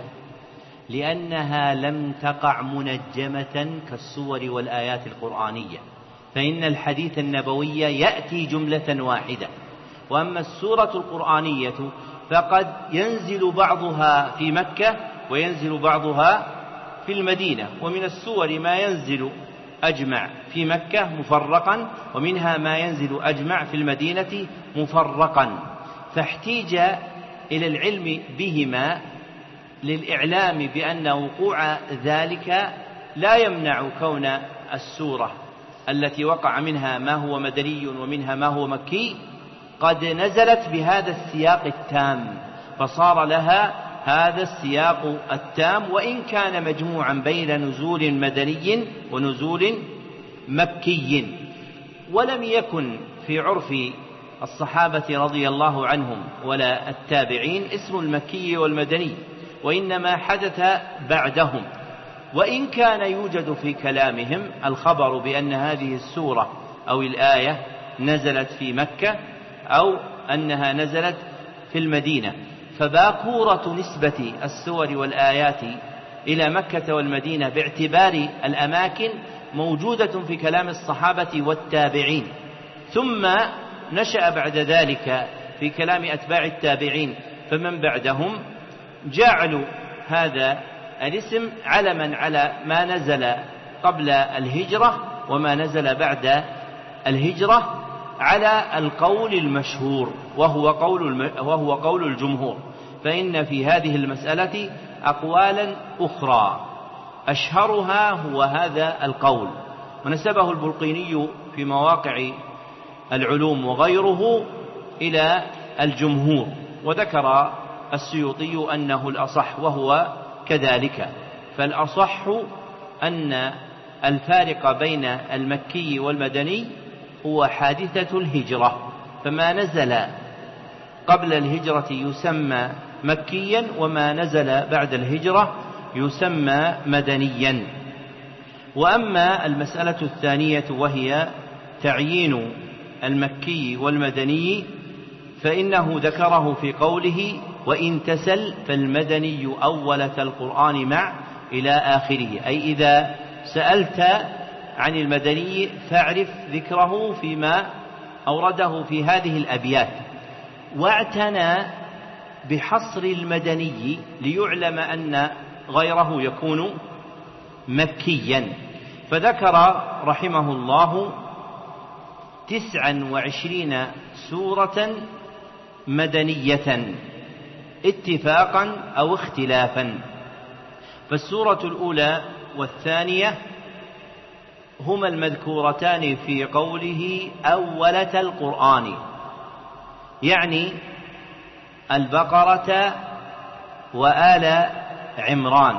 لأنها لم تقع منجمة كالسور والآيات القرآنية، فإن الحديث النبوي يأتي جملة واحدة، وأما السورة القرآنية فقد ينزل بعضها في مكة وينزل بعضها في المدينة، ومن السور ما ينزل أجمع في مكة مفرقا، ومنها ما ينزل أجمع في المدينة مفرقا، فاحتيج إلى العلم بهما للإعلام بأن وقوع ذلك لا يمنع كون السورة التي وقع منها ما هو مدني ومنها ما هو مكي قد نزلت بهذا السياق التام، فصار لها هذا السياق التام، وإن كان مجموعا بين نزول مدني ونزول مكي. ولم يكن في عرف الصحابة رضي الله عنهم ولا التابعين اسم المكي والمدني، وإنما حدث بعدهم، وإن كان يوجد في كلامهم الخبر بأن هذه السورة أو الآية نزلت في مكة أو أنها نزلت في المدينة، فباكورة نسبة السور والآيات إلى مكة والمدينة باعتبار الأماكن موجودة في كلام الصحابة والتابعين، ثم نشأ بعد ذلك في كلام أتباع التابعين فمن بعدهم جعلوا هذا الاسم علما على ما نزل قبل الهجرة وما نزل بعد الهجرة على القول المشهور وهو قول وهو قول الجمهور، فإن في هذه المسألة أقوالا أخرى أشهرها هو هذا القول، ونسبه البلقيني في مواقع العلوم وغيره إلى الجمهور، وذكر السيوطي أنه الأصح وهو كذلك. فالأصح أن الفارق بين المكي والمدني هو حادثة الهجرة، فما نزل قبل الهجرة يسمى مكيا، وما نزل بعد الهجرة يسمى مدنيا. وأما المسألة الثانية وهي تعيين المكي والمدني فإنه ذكره في قوله وإن تسل فالمدني أولة القرآن مع إلى آخره، أي إذا سألت عن المدني فاعرف ذكره فيما أورده في هذه الأبيات. واعتنى بحصر المدني ليعلم أن غيره يكون مكيا، فذكر رحمه الله تسعا وعشرين سورة مدنية اتفاقا أو اختلافا. فالسورة الأولى والثانية هما المذكورتان في قوله أولة القرآن، يعني البقرة وآل عمران،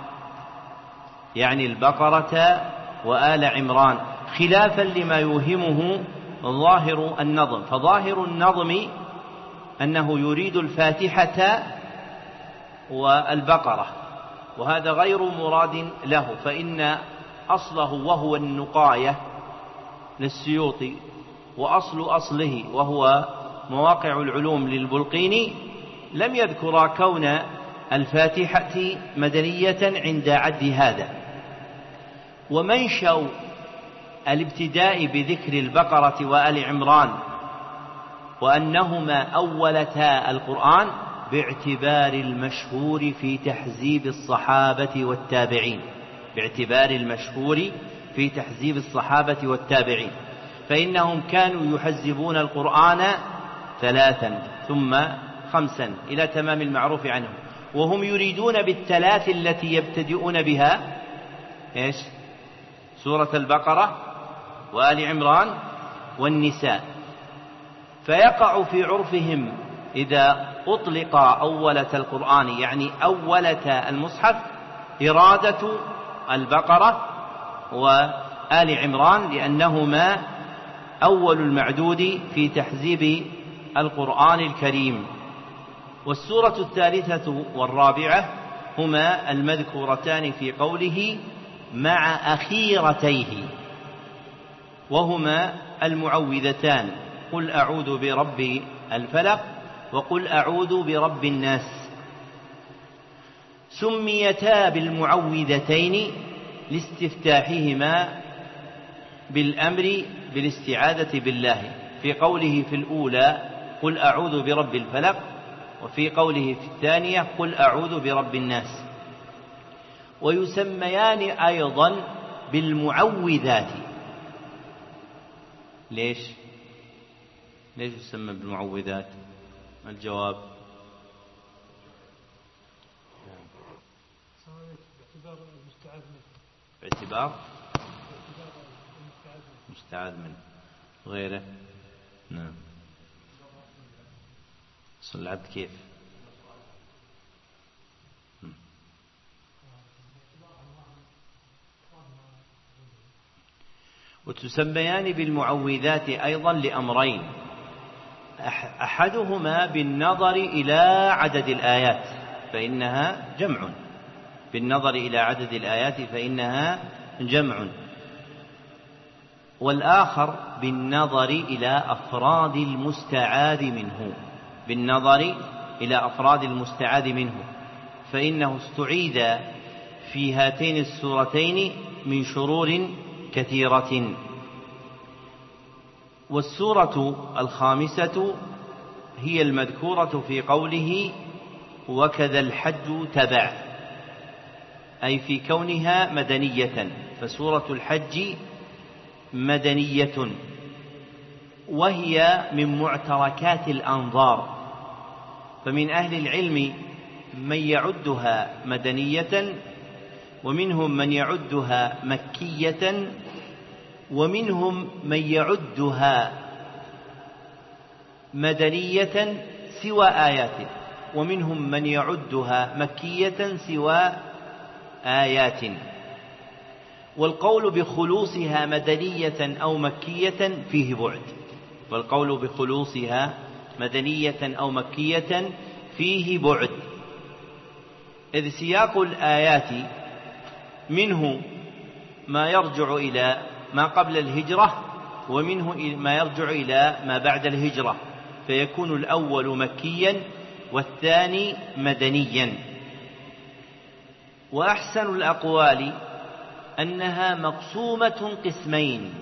يعني البقرة وآل عمران، خلافا لما يوهمه ظاهر النظم. فظاهر النظم أنه يريد الفاتحة والبقرة، وهذا غير مراد له، فإن أصله وهو النقاية للسيوطي، وأصل أصله وهو مواقع العلوم للبلقيني لم يذكر كون الفاتحة مدنية عند عد هذا. ومنشأ الابتداء بذكر البقرة وآل عمران وأنهما أولتا القرآن باعتبار المشهور في تحزيب الصحابة والتابعين، باعتبار المشهور في تحزيب الصحابة والتابعين، فإنهم كانوا يحزبون القرآن ثلاثا ثم خمسا إلى تمام المعروف عنهم، وهم يريدون بالثلاث التي يبتدئون بها إيش؟ سورة البقرة وآل عمران والنساء. فيقع في عرفهم إذا أطلق أولة القرآن يعني أولة المصحف إرادة البقرة وآل عمران، لأنهما أول المعدود في تحزيب القرآن الكريم. والسورة الثالثة والرابعة هما المذكورتان في قوله مع أخيرتيه، وهما المعوذتان قل أعوذ برب الفلق وقل أعوذ برب الناس. سميتا بالمعوذتين لاستفتاحهما بالأمر بالاستعاذة بالله، في قوله في الأولى قل أعوذ برب الفلق، وفي قوله في الثانية قل أعوذ برب الناس. ويسميان أيضا بالمعوذات. ليش؟ ليش يسمى بالمعوذات؟ الجواب باعتبار مستعاذ منه غيره. نعم. صل العبد كيف؟ وتسميان بالمعوذات أيضا لأمرين، أحدهما بالنظر إلى عدد الآيات فإنها جمع، بالنظر إلى عدد الآيات فإنها جمع، والآخر بالنظر إلى أفراد المستعاذ منه، بالنظر إلى أفراد المستعاذ منه، فإنه استعيذ في هاتين السورتين من شرور كثيرة. والسورة الخامسة هي المذكورة في قوله وكذا الحج تبع، أي في كونها مدنية، فسورة الحج مدنية، وهي من معتركات الأنظار، فمن أهل العلم من يعدها مدنية، ومنهم من يعدها مكية، ومنهم من يعدها مدنية سوى آيات، ومنهم من يعدها مكية سوى آيات. والقول بخلوصها مدنية أو مكية فيه بعد، والقول بخلوصها مدنية أو مكية فيه بعد، إذ سياق الآيات منه ما يرجع إلى ما قبل الهجرة، ومنه ما يرجع إلى ما بعد الهجرة، فيكون الأول مكيا والثاني مدنيا. وأحسن الأقوال أنها مقسومة قسمين،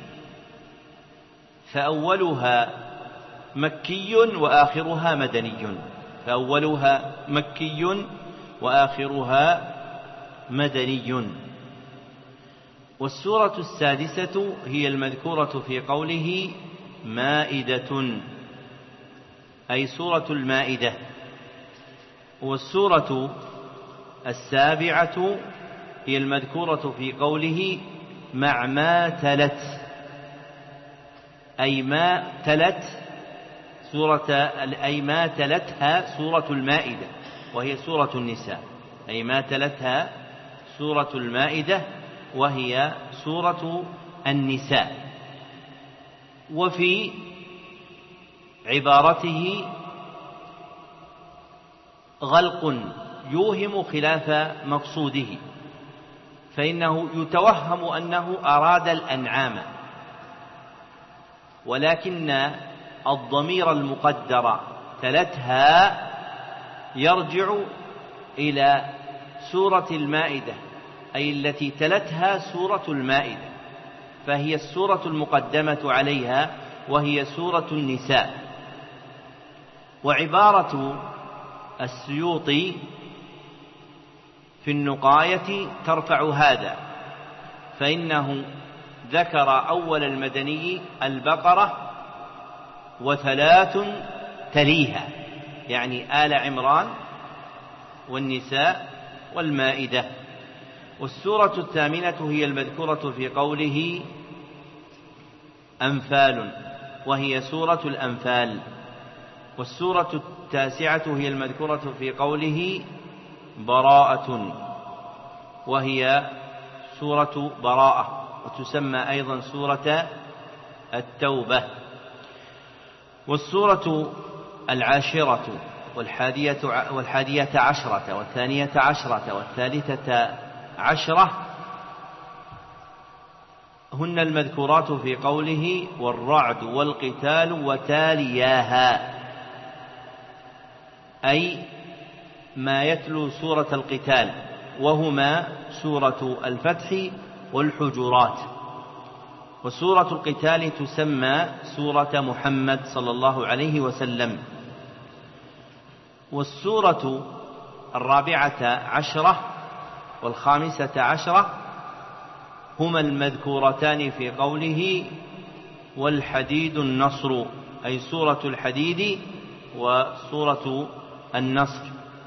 فأولها مكي وآخرها مدني، فأولها مكي وآخرها مدني. والسورة السادسة هي المذكورة في قوله مائدة، أي سورة المائدة. والسورة السابعة هي المذكورة في قوله مع ما تلت، أي ما تلت سورة أي ما تلتها سورة المائدة، وهي سورة النساء، أي ما تلتها سورة المائدة وهي سورة النساء. وفي عبارته غلق يوهم خلاف مقصوده، فإنه يتوهم أنه أراد الأنعام، ولكن الضمير المقدر تلتها يرجع إلى سورة المائدة، أي التي تلتها سورة المائدة، فهي السورة المقدمة عليها وهي سورة النساء. وعبارة السيوطي في النقاية ترفع هذا، فإنه ذكر أول المدني البقرة وثلاث تليها، يعني آل عمران والنساء والمائدة. والسورة الثامنة هي المذكورة في قوله أنفال، وهي سورة الأنفال. والسورة التاسعة هي المذكورة في قوله براءة، وهي سورة براءة، وتسمى أيضا سورة التوبة. والسورة العاشرة والحادية, والحادية عشرة والثانية عشرة والثالثة عشرة هن المذكورات في قوله والرعد والقتال وتالياها، أي ما يتلو سورة القتال، وهما سورة الفتح والحجرات. وسورة القتال تسمى سورة محمد صلى الله عليه وسلم. والسورة الرابعة عشرة والخامسة عشرة هما المذكورتان في قوله والحديد النصر، أي سورة الحديد وسورة النصر.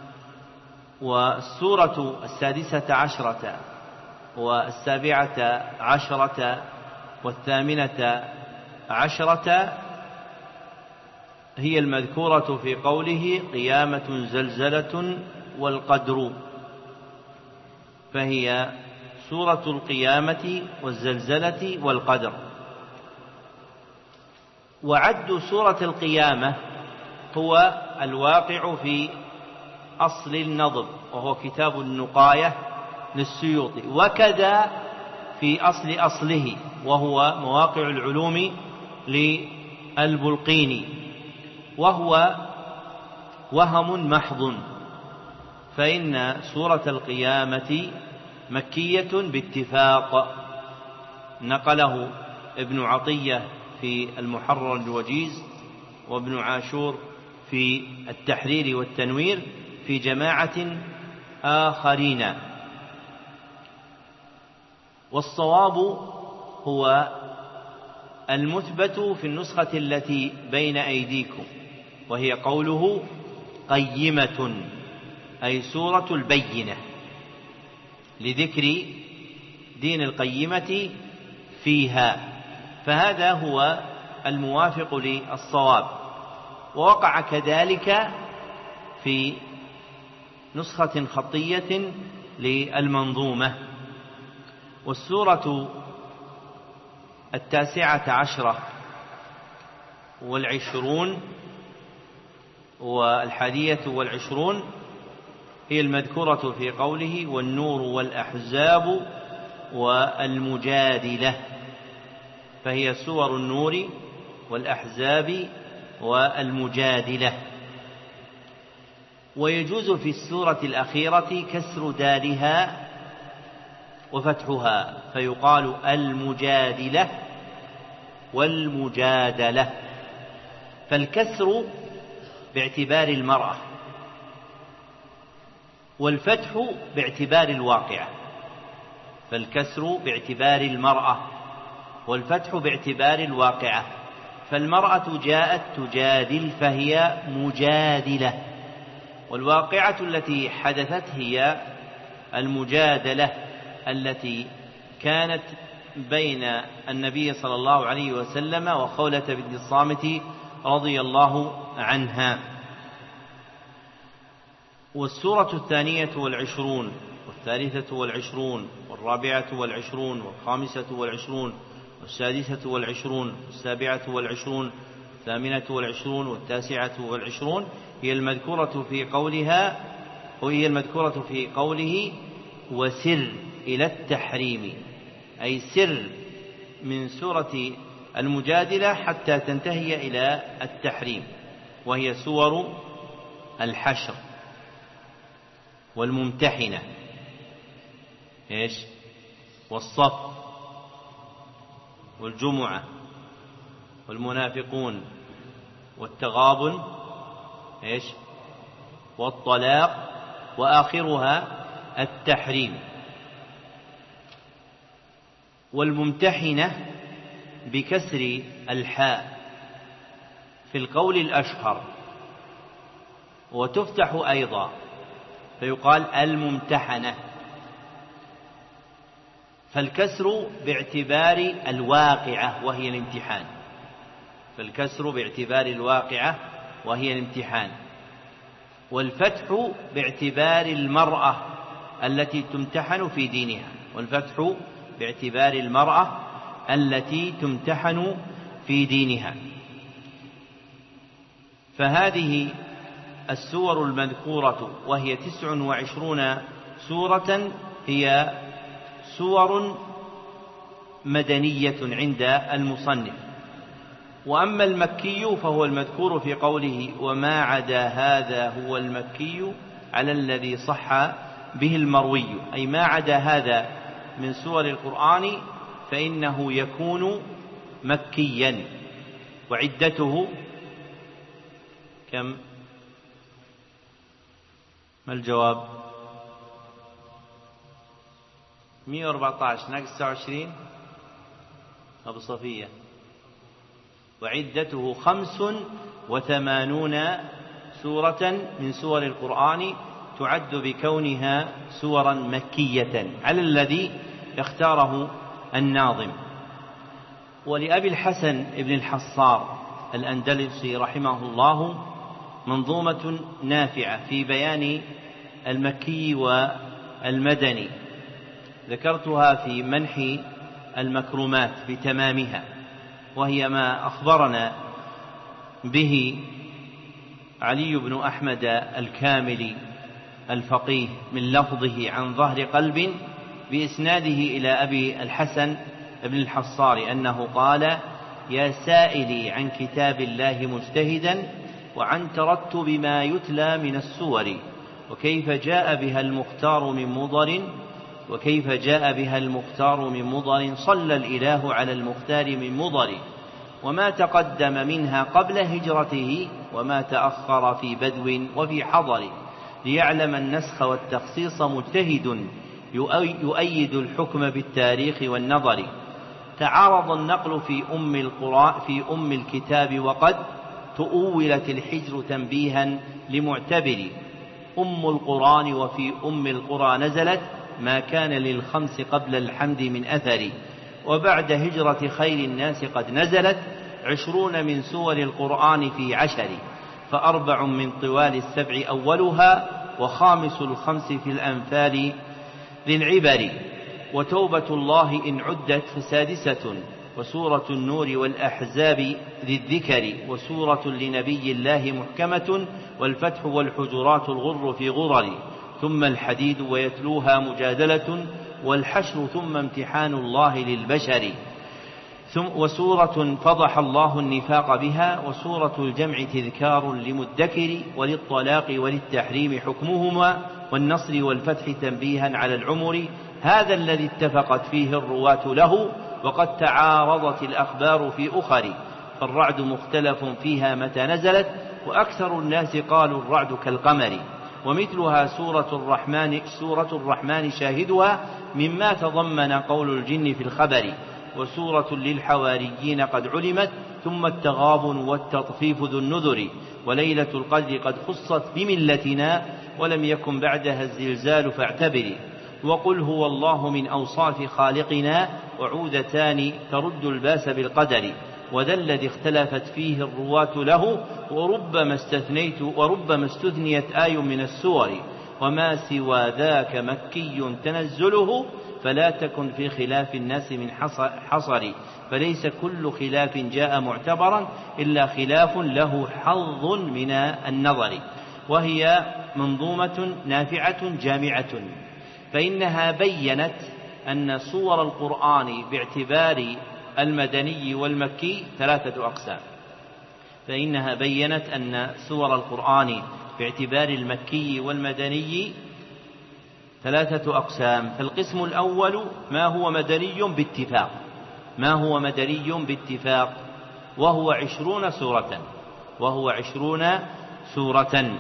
والسورة السادسة عشرة والسابعة عشرة والثامنة عشرة هي المذكورة في قوله قيامة زلزلة والقدر، فهي سورة القيامة والزلزلة والقدر. وعد سورة القيامة هو الواقع في أصل النظم، وهو كتاب النقاية للسيوطي، وكذا في أصل أصله وهو مواقع العلوم للبلقيني، وهو وهم محض، فإن سورة القيامة مكية باتفاق، نقله ابن عطية في المحرر الوجيز، وابن عاشور في التحرير والتنوير في جماعة آخرين. والصواب هو المثبت في النسخة التي بين أيديكم، وهي قوله قيمة، أي سورة البينة، لذكر دين القيمة فيها، فهذا هو الموافق للصواب. ووقع كذلك في نسخة خطية للمنظومة. والسورة التاسعة عشرة والعشرون والحادية والعشرون هي المذكورة في قوله والنور والأحزاب والمجادلة، فهي سور النور والأحزاب والمجادلة. ويجوز في السورة الأخيرة كسر دالها وفتحها، فيقال المجادلة والمجادلة. فالكسر باعتبار المرأة، والفتح باعتبار الواقعة. فالكسر باعتبار المرأة والفتح باعتبار الواقعة. فالمرأة جاءت تجادل فهي مجادلة، والواقعة التي حدثت هي المجادلة التي كانت بين النبي صلى الله عليه وسلم وخولة بنت الصامت رضي الله عنها. والسورة الثانية والعشرون والثالثة والعشرون والرابعة والعشرون والخامسة والعشرون والسادسة والعشرون والسابعة والعشرون والثامنة والعشرون والتاسعة والعشرون هي المذكورة في قولها وهي المذكورة في قوله وسر إلى التحريم، أي سر من سورة المجادلة حتى تنتهي إلى التحريم، وهي سور الحشر والممتحنة إيش والصف والجمعة والمنافقون والتغابن إيش والطلاق، وآخرها التحريم. والممتحنة بكسر الحاء في القول الأشهر، وتفتح أيضا فيقال الممتحنة. فالكسر باعتبار الواقعة وهي الامتحان، فالكسر باعتبار الواقعة وهي الامتحان. والفتح باعتبار المرأة التي تمتحن في دينها، والفتح باعتبار المرأة التي تمتحن في دينها. فهذه السور المذكورة وهي تسع وعشرون سورة هي سور مدنية عند المصنف. وأما المكي فهو المذكور في قوله وما عدا هذا هو المكي على الذي صح به المروي، أي ما عدا هذا من سور القرآن فإنه يكون مكيا. وعدته كم؟ ما الجواب؟ مئة وأربعة عشر ناقص تسعة وعشرين أبو صفية. وعدته خمس وثمانون سورة من سور القرآن تعد بكونها سورا مكية على الذي اختاره الناظم. ولأبي الحسن ابن الحصار الأندلسي رحمه الله منظومة نافعة في بيان المكي والمدني، ذكرتها في منح المكرمات بتمامها، وهي ما أخبرنا به علي بن أحمد الكاملي الفقيه من لفظه عن ظهر قلب بإسناده إلى أبي الحسن ابن الحصار أنه قال يا سائلي عن كتاب الله مجتهدا وعن ترتب ما يتلى من السور، وكيف جاء بها المختار من مضر وكيف جاء بها المختار من مضر صلى الإله على المختار من مضر، وما تقدم منها قبل هجرته وما تأخر في بدو وفي حضر، ليعلم النسخ والتخصيص مجتهد يؤيد الحكم بالتاريخ والنظر. تعارض النقل في أم القرآن في أم الكتاب وقد تؤولت الحجر تنبيها لمعتبر، أم القرآن وفي أم القرى نزلت ما كان للخمس قبل الحمد من أثر، وبعد هجرة خير الناس قد نزلت عشرون من سور القرآن في عشر، فأربع من طوال السبع أولها، وخامس الخمس في الأنفال ذي العبر، وتوبة الله إن عدت فسادسة، وسورة النور والأحزاب ذي الذكر، وسورة لنبي الله محكمة، والفتح والحجرات الغر في غرر، ثم الحديد ويتلوها مجادلة، والحشر ثم امتحان الله للبشر، ثم وسورة فضح الله النفاق بها، وسورة الجمع تذكار لمدكر، وللطلاق وللتحريم حكمهما، والنصر والفتح تنبيها على العمر، هذا الذي اتفقت فيه الرواة له، وقد تعارضت الأخبار في أخر، فالرعد مختلف فيها متى نزلت، وأكثر الناس قالوا الرعد كالقمر، ومثلها سورة الرحمن, سورة الرحمن شاهدها مما تضمن قول الجن في الخبر، وسورة للحواريين قد علمت، ثم التغابن والتطفيف ذو النذر، وليلة القدر قد خصت بملتنا، ولم يكن بعدها الزلزال فاعتبري، وقل هو الله من أوصاف خالقنا، وعودتان ترد الباس بالقدر، وذا الذي اختلفت فيه الرواة له، وربما استثنيت وربما استثنيت آي من السور، وما سوى ذاك مكي تنزله، فلا تكن في خلاف الناس من حصر، فليس كل خلاف جاء معتبرا إلا خلاف له حظ من النظر، وهي منظومة نافعة جامعة، فإنها بيّنت أن صور القرآن باعتبار المدني والمكي ثلاثة أقسام، فإنها بيّنت أن سور القرآن باعتبار المكي والمدني ثلاثة أقسام، فالقسم الأول ما هو مدني باتفاق ما هو مدني باتفاق وهو عشرون سورة وهو عشرون سورة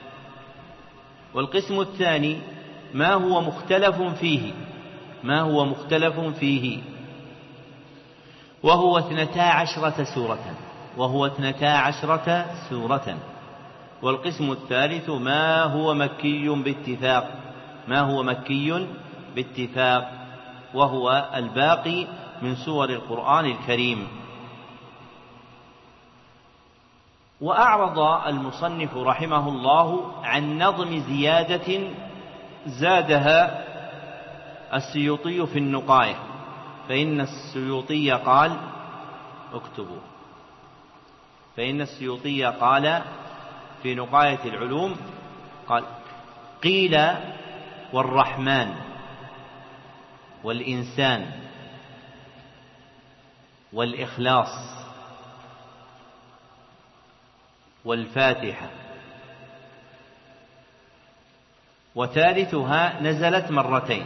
والقسم الثاني ما هو مختلف فيه ما هو مختلف فيه وهو اثنتا عشرة سورة وهو اثنتا عشرة سورة والقسم الثالث ما هو مكي باتفاق ما هو مكي باتفاق وهو الباقي من سور القرآن الكريم. وأعرض المصنف رحمه الله عن نظم زيادة زادها السيوطي في النقاية، فإن السيوطي قال اكتبوا فإن السيوطي قال في نقاية العلوم قال قيل والرحمن والإنسان والإخلاص والفاتحة وثالثها نزلت مرتين.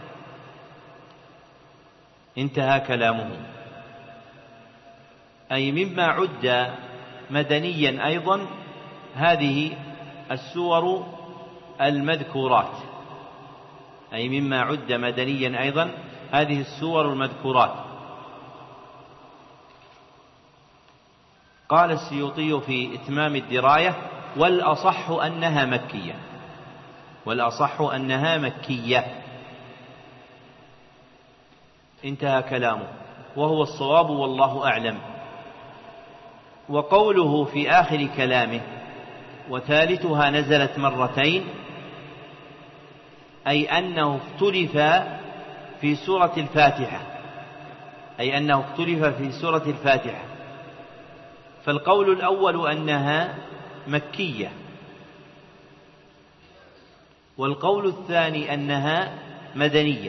انتهى كلامه، أي مما عد مدنيا أيضا هذه السور المذكورات أي مما عد مدنيا أيضا هذه السور المذكورات. قال السيوطي في إتمام الدراية والأصح أنها مكية والأصح أنها مكية انتهى كلامه، وهو الصواب والله أعلم. وقوله في آخر كلامه وثالثها نزلت مرتين أي أنه اختلف في سورة الفاتحة أي أنه اختلف في سورة الفاتحة فالقول الأول أنها مكية، والقول الثاني أنها مدنية،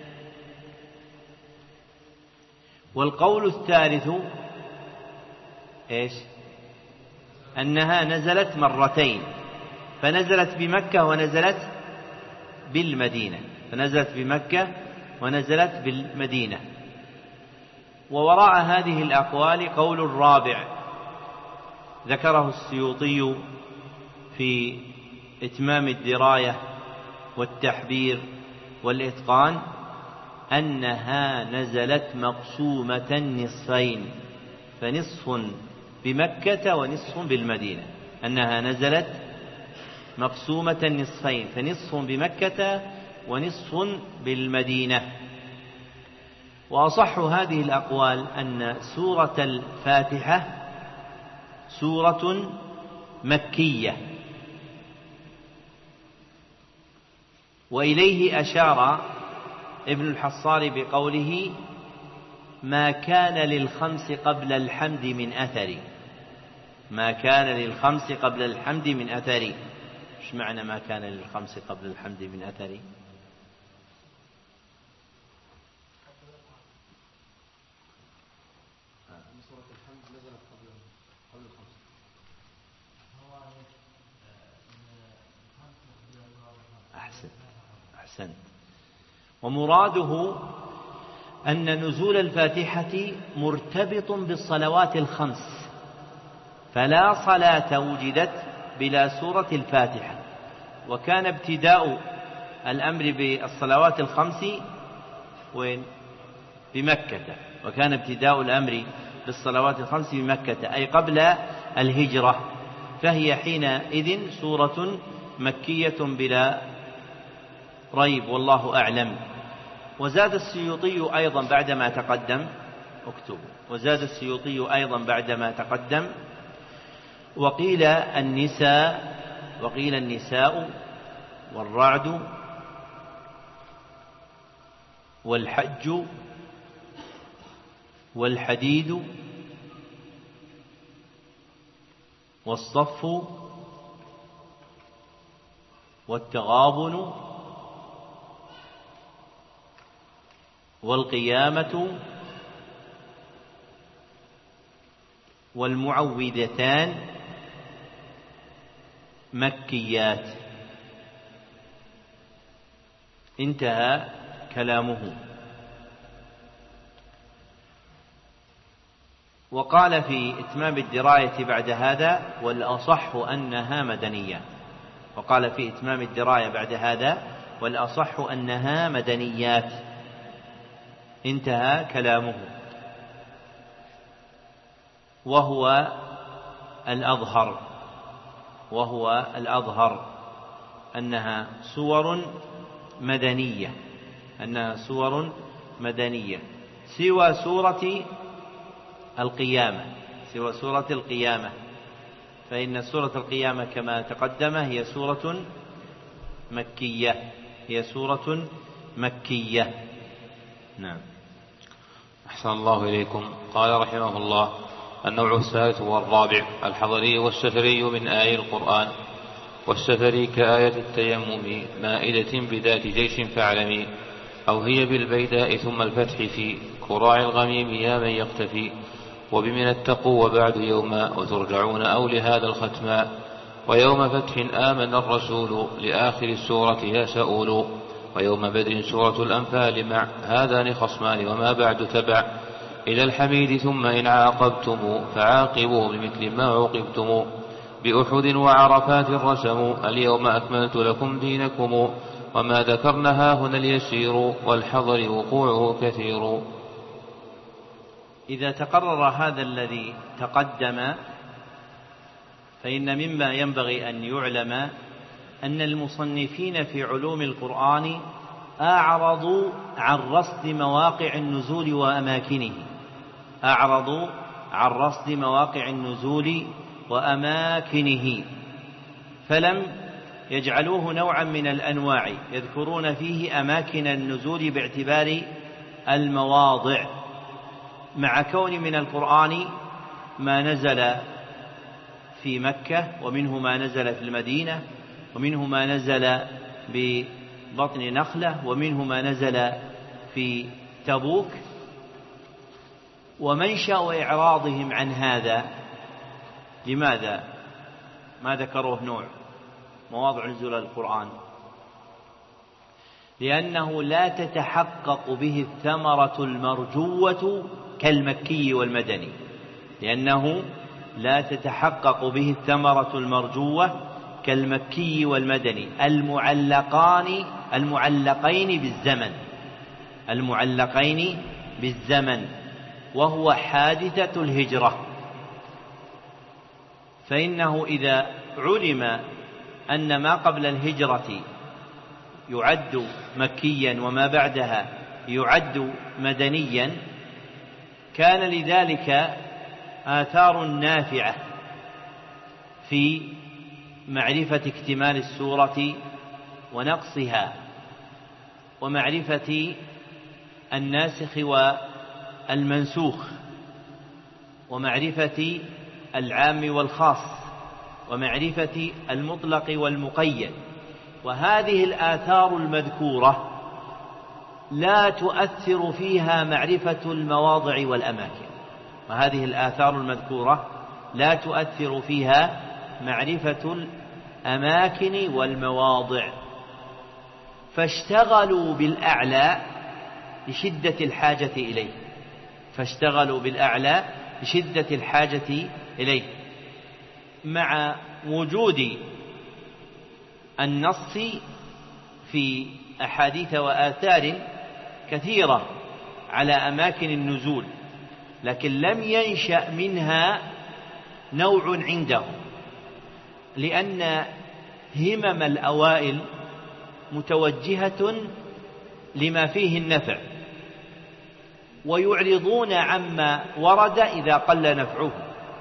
والقول الثالث إيش؟ أنها نزلت مرتين، فنزلت بمكة ونزلت بالمدينة فنزلت بمكة ونزلت بالمدينة. ووراء هذه الأقوال قول الرابع ذكره السيوطي في إتمام الدراية والتحبير والإتقان أنها نزلت مقسومة نصفين، فنصف بمكة ونصف بالمدينة أنها نزلت مقسومة نصفين فنصف بمكة ونصف بالمدينة. وأصح هذه الأقوال أن سورة الفاتحة سورة مكية. وإليه أشار ابن الحصار بقوله ما كان للخمس قبل الحمد من أثر. ما كان للخمس قبل الحمد من أثر. ايش معنى ما كان للخمس قبل الحمد من أثر؟ أحسن أحسن. ومراده أن نزول الفاتحة مرتبط بالصلوات الخمس، فلا صلاة وجدت بلا سورة الفاتحة. وكان ابتداء الأمر بالصلوات الخمس وين؟ بمكة. وكان ابتداء الأمر بالصلوات الخمس بمكة أي قبل الهجرة، فهي حينئذ سورة مكية بلا ريب والله أعلم. وزاد السيوطي أيضا بعدما تقدم اكتب وزاد السيوطي أيضا بعدما تقدم وقيل النساء وقيل النساء والرعد والحج والحديد والصف والتغابن والقيامة والمعوذتان مكيات. انتهى كلامه. وقال في إتمام الدراية بعد هذا والأصح أنها مدنية. وقال في إتمام الدراية بعد هذا والأصح أنها مدنيات. انتهى كلامه. وهو الأظهر وهو الأظهر أنها سور مدنية أنها سور مدنية سوى سورة القيامة سوى سورة القيامة فإن سورة القيامة كما تقدم هي سورة مكية هي سورة مكية. نعم. أحسن الله إليكم. قال رحمه الله: النوع الثالث والرابع الحضري والسفري من آي القرآن. والسفري كآية التيمم مائدة بذات جيش فاعلمي، أو هي بالبيداء ثم الفتح في كراع الغميم يا من يقتفي، وبمن اتقوا وبعد يوما وترجعون أو لهذا الختما، ويوم فتح آمن الرسول لآخر السورة يا سؤول، ويوم بدر سورة الأنفال مع هذان خصمان وما بعد تبع إلى الحميد، ثم إن عاقبتم فعاقبوا بمثل ما عوقبتم، بأحد وعرفات رسموا اليوم أكملت لكم دينكم، وما ذكرنا هنا اليسير والحضر وقوعه كثير. إذا تقرر هذا الذي تقدم فإن مما ينبغي أن يعلم أن المصنفين في علوم القرآن أعرضوا عن رصد مواقع النزول وأماكنه أعرضوا عن رصد مواقع النزول وأماكنه فلم يجعلوه نوعا من الأنواع يذكرون فيه أماكن النزول باعتبار المواضع، مع كون من القرآن ما نزل في مكة ومنه ما نزل في المدينة ومنه ما نزل ببطن نخلة ومنه ما نزل في تبوك. ومنشأ إعراضهم عن هذا لماذا ما ذكروه نوع مواضع نزول القرآن؟ لأنه لا تتحقق به الثمرة المرجوة كالمكي والمدني لأنه لا تتحقق به الثمرة المرجوة كالمكي والمدني المعلقان المعلقين بالزمن المعلقين بالزمن وهو حادثة الهجرة. فإنه إذا علم أن ما قبل الهجرة يعد مكيا وما بعدها يعد مدنيا كان لذلك آثار نافعة في معرفة اكتمال السورة ونقصها، ومعرفة الناسخ والمنسوخ، ومعرفة العام والخاص، ومعرفة المطلق والمقيد. وهذه الآثار المذكورة لا تؤثر فيها معرفة المواضع والأماكن، وهذه الآثار المذكورة لا تؤثر فيها معرفة الأماكن والمواضع، فاشتغلوا بالأعلى لشدة الحاجة إليه فاشتغلوا بالأعلى لشدة الحاجة إليه مع وجود النص في أحاديث وآثار كثيرة على أماكن النزول، لكن لم ينشأ منها نوع عندهم، لأن همم الأوائل متوجهة لما فيه النفع، ويعرضون عما ورد إذا قل نفعه.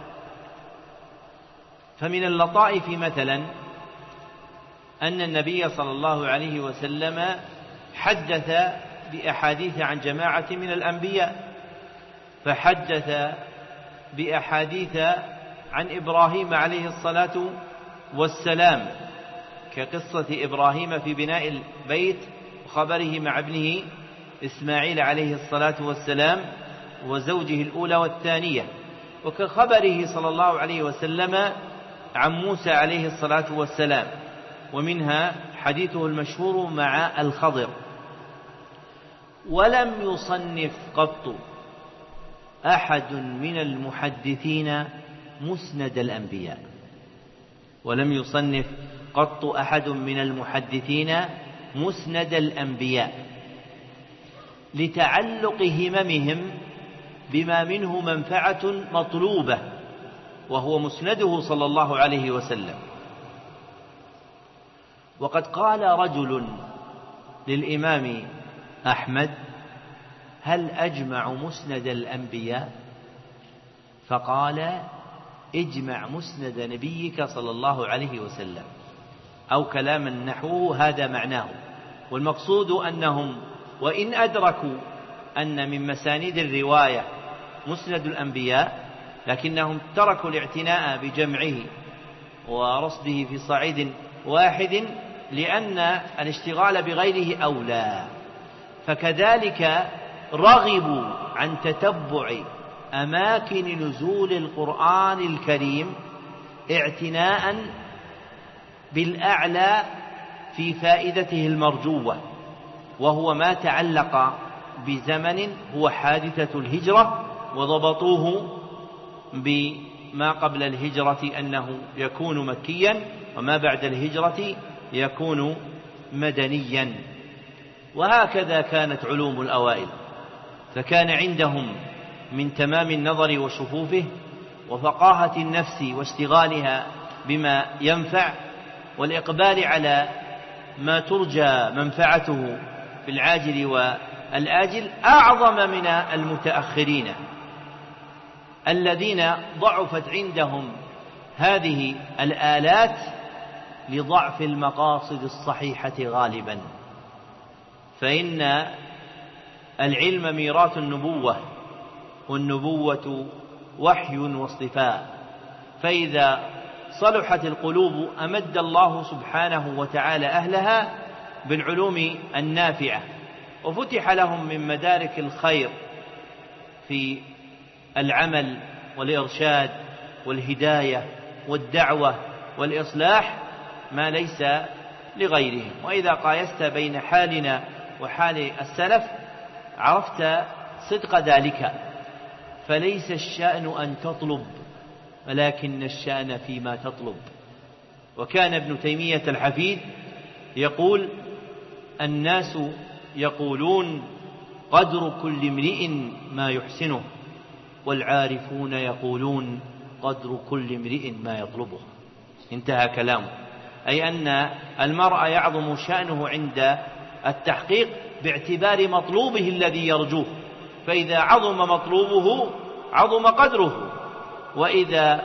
فمن اللطائف مثلا أن النبي صلى الله عليه وسلم حدث بأحاديث عن جماعة من الأنبياء، فحدث بأحاديث عن إبراهيم عليه الصلاة والسلام، كقصة إبراهيم في بناء البيت وخبره مع ابنه إسماعيل عليه الصلاة والسلام وزوجه الأولى والثانية، وكخبره صلى الله عليه وسلم عن موسى عليه الصلاة والسلام، ومنها حديثه المشهور مع الخضر. ولم يصنف قط أحد من المحدثين مسند الأنبياء ولم يصنف قط أحد من المحدثين مسند الأنبياء لتعلق هممهم بما منه منفعة مطلوبة، وهو مسنده صلى الله عليه وسلم. وقد قال رجل للإمام أحمد: هل أجمع مسند الأنبياء؟ فقال: اجمع مسند نبيك صلى الله عليه وسلم، أو كلاما نحوه هذا معناه. والمقصود أنهم وإن أدركوا أن من مسانيد الرواية مسند الأنبياء، لكنهم تركوا الاعتناء بجمعه ورصده في صعيد واحد، لأن الاشتغال بغيره أولى. فكذلك رغبوا عن تتبع أماكن نزول القرآن الكريم اعتناء بالأعلى في فائدته المرجوة، وهو ما تعلق بزمن هو حادثة الهجرة، وضبطوه بما قبل الهجرة أنه يكون مكيا، وما بعد الهجرة يكون مدنيا. وهكذا كانت علوم الأوائل، فكان عندهم من تمام النظر وشفوفه وفقاهة النفس واشتغالها بما ينفع والإقبال على ما ترجى منفعته في العاجل والآجل أعظم من المتأخرين الذين ضعفت عندهم هذه الآلات لضعف المقاصد الصحيحة غالبا. فإن العلم ميراث النبوة، والنبوة وحي واصطفاء، فإذا صلحت القلوب أمد الله سبحانه وتعالى أهلها بالعلوم النافعة، وفتح لهم من مدارك الخير في العمل والإرشاد والهداية والدعوة والإصلاح ما ليس لغيرهم. وإذا قايست بين حالنا وحال السلف عرفت صدق ذلك. فليس الشأن أن تطلب، ولكن الشأن فيما تطلب. وكان ابن تيمية الحفيد يقول: الناس يقولون قدر كل امرئ ما يحسنه، والعارفون يقولون قدر كل امرئ ما يطلبه. انتهى كلامه، أي أن المرء يعظم شأنه عند التحقيق باعتبار مطلوبه الذي يرجوه، فإذا عظم مطلوبه عظم قدره، وإذا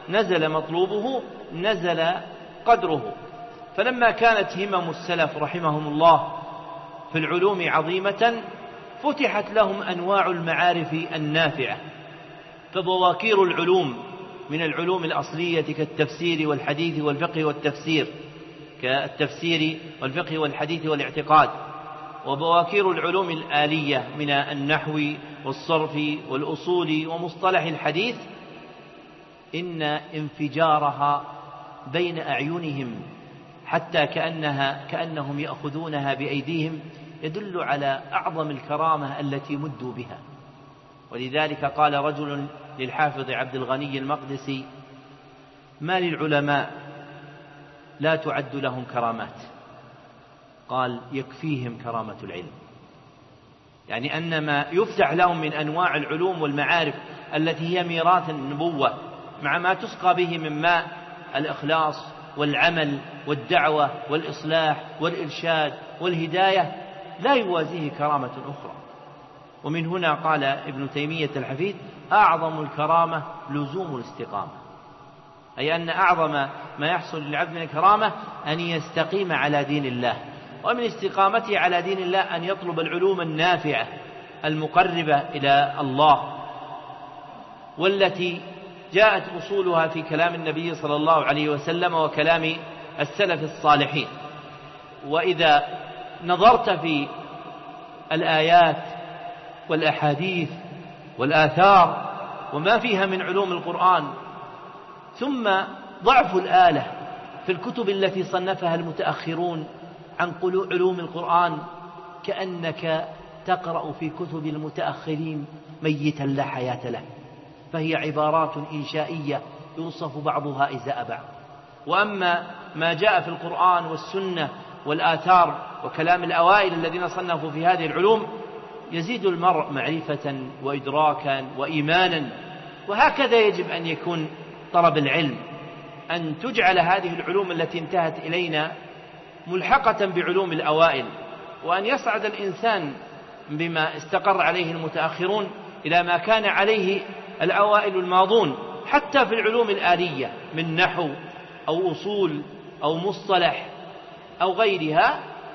نزل مطلوبه نزل قدره. فلما كانت همم السلف رحمهم الله في العلوم عظيمة فتحت لهم أنواع المعارف النافعة، فبواكير العلوم من العلوم الأصلية كالتفسير والحديث والفقه والتفسير كالتفسير والفقه والحديث والاعتقاد، وبواكير العلوم الآلية من النحو والصرف والأصول ومصطلح الحديث إن انفجارها بين أعينهم حتى كأنها كأنهم يأخذونها بأيديهم يدل على أعظم الكرامة التي مدوا بها. ولذلك قال رجل للحافظ عبد الغني المقدسي: ما للعلماء لا تعد لهم كرامات؟ قال: يكفيهم كرامة العلم. يعني أن ما يفتح لهم من أنواع العلوم والمعارف التي هي ميراث النبوة مع ما تسقى به من ماء الإخلاص والعمل والدعوة والإصلاح والإرشاد والهداية لا يوازيه كرامة أخرى. ومن هنا قال ابن تيمية الحفيد: أعظم الكرامة لزوم الاستقامة، أي أن أعظم ما يحصل للعبد من الكرامة أن يستقيم على دين الله، ومن استقامته على دين الله أن يطلب العلوم النافعة المقربة إلى الله، والتي جاءت أصولها في كلام النبي صلى الله عليه وسلم وكلام السلف الصالحين. وإذا نظرت في الآيات والأحاديث والآثار وما فيها من علوم القرآن، ثم ضعف الآلة في الكتب التي صنفها المتأخرون عن علوم القرآن، كأنك تقرأ في كتب المتأخرين ميتا لا حياة له، فهي عبارات إنشائية يوصف بعضها إزاء بعض. وأما ما جاء في القرآن والسنة والآثار وكلام الأوائل الذين صنفوا في هذه العلوم يزيد المرء معرفة وإدراكا وإيمانا. وهكذا يجب أن يكون طلب العلم، أن تجعل هذه العلوم التي انتهت إلينا ملحقة بعلوم الأوائل، وأن يصعد الإنسان بما استقر عليه المتأخرون إلى ما كان عليه الأوائل الماضون، حتى في العلوم الآلية من نحو أو أصول أو مصطلح أو غيرها.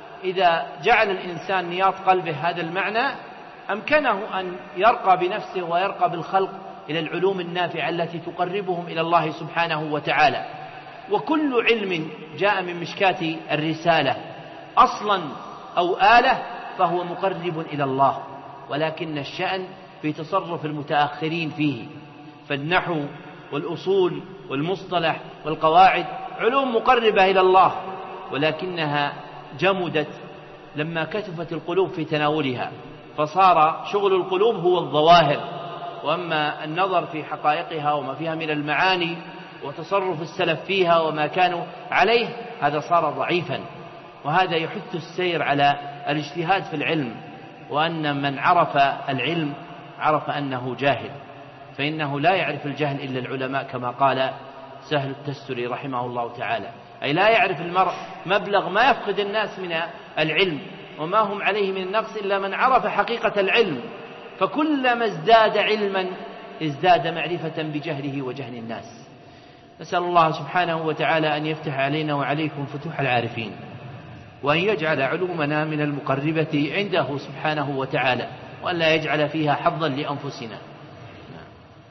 إذا جعل الإنسان نياط قلبه هذا المعنى أمكنه أن يرقى بنفسه ويرقى بالخلق إلى العلوم النافعة التي تقربهم إلى الله سبحانه وتعالى. وكل علم جاء من مشكاة الرسالة أصلا أو آلة فهو مقرب إلى الله، ولكن الشأن في تصرف المتأخرين فيه. فالنحو والأصول والمصطلح والقواعد علوم مقربة إلى الله، ولكنها جمدت لما كثفت القلوب في تناولها، فصار شغل القلوب هو الظواهر، وأما النظر في حقائقها وما فيها من المعاني وتصرف السلف فيها وما كانوا عليه هذا صار ضعيفا. وهذا يحث السير على الاجتهاد في العلم، وأن من عرف العلم عرف أنه جاهل، فإنه لا يعرف الجهل إلا العلماء كما قال سهل التستري رحمه الله تعالى، أي لا يعرف المرء مبلغ ما يفقد الناس من العلم وما هم عليه من النقص إلا من عرف حقيقة العلم، فكلما ازداد علما ازداد معرفة بجهله وجهل الناس. نسأل الله سبحانه وتعالى أن يفتح علينا وعليكم فتوح العارفين، وأن يجعل علومنا من المقربة عنده سبحانه وتعالى، وأن لا يجعل فيها حظا لأنفسنا. نعم,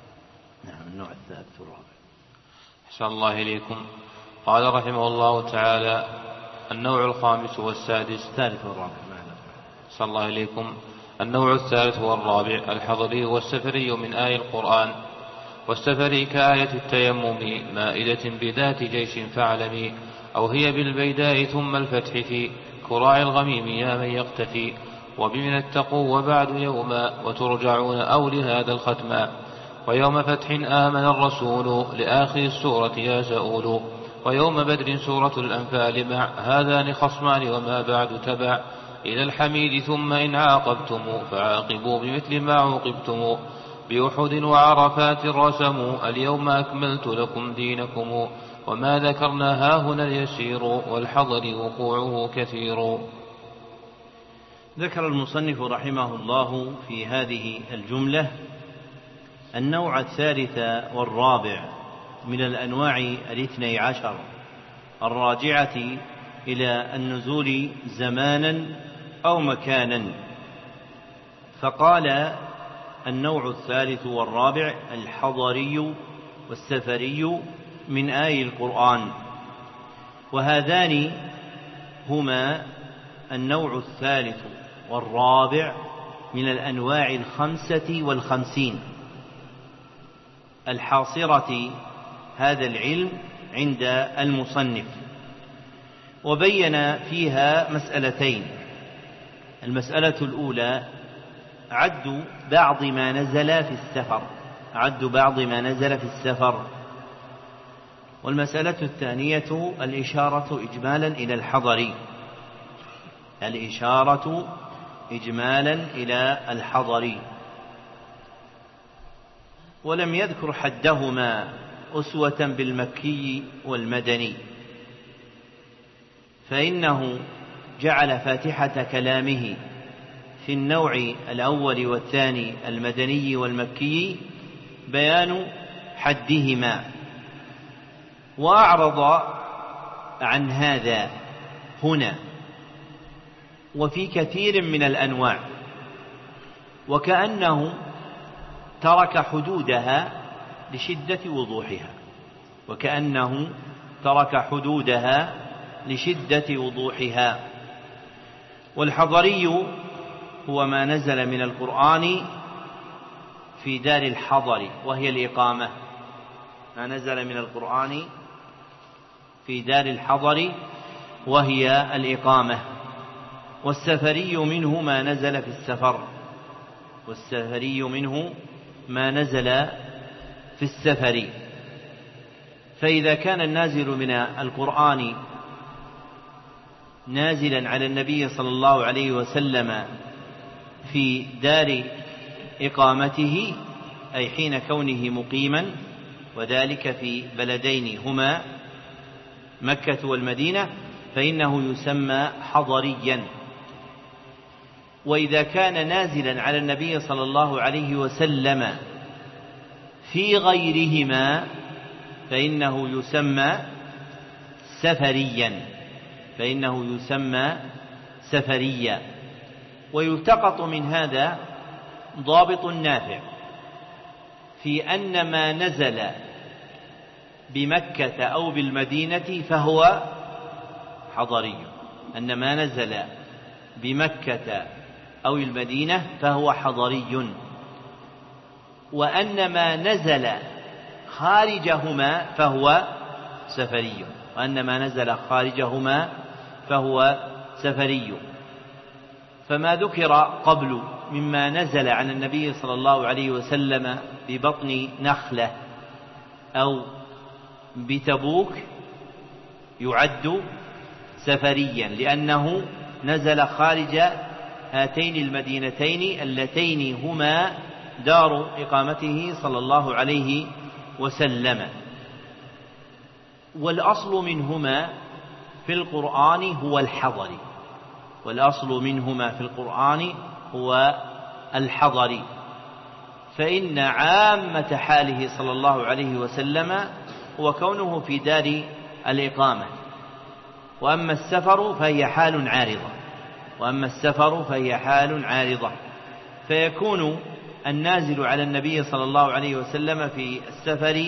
نعم النوع الثالث والرابع. أحسن الله إليكم. قال رحمه الله تعالى: النوع الخامس والسادس. الثالث والرابع. أحسن الله إليكم. النوع الثالث والرابع الحضري والسفري من آي القرآن. والسفري كآية التيمم مائدة بذات جيش فاعلمي، أو هي بالبيداء ثم الفتح في كراع الغميم يا من يقتفي، وبمن اتقوا وبعد يوما وترجعون أو لهذا الختما، ويوم فتح آمن الرسول لآخر السورة يا سؤول، ويوم بدر سورة الأنفال مع هذان خصمان وما بعد تبع إلى الحميد، ثم إن عاقبتم فعاقبوا بمثل ما عوقبتم، بأحد وعرفات رسموا اليوم أكملت لكم دينكم، وما ذكرنا هاهنا اليسير والحضر وقوعه كثير. ذكر المصنف رحمه الله في هذه الجملة النوع الثالث والرابع من الأنواع الاثني عشر الراجعة إلى النزول زمانا أو مكانا. فقال النوع الثالث والرابع الحضري والسفري من آي القرآن، وهذان هما النوع الثالث والرابع من الأنواع الخمسة والخمسين الحاصرة هذا العلم عند المصنف، وبين فيها مسألتين. المسألة الأولى عد بعض ما نزل في السفر عد بعض ما نزل في السفر والمسألة الثانية الإشارة إجمالا إلى الحضر الإشارة إجمالا إلى الحضر ولم يذكر حدهما أسوة بالمكي والمدني، فإنه جعل فاتحة كلامه في النوع الأول والثاني المدني والمكي بيان حدهما، وأعرض عن هذا هنا وفي كثير من الأنواع، وكأنه ترك حدودها لشدة وضوحها وكأنه ترك حدودها لشدة وضوحها. والحضري هو ما نزل من القرآن في دار الحضر وهي الإقامة ما نزل من القرآن في دار الحضر وهي الإقامة. والسفري منه ما نزل في السفر والسفري منه ما نزل في السفر. فإذا كان النازل من القرآن نازلا على النبي صلى الله عليه وسلم في دار إقامته أي حين كونه مقيما، وذلك في بلدين هما مكة والمدينة، فإنه يسمى حضريا. وإذا كان نازلا على النبي صلى الله عليه وسلم في غيرهما فإنه يسمى سفريا فإنه يسمى سفريا. ويلتقط من هذا ضابط نافع في أن ما نزل بمكة أو بالمدينة فهو حضري أن ما نزل بمكة أو المدينة فهو حضري، وأن ما نزل خارجهما فهو سفري وأن ما نزل خارجهما فهو سفري. فما ذكر قبل مما نزل عن النبي صلى الله عليه وسلم ببطن نخلة أو بتبوك يعد سفريا، لأنه نزل خارج هاتين المدينتين اللتين هما دار إقامته صلى الله عليه وسلم. والأصل منهما في القرآن هو الحضر والأصل منهما في القرآن هو الحضر فإن عامة حاله صلى الله عليه وسلم هو كونه في دار الإقامة. وأما السفر فهي حال عارضة وأما السفر فهي حال عارضة فيكون النازل على النبي صلى الله عليه وسلم في السفر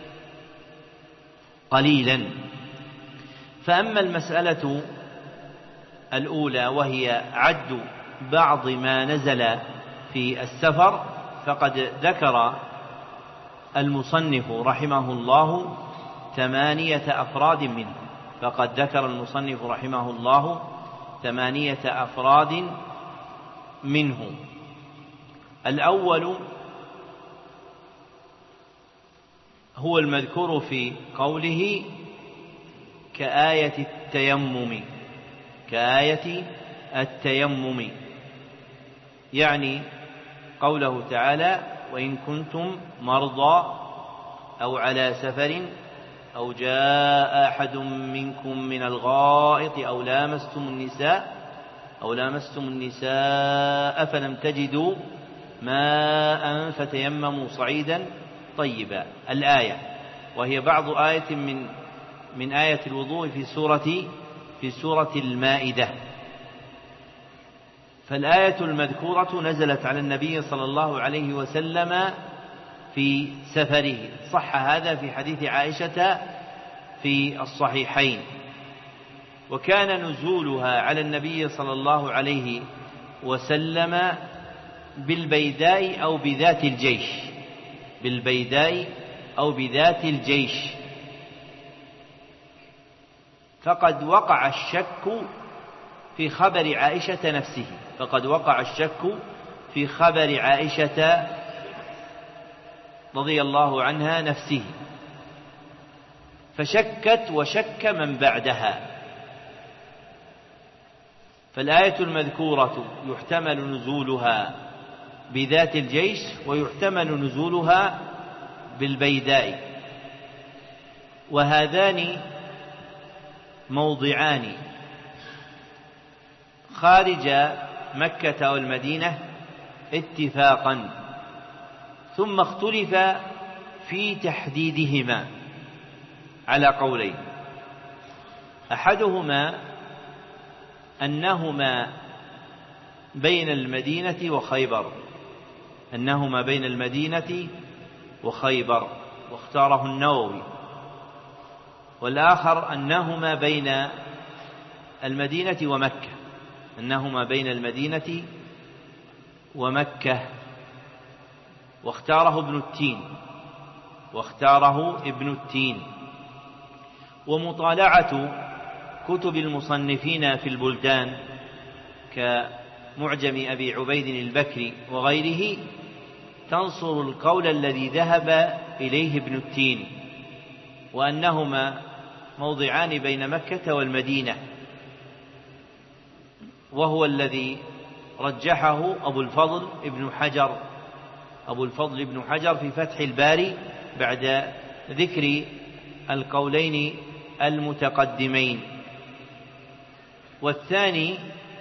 قليلا. فأما المسألة الأولى وهي عد بعض ما نزل في السفر فقد ذكر المصنف رحمه الله ثمانية أفراد منه فقد ذكر المصنف رحمه الله ثمانية أفراد منه. الأول هو المذكور في قوله كآية التيمم كآية التيمم يعني قوله تعالى وإن كنتم مرضى أو على سفر أو جاء أحد منكم من الغائط أو لامستم النساء أو لامستم النساء فلم تجدوا ماء فتيمموا صعيدا طيبا الآية. وهي بعض آية من من آية الوضوء في سورة في سورة المائدة. فالآية المذكورة نزلت على النبي صلى الله عليه وسلم في سفره، صح هذا في حديث عائشة في الصحيحين. وكان نزولها على النبي صلى الله عليه وسلم بالبيداء أو بذات الجيش، بالبيداء أو بذات الجيش. فقد وقع الشك في خبر عائشة نفسه، فقد وقع الشك في خبر عائشة رضي الله عنها نفسه، فشكت وشك من بعدها. فالآية المذكورة يحتمل نزولها بذات الجيش ويحتمل نزولها بالبيداء، وهذان موضعان خارج مكة والمدينة اتفاقا، ثم اختلف في تحديدهما على قولين. أحدهما أنهما بين المدينة وخيبر، أنهما بين المدينة وخيبر واختاره النووي، والآخر أنهما بين المدينة ومكة، أنهما بين المدينة ومكة واختاره ابن التين واختاره ابن التين. ومطالعة كتب المصنفين في البلدان كمعجم أبي عبيد البكري وغيره تنصر القول الذي ذهب إليه ابن التين، وأنهما موضعان بين مكة والمدينة، وهو الذي رجحه أبو الفضل ابن حجر أبو الفضل ابن حجر في فتح الباري بعد ذكر القولين المتقدمين. والثاني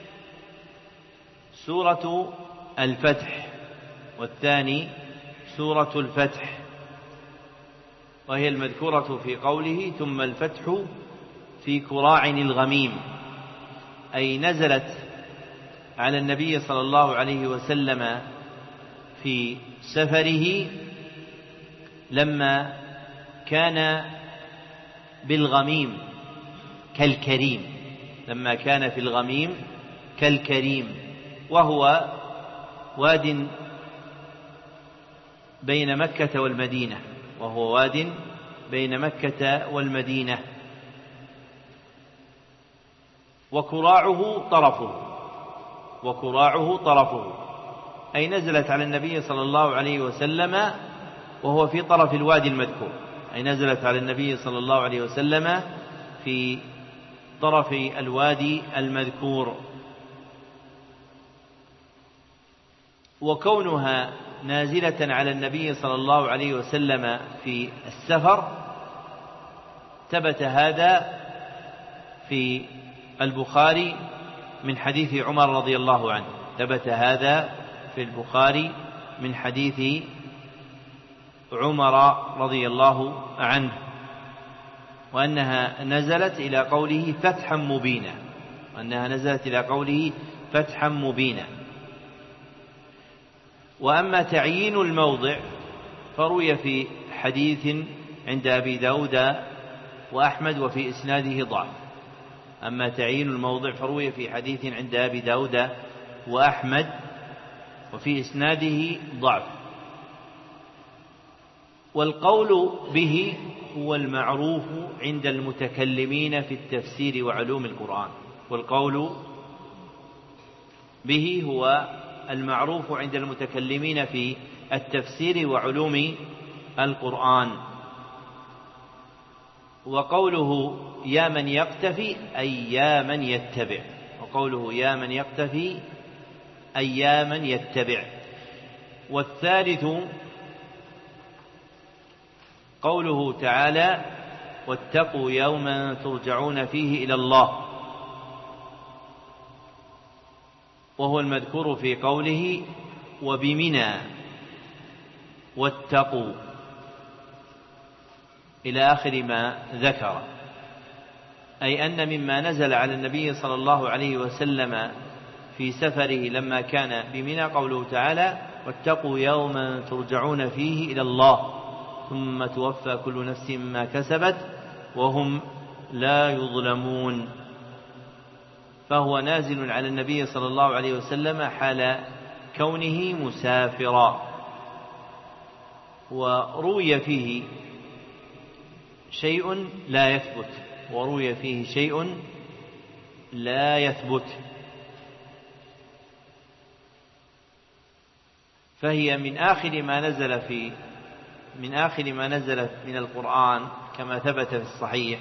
سورة الفتح والثاني سورة الفتح وهي المذكورة في قوله ثم الفتح في كراع الغميم، أي نزلت على النبي صلى الله عليه وسلم في سفره لما كان بالغميم كالكريم، لما كان في الغميم كالكريم، وهو واد بين مكة والمدينة وهو واد بين مكة والمدينة وكراعه طرفه وكراعه طرفه أي نزلت على النبي صلى الله عليه وسلم وهو في طرف الوادي المذكور، أي نزلت على النبي صلى الله عليه وسلم في طرف الوادي المذكور. وكونها نازلة على النبي صلى الله عليه وسلم في السفر ثبت هذا في البخاري من حديث عمر رضي الله عنه، ثبت هذا في البخاري من حديث عمر رضي الله عنه، وأنها نزلت إلى قوله فتحا مبينا، وأنها نزلت إلى قوله فتحا مبينا. وأما تعيين الموضع فروي في حديث عند أبي داود وأحمد وفي إسناده ضعف. أما تعيين الموضع فروي في حديث عند أبي داود وأحمد وفي إسناده ضعف. والقول به هو المعروف عند المتكلمين في التفسير وعلوم القرآن، والقول به هو المعروف عند المتكلمين في التفسير وعلوم القرآن. وقوله يا من يقتفي أي يا من يتبع، وقوله يا من يقتفي أي يا من يتبع. والثالث قوله تعالى واتقوا يوما ترجعون فيه إلى الله، وهو المذكور في قوله وبمنى واتقوا. إلى آخر ما ذكر، أي أن مما نزل على النبي صلى الله عليه وسلم في سفره لما كان بمنى قوله تعالى: واتقوا يوما ترجعون فيه إلى الله ثم توفى كل نفس ما كسبت وهم لا يظلمون. فهو نازل على النبي صلى الله عليه وسلم حال كونه مسافرا. وروي فيه شيء لا يثبت وروي فيه شيء لا يثبت فهي من آخر ما نزل في من آخر ما نزل من القرآن كما ثبت في الصحيح،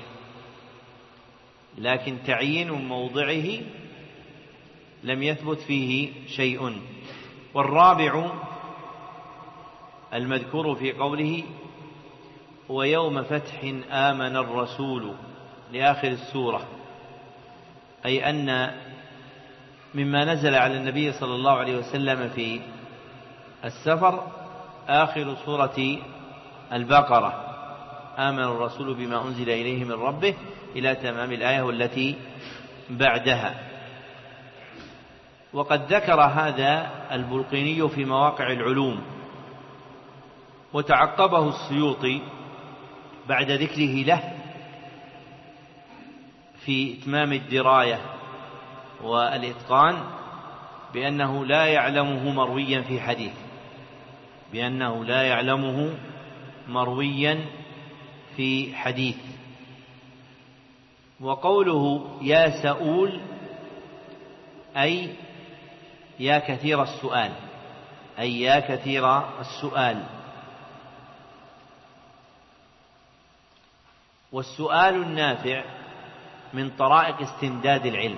لكن تعيين موضعه لم يثبت فيه شيء. والرابع المذكور في قوله: ويوم فتح آمن الرسول لآخر السورة، أي أن مما نزل على النبي صلى الله عليه وسلم في السفر آخر سورة البقرة: آمن الرسول بما أنزل إليه من ربه إلى تمام الآية والتي بعدها. وقد ذكر هذا البلقيني في مواقع العلوم، وتعقبه السيوطي بعد ذكره له في إتمام الدراية والإتقان بأنه لا يعلمه مرويا في حديث بأنه لا يعلمه مرويا في حديث. وقوله يا سؤول أي يا كثير السؤال أي يا كثير السؤال. والسؤال النافع من طرائق استمداد العلم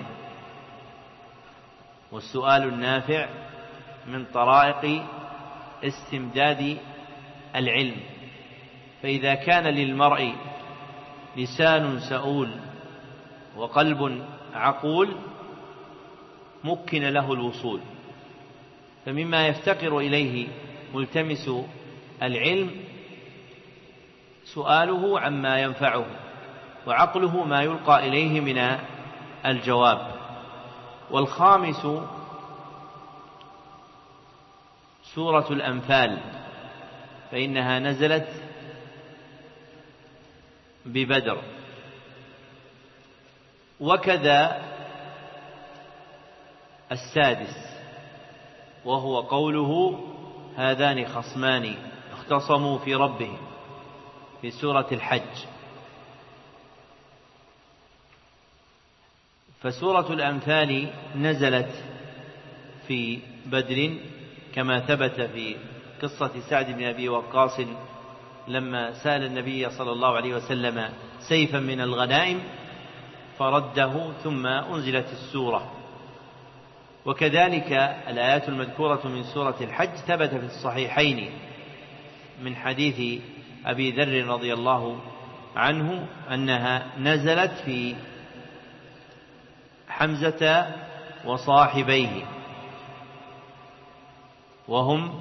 والسؤال النافع من طرائق استمداد العلم. فإذا كان للمرء لسان سؤول وقلب عقول مكن له الوصول. فمما يفتقر إليه ملتمس العلم سؤاله عما ينفعه، وعقله ما يلقى إليه من الجواب. والخامس سورة الأنفال، فإنها نزلت ببدر. وكذا السادس وهو قوله هذان خصمان اختصموا في ربهم في سورة الحج. فسورة الأنفال نزلت في بدر كما ثبت في قصة سعد بن أبي وقاص لما سأل النبي صلى الله عليه وسلم سيفا من الغنائم فرده ثم أنزلت السورة. وكذلك الآيات المذكورة من سورة الحج ثبت في الصحيحين من حديث أبي ذر رضي الله عنه أنها نزلت في حمزة وصاحبيه وهم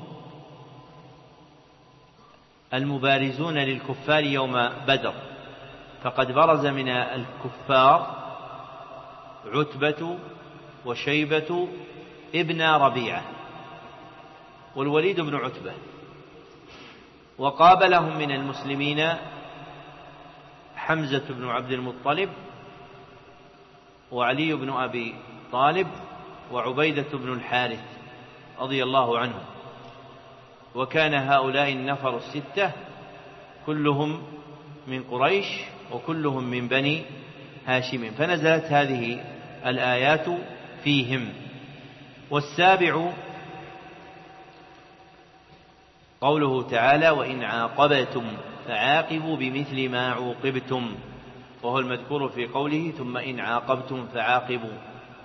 المبارزون للكفار يوم بدر، فقد برز من الكفار عتبة وشيبة ابن ربيعة والوليد بن عتبة، وقابلهم من المسلمين حمزة بن عبد المطلب وعلي بن أبي طالب وعبيدة بن الحارث رضي الله عنهم. وكان هؤلاء النفر الستة كلهم من قريش وكلهم من بني هاشم، فنزلت هذه الآيات فيهم. والسابع قوله تعالى وإن عاقبتم فعاقبوا بمثل ما عوقبتم، وهو المذكور في قوله ثم إن عاقبتم فعاقبوا،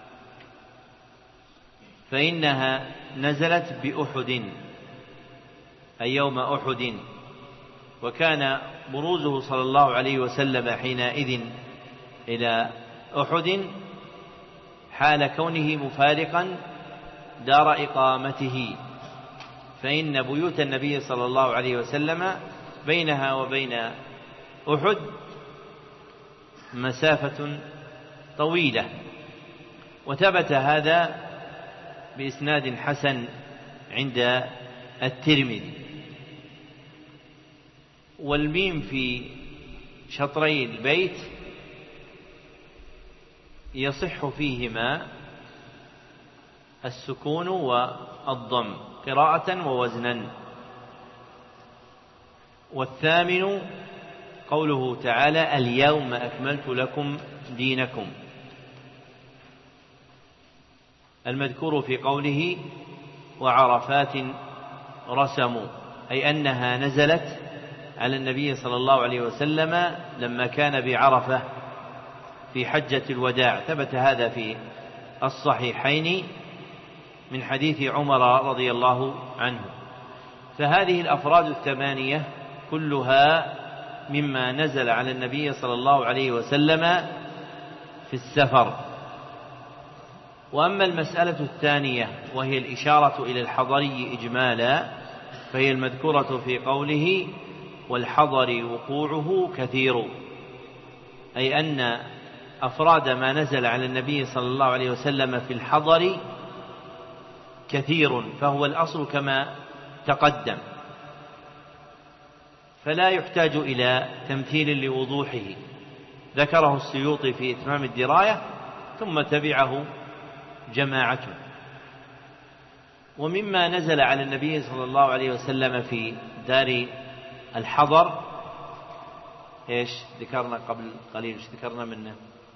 فإنها نزلت بأحد أي يوم أحد. وكان بروزه صلى الله عليه وسلم حينئذ إلى أحد حال كونه مفارقا دار إقامته، فإن بيوت النبي صلى الله عليه وسلم بينها وبين أحد مسافة طويلة، وثبت هذا بإسناد حسن عند الترمذي. والميم في شطري البيت يصح فيهما السكون والضم قراءة ووزنا. والثامن قوله تعالى: اليوم أكملت لكم دينكم، المذكور في قوله: وعرفات رسموا، أي أنها نزلت على النبي صلى الله عليه وسلم لما كان بعرفة في حجة الوداع. ثبت هذا في الصحيحين من حديث عمر رضي الله عنه. فهذه الأفراد الثمانية كلها مما نزل على النبي صلى الله عليه وسلم في السفر. وأما المسألة الثانية وهي الإشارة إلى الحضري إجمالا، فهي المذكورة في قوله: والحضر وقوعه كثير، أي أن أفراد ما نزل على النبي صلى الله عليه وسلم في الحضر كثير، فهو الأصل كما تقدم، فلا يحتاج إلى تمثيل لوضوحه. ذكره السيوطي في إتمام الدراية، ثم تبعه جماعة. ومما نزل على النبي صلى الله عليه وسلم في دار الحضر إيش ذكرنا قبل قليل؟ إيش ذكرنا منه؟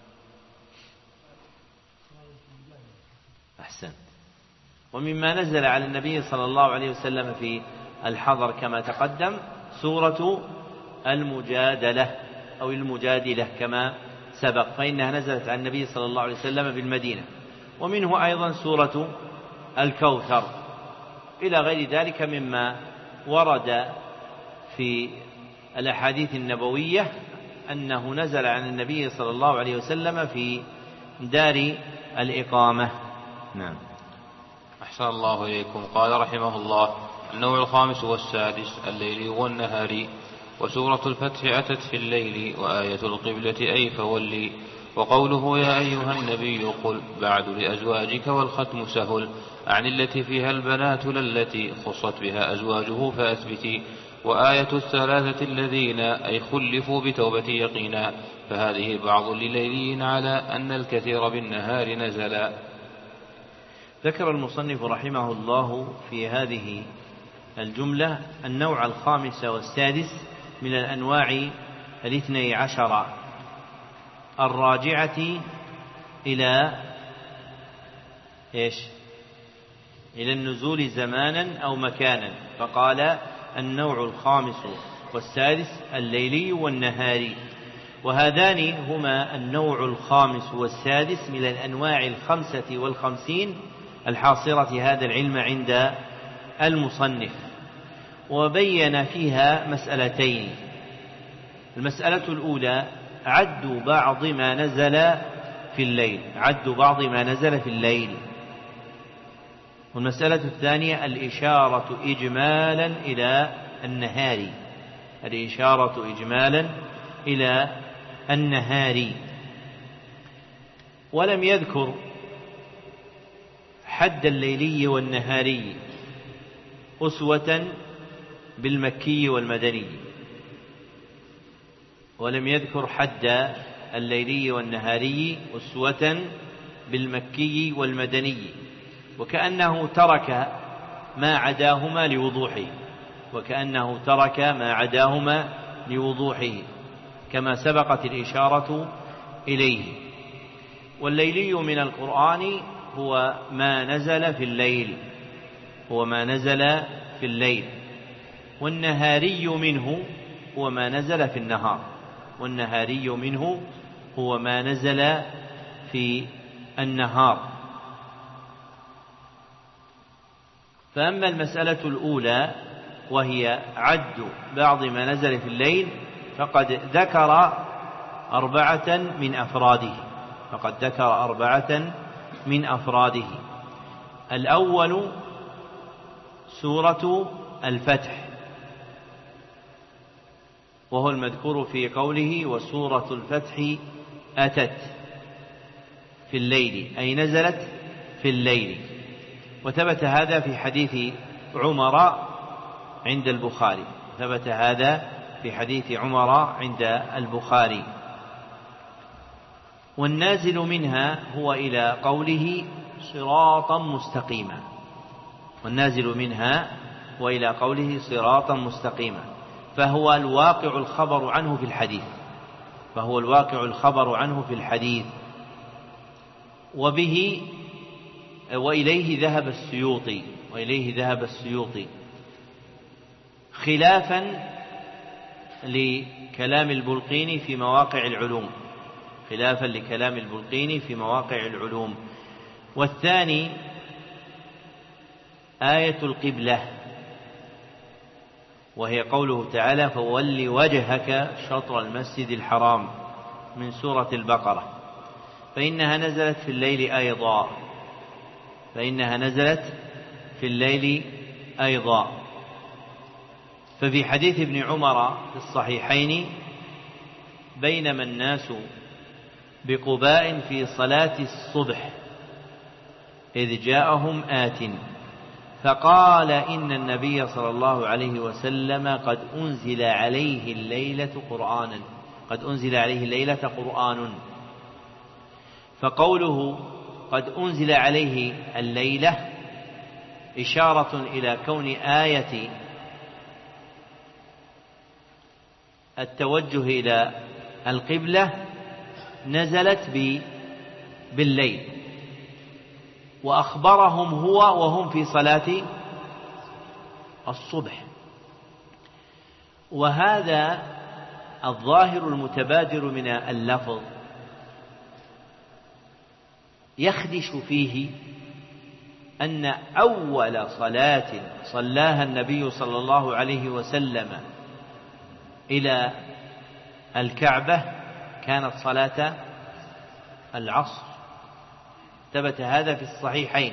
أحسن. ومما نزل على النبي صلى الله عليه وسلم في الحضر كما تقدم سورة المجادلة أو المجادلة كما سبق، فإنها نزلت على النبي صلى الله عليه وسلم بالمدينة. ومنه أيضا سورة الكوثر، إلى غير ذلك مما ورد في الأحاديث النبوية أنه نزل عن النبي صلى الله عليه وسلم في دار الإقامة. نعم. أحسن الله إليكم. قال رحمه الله: النوع الخامس والسادس الليل والنهار. وسورة الفتح أتت في الليل، وآية القبلة أي فولي. وقوله: يا أيها النبي قل بعد لأزواجك والختم سهل، عن التي فيها البنات للتي خصت بها أزواجه فأثبتي. وآية الثلاثة الذين أي خلفوا بتوبة يقينا، فهذه بعض لليلين على أن الكثير بالنهار نزلا. ذكر المصنف رحمه الله في هذه الجملة النوع الخامس والسادس من الأنواع الاثني عشر الراجعة إلى إيش؟ إلى النزول زمانا أو مكانا. فقال: النوع الخامس والسادس الليلي والنهاري. وهذان هما النوع الخامس والسادس من الأنواع الخمسة والخمسين الحاصرة هذا العلم عند المصنف، وبين فيها مسألتين. المسألة الأولى عد بعض ما نزل في الليل، عد بعض ما نزل في الليل. والمسألة الثانية الإشارة إجمالا إلى النهار، الإشارة إجمالا إلى النهار. ولم يذكر حد الليلي والنهاري أسوة بالمكي والمدني، ولم يذكر حد الليلي والنهاري أسوة بالمكي والمدني، وكأنه ترك ما عداهما لوضوحه، وكأنه ترك ما عداهما لوضوحه كما سبقت الإشارة إليه. والليلي من القرآن هو ما نزل في الليل، هو ما نزل في الليل. والنهاري منه هو ما نزل في النهار، والنهاري منه هو ما نزل في النهار. فأما المسألة الأولى وهي عد بعض ما نزل في الليل فقد ذكر أربعة من أفراده، فقد ذكر أربعة من أفراده. الأول سورة الفتح، وهو المذكور في قوله وسورة الفتح أتت في الليل، أي نزلت في الليل. وثبت هذا في حديث عمر عند البخاري ثبت هذا في حديث عمر عند البخاري. والنازل منها هو إلى قوله صراطا مستقيما، والنازل منها وإلى قوله صراطا مستقيما، فهو الواقع الخبر عنه في الحديث فهو الواقع الخبر عنه في الحديث وبه وإليه ذهب السيوطي وإليه ذهب السيوطي خلافا لكلام البلقيني في مواقع العلوم خلافا لكلام البلقيني في مواقع العلوم. والثاني آية القبلة، وهي قوله تعالى فول وجهك شطر المسجد الحرام من سورة البقرة، فإنها نزلت في الليل أيضا فإنها نزلت في الليل أيضا ففي حديث ابن عمر في الصحيحين بينما الناس بقباء في صلاة الصبح إذ جاءهم آت فقال إن النبي صلى الله عليه وسلم قد أنزل عليه الليلة قرآنا قد أنزل عليه الليلة قرآن فقوله قد أنزل عليه الليلة إشارة إلى كون آية التوجه إلى القبلة نزلت بالليل، وأخبرهم هو وهم في صلاة الصبح. وهذا الظاهر المتبادر من اللفظ يخدش فيه أن أول صلاة صلاها النبي صلى الله عليه وسلم إلى الكعبة كانت صلاة العصر، ثبت هذا في الصحيحين،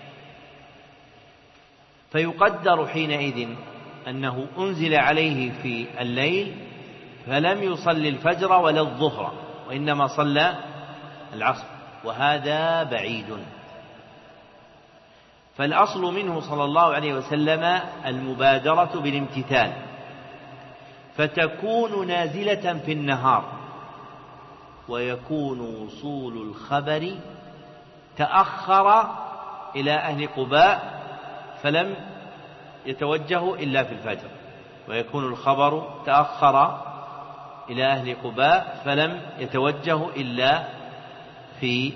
فيقدر حينئذ أنه أنزل عليه في الليل فلم يصلي الفجر ولا الظهر وإنما صلى العصر، وهذا بعيد. فالأصل منه صلى الله عليه وسلم المبادرة بالامتثال، فتكون نازلة في النهار، ويكون وصول الخبر تأخر إلى أهل قباء فلم يتوجهوا إلا في الفجر، ويكون الخبر تأخر إلى أهل قباء فلم يتوجهوا إلا في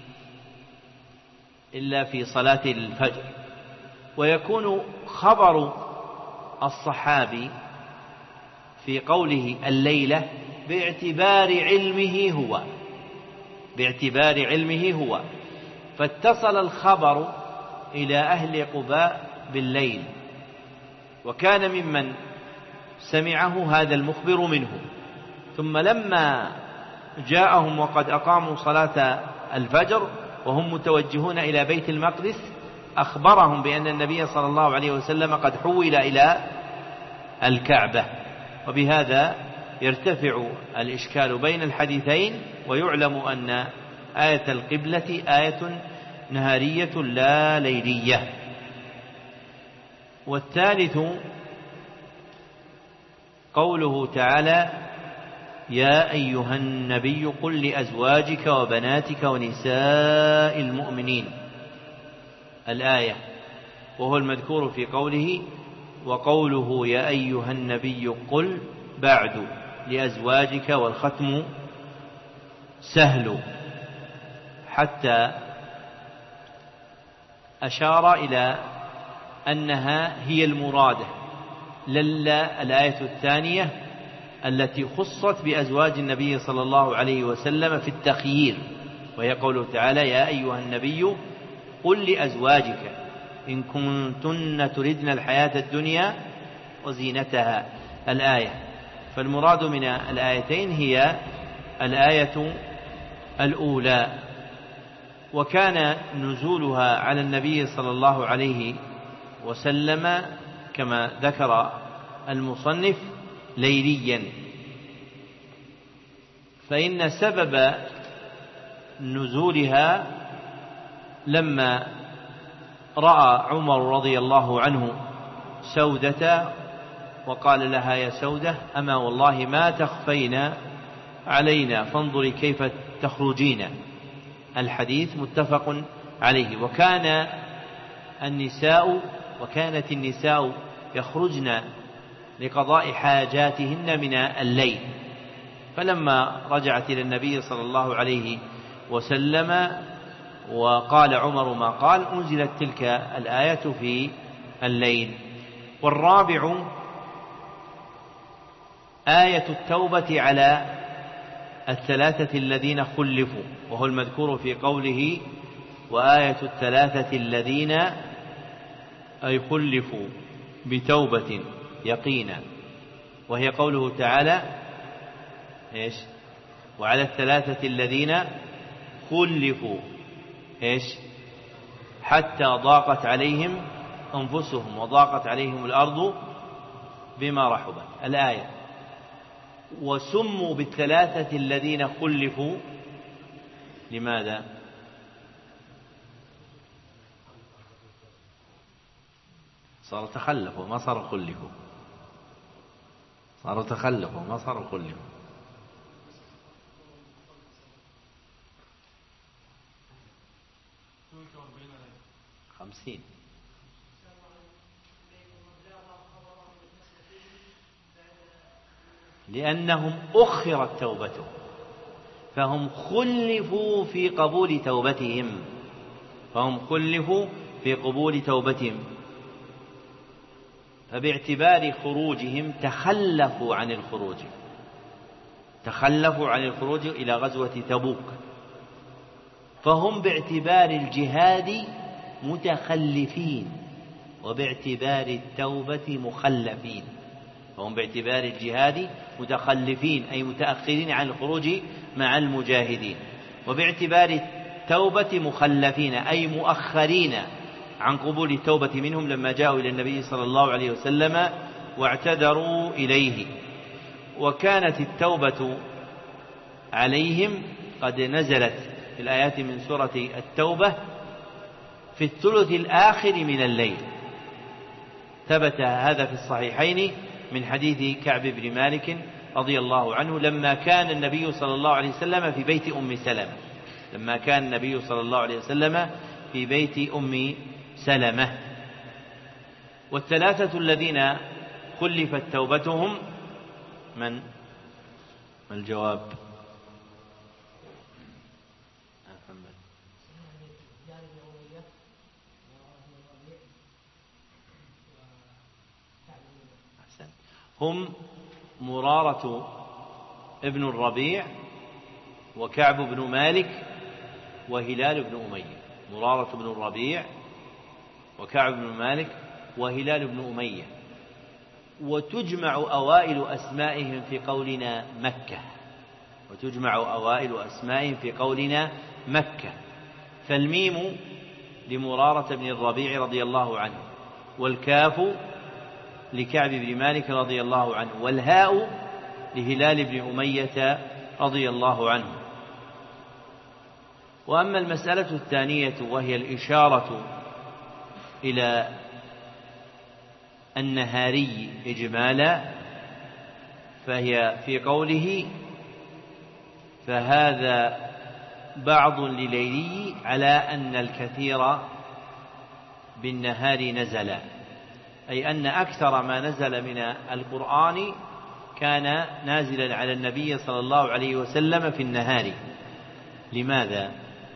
إلا في صلاة الفجر. ويكون خبر الصحابي في قوله الليلة باعتبار علمه هو باعتبار علمه هو فاتصل الخبر إلى أهل قباء بالليل، وكان ممن سمعه هذا المخبر منه، ثم لما جاءهم وقد أقاموا صلاة الفجر وهم متوجهون إلى بيت المقدس أخبرهم بأن النبي صلى الله عليه وسلم قد حول إلى الكعبة. وبهذا يرتفع الإشكال بين الحديثين، ويعلم أن آية القبلة آية نهارية لا ليلية. والثالث قوله تعالى يا أيها النبي قل لأزواجك وبناتك ونساء المؤمنين الآية، وهو المذكور في قوله وقوله يا أيها النبي قل بعد لأزواجك والختم سهل، حتى أشار إلى أنها هي المرادة للا الآية الثانية التي خصت بأزواج النبي صلى الله عليه وسلم في التخيير، وهي قوله تعالى يا أيها النبي قل لأزواجك إن كنتن تردن الحياة الدنيا وزينتها الآية. فالمراد من الآيتين هي الآية الأولى. وكان نزولها على النبي صلى الله عليه وسلم كما ذكر المصنف ليليا، فإن سبب نزولها لما رأى عمر رضي الله عنه سودة وقال لها يا سودة أما والله ما تخفين علينا فانظري كيف تخرجين. الحديث متفق عليه. وكان النساء وكانت النساء يخرجن لقضاء حاجاتهن من الليل، فلما رجعت إلى النبي صلى الله عليه وسلم وقال عمر ما قال أنزلت تلك الآية في الليل. والرابع آية التوبة على الثلاثة الذين خلفوا، وهو المذكور في قوله وآية الثلاثة الذين أي خلفوا بتوبة يقينا، وهي قوله تعالى إيش وعلى الثلاثة الذين خلفوا إيش حتى ضاقت عليهم أنفسهم وضاقت عليهم الأرض بما رحبت الآية. وسموا بالثلاثة الذين خلفوا لماذا؟ صاروا تخلفوا ما صاروا خلفوا، صاروا تخلفوا ما صاروا خلفوا. خمسين لأنهم أخرت توبتهم فهم خلفوا في قبول توبتهم فهم خلفوا في قبول توبتهم فباعتبار خروجهم تخلفوا عن الخروج تخلفوا عن الخروج إلى غزوة تبوك، فهم باعتبار الجهاد متخلفين وباعتبار التوبة مخلفين. فهم باعتبار الجهاد متخلفين أي متأخرين عن الخروج مع المجاهدين، وباعتبار التوبة مخلفين أي مؤخرين عن قبول التوبة منهم لما جاءوا إلى النبي صلى الله عليه وسلم واعتذروا إليه. وكانت التوبة عليهم قد نزلت في الآيات من سورة التوبة في الثلث الآخر من الليل، ثبت هذا في الصحيحين من حديث كعب بن مالك رضي الله عنه لما كان النبي صلى الله عليه وسلم في بيت أم سلمة لما كان النبي صلى الله عليه وسلم في بيت أم سلمة. والثلاثة الذين خلفت توبتهم من ما الجواب؟ هم مرارة ابن الربيع وكعب بن مالك وهلال بن أمية مرارة بن الربيع وكعب بن مالك وهلال بن أمية. وتجمع أوائل أسمائهم في قولنا مكة وتجمع أوائل أسمائهم في قولنا مكة فالميم لمرارة بن الربيع رضي الله عنه، والكاف لكعب بن مالك رضي الله عنه، والهاء لهلال بن أمية رضي الله عنه. وأما المسألة الثانية وهي الإشارة إلى النهاري إجمالا فهي في قوله فهذا بعض لليلي على أن الكثير بالنهار نزل، أي أن أكثر ما نزل من القرآن كان نازلا على النبي صلى الله عليه وسلم في النهار. لماذا؟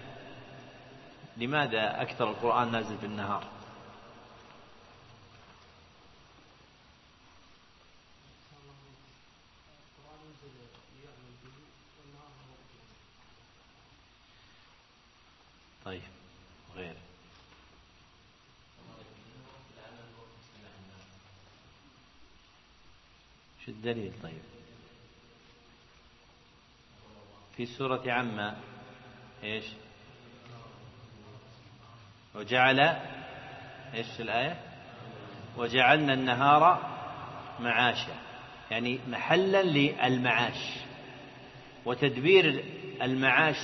لماذا أكثر القرآن نازل في النهار؟ طيب غير شو الدليل؟ طيب في سورة عما إيش وجعل إيش الآية وجعلنا النهار معاشا، يعني محلا للمعاش. وتدبير المعاش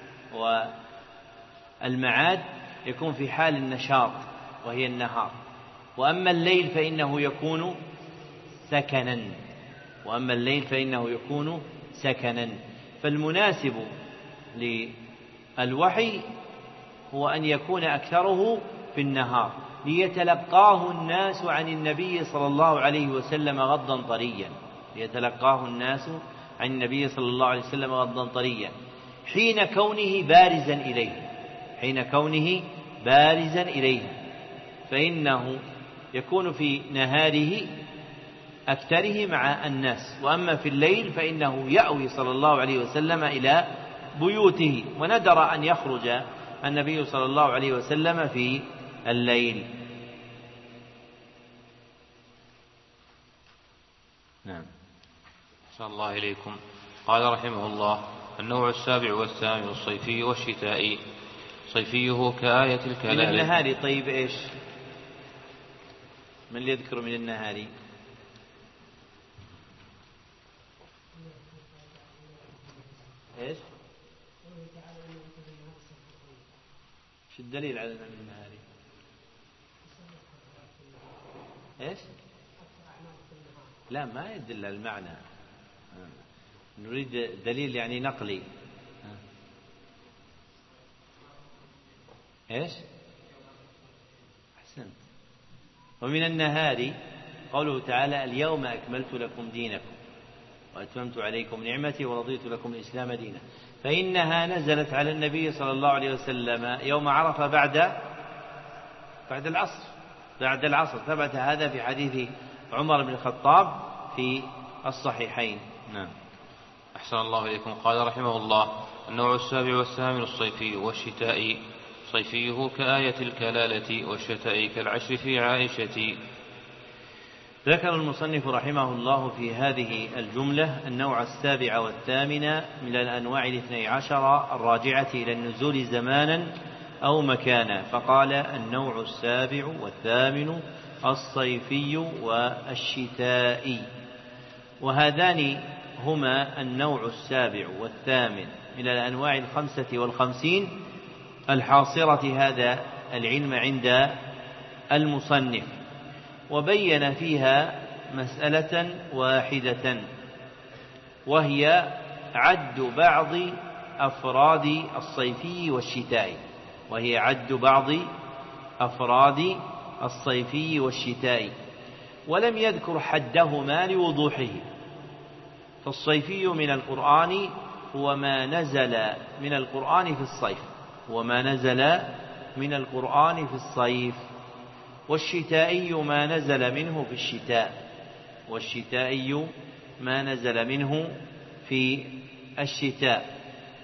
والمعاد يكون في حال النشاط وهي النهار، وأما الليل فإنه يكون سكنا وأما الليل فإنه يكون سكنا فالمناسب للوحي هو أن يكون أكثره في النهار ليتلقاه الناس عن النبي صلى الله عليه وسلم غضا طريا ليتلقاه الناس عن النبي صلى الله عليه وسلم غضا طريا حين كونه بارزا إليه حين كونه بارزا إليه فإنه يكون في نهاره أكثره مع الناس، وأما في الليل فإنه يأوي صلى الله عليه وسلم إلى بيوته، وندر أن يخرج النبي صلى الله عليه وسلم في الليل. نعم. أحسن الله إليكم. قال رحمه الله: النوع السابع والثامن الصيفي والشتائي. صيفيه كآية الكلالة. من النهار. طيب إيش من اللي يذكر من النهار؟ إيش شو الدليل على من النهار؟ إيش لا ما يدل على المعنى، نريد دليل يعني نقلي. إيش أحسنت. ومن النهار قوله تعالى: اليوم أكملت لكم دينكم وأتممت عليكم نعمتي ورضيت لكم الإسلام دينا، فإنها نزلت على النبي صلى الله عليه وسلم يوم عرفة بعد بعد العصر بعد العصر ثبت هذا في حديث عمر بن الخطاب في الصحيحين. نعم. أحسن الله إليكم. قال رحمه الله: النوع السابع والثامن الصيفي والشتائي. صيفيه كآية الكلالة والشتاء كالعشر في عائشة. ذكر المصنف رحمه الله في هذه الجملة النوع السابع والثامن من الأنواع الاثني عشر الراجعة إلى النزول زمانا أو مكانا، فقال: النوع السابع والثامن الصيفي والشتائي. وهذان هما النوع السابع والثامن من الأنواع الخمسة والخمسين الحاصرة هذا العلم عند المصنف، وبين فيها مسألة واحدة وهي عد بعض أفراد الصيفي والشتائي وهي عد بعض أفراد الصيفي والشتائي ولم يذكر حدهما لوضوحه. فالصيفي من القرآن هو ما نزل من القرآن في الصيف وما نزل من القرآن في الصيف، والشتائي ما نزل منه في الشتاء والشتائي ما نزل منه في الشتاء.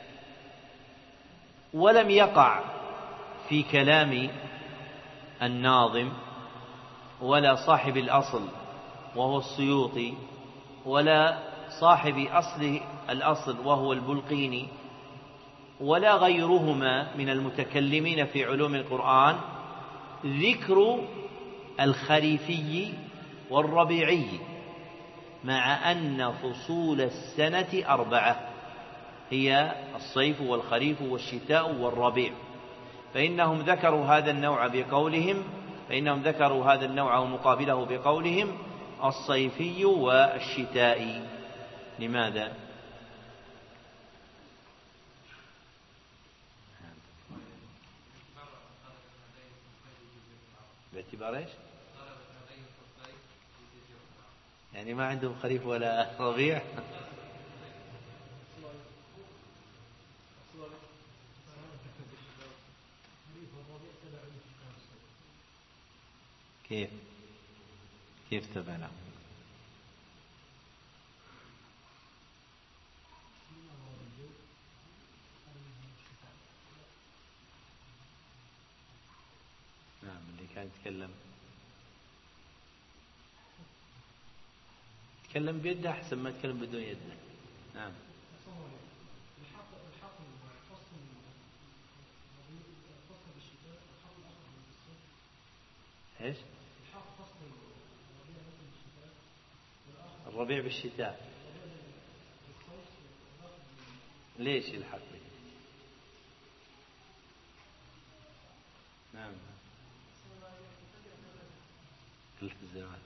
ولم يقع في كلام الناظم ولا صاحب الأصل وهو السيوطي ولا صاحب أصل الأصل وهو البلقيني ولا غيرهما من المتكلمين في علوم القرآن ذكر الخريفي والربيعي، مع أن فصول السنة أربعة هي الصيف والخريف والشتاء والربيع، فإنهم ذكروا هذا النوع بقولهم فإنهم ذكروا هذا النوع ومقابله بقولهم الصيفي والشتائي. لماذا؟ باعتبار ايش؟ يعني ما عندهم خريف ولا ربيع؟ كيف كيف تبعنا؟ نعم اللي كان يتكلم يتكلم بيده أحسن ما يتكلم بدون يده. نعم. ايش؟ الربيع بالشتاء. ليش يلحق به؟ نعم الزمان.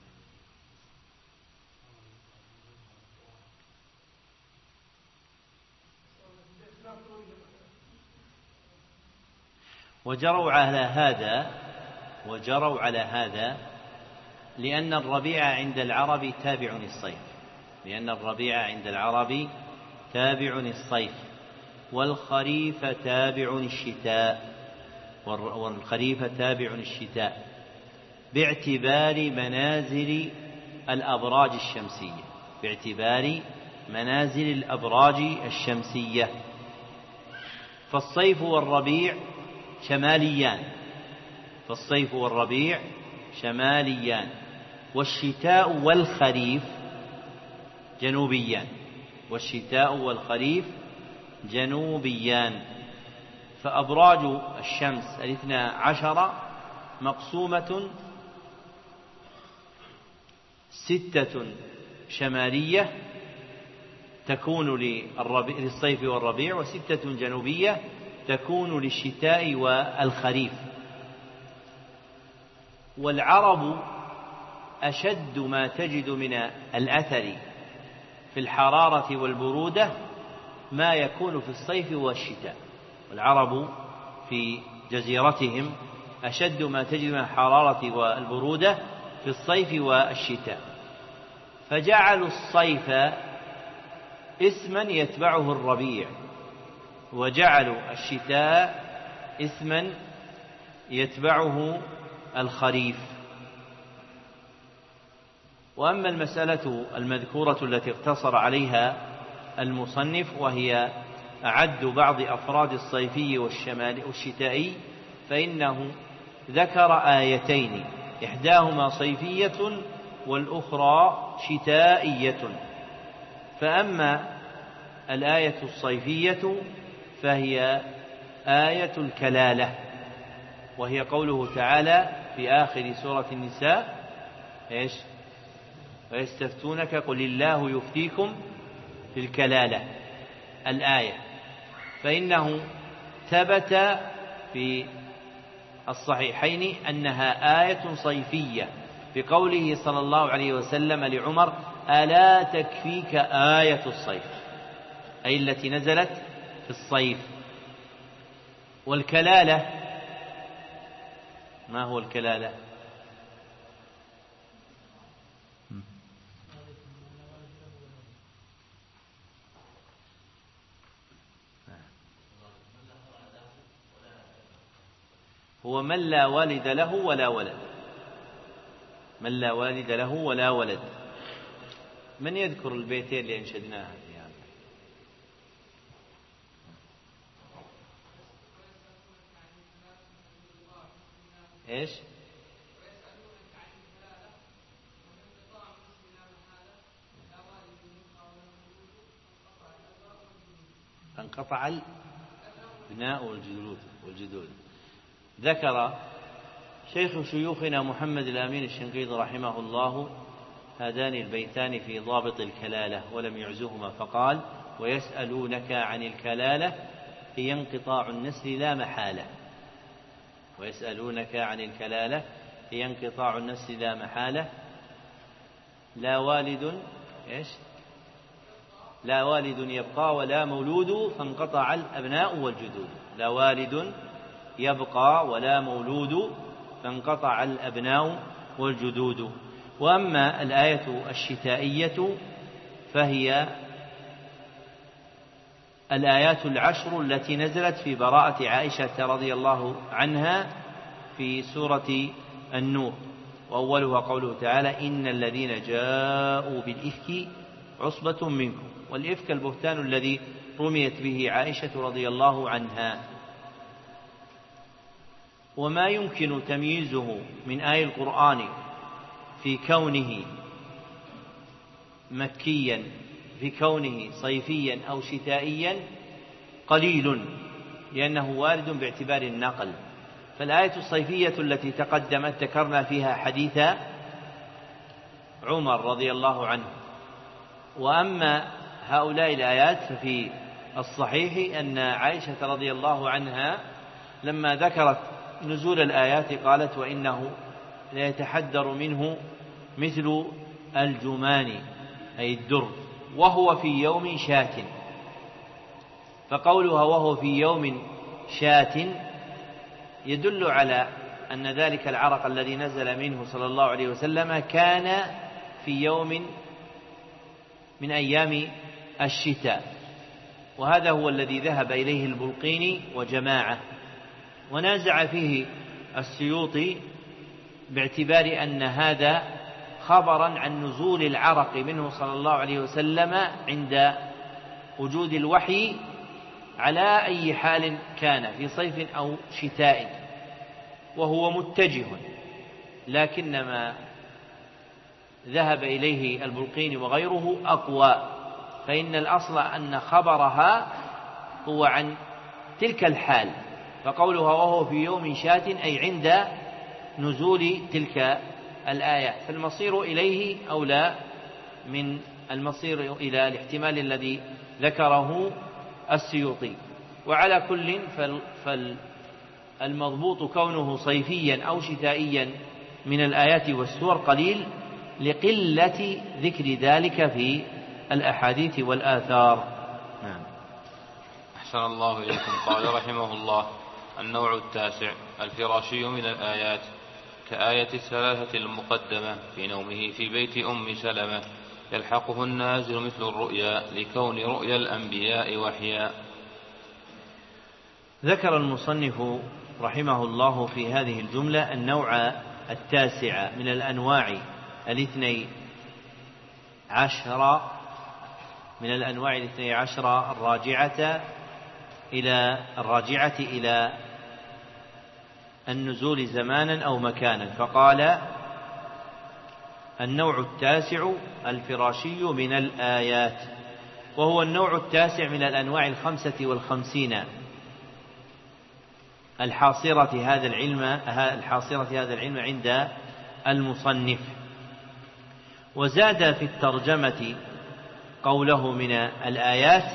وجروا على هذا وجروا على هذا لأن الربيع عند العرب تابع للصيف لأن الربيع عند العرب تابع للصيف والخريف تابع للشتاء والخريف تابع للشتاء باعتبار منازل الأبراج الشمسية باعتبار منازل الأبراج الشمسية فالصيف والربيع شماليان فالصيف والربيع شماليان والشتاء والخريف جنوبيان والشتاء والخريف جنوبيان فأبراج الشمس الاثنى عشر مقسومة ستة شمالية تكون للصيف والربيع وستة جنوبية تكون للشتاء والخريف. والعرب أشد ما تجد من الأثر في الحرارة والبرودة ما يكون في الصيف والشتاء والعرب في جزيرتهم أشد ما تجد من الحرارة والبرودة في الصيف والشتاء فجعلوا الصيف اسما يتبعه الربيع وجعلوا الشتاء اسما يتبعه الخريف. وأما المسألة المذكورة التي اقتصر عليها المصنف وهي أعد بعض أفراد الصيفي والشمالي والشتائي فإنه ذكر آيتين إحداهما صيفية والأخرى شتائية. فأما الآية الصيفية فهي آية الكلالة وهي قوله تعالى في آخر سورة النساء إيش؟ ويستفتونك قل الله يفتيكم في الكلالة الآية. فإنه ثبت في الصحيحين أنها آية صيفية بقوله صلى الله عليه وسلم لعمر ألا تكفيك آية الصيف أي التي نزلت في الصيف. والكلالة ما هو الكلالة؟ هو من لا والد له ولا ولد من لا والد له ولا ولد. من يذكر البيتين اللي أنشدناها في هذا؟ إيش؟ فانقطع الابناء والجدود والجدود. ذكر شيخ شيوخنا محمد الأمين الشنقيطي رحمه الله هذان البيتان في ضابط الكلالة ولم يعزهما فقال ويسألونك عن الكلالة هي انقطاع النسل لا محالة ويسألونك عن الكلالة هي انقطاع النسل لا محالة لا والد إيش؟ لا والد يبقى ولا مولود فانقطع الأبناء والجدود. لا والد يبقى ولا مولود فانقطع الأبناء والجدود. وأما الآية الشتائية فهي الآيات العشر التي نزلت في براءة عائشة رضي الله عنها في سورة النور وأولها قوله تعالى إن الذين جاءوا بالإفك عصبة منكم. والإفك البهتان الذي رميت به عائشة رضي الله عنها. وما يمكن تمييزه من آي القرآن في كونه مكيا في كونه صيفيا أو شتائيا قليل لأنه وارد باعتبار النقل. فالآية الصيفية التي تقدمت ذكرنا فيها حديث عمر رضي الله عنه. وأما هؤلاء الآيات ففي الصحيح أن عائشة رضي الله عنها لما ذكرت نزول الآيات قالت: وإنه ليتحدر منه مثل الجمان أي الدر وهو في يوم شات. فقولها وهو في يوم شات يدل على أن ذلك العرق الذي نزل منه صلى الله عليه وسلم كان في يوم من أيام الشتاء، وهذا هو الذي ذهب إليه البلقيني وجماعة، ونازع فيه السيوطي باعتبار أن هذا خبرا عن نزول العرق منه صلى الله عليه وسلم عند وجود الوحي على أي حال كان في صيف أو شتاء، وهو متجه، لكنما ذهب إليه البلقيني وغيره أقوى، فإن الأصل أن خبرها هو عن تلك الحال، فقولها وهو في يوم شات أي عند نزول تلك الآية، فالمصير إليه أولى من المصير إلى الاحتمال الذي ذكره السيوطي. وعلى كل فالمضبوط كونه صيفيا أو شتائيا من الآيات والسور قليل لقلة ذكر ذلك في الأحاديث والآثار. نعم. أحسن الله إليكم. قال رحمه الله: النوع التاسع الفراشي من الآيات، كآية الثلاثة المقدمة في نومه في بيت أم سلمة يلحقه النازل مثل الرؤيا لكون رؤيا الأنبياء وحيا. ذكر المصنف رحمه الله في هذه الجملة النوع التاسع من الأنواع الاثني عشر من الأنواع الاثني عشر الراجعة إلى الراجعة إلى النزول زمانا أو مكانا، فقال: النوع التاسع الفراشي من الآيات، وهو النوع التاسع من الأنواع الخمسة والخمسين الحاصرة هذا العلم الحاصرة هذا العلم عند المصنف. وزاد في الترجمة قوله من الآيات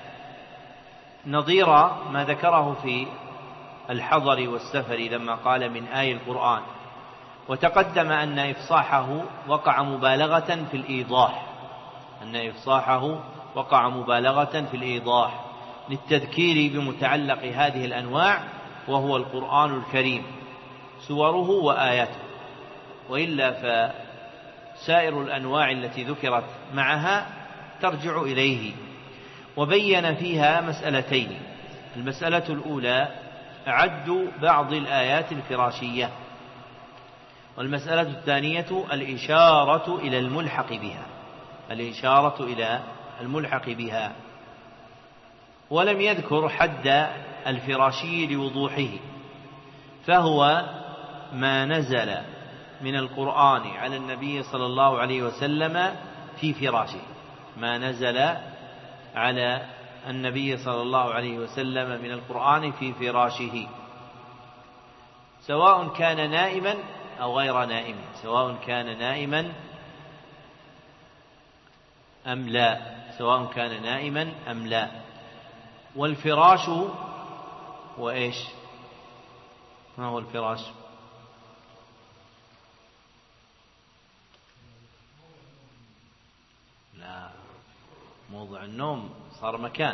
نظير ما ذكره في الحضر والسفر لما قال من آي القرآن، وتقدم أن إفصاحه وقع مبالغة في الإيضاح أن إفصاحه وقع مبالغة في الإيضاح للتذكير بمتعلق هذه الأنواع، وهو القرآن الكريم سوره وآياته، وإلا فسائر الأنواع التي ذكرت معها ترجع إليه. وبين فيها مسألتين: المسألة الأولى عد بعض الآيات الفراشية، والمسألة الثانية الإشارة إلى الملحق بها الإشارة إلى الملحق بها ولم يذكر حد الفراشي لوضوحه، فهو ما نزل من القرآن على النبي صلى الله عليه وسلم في فراشه ما نزل على النبي صلى الله عليه وسلم من القرآن في فراشه، سواء كان نائما أو غير نائم سواء كان نائما أم لا سواء كان نائما أم لا. والفراش وإيش؟ ما هو الفراش؟ لا، موضع النوم صار مكان.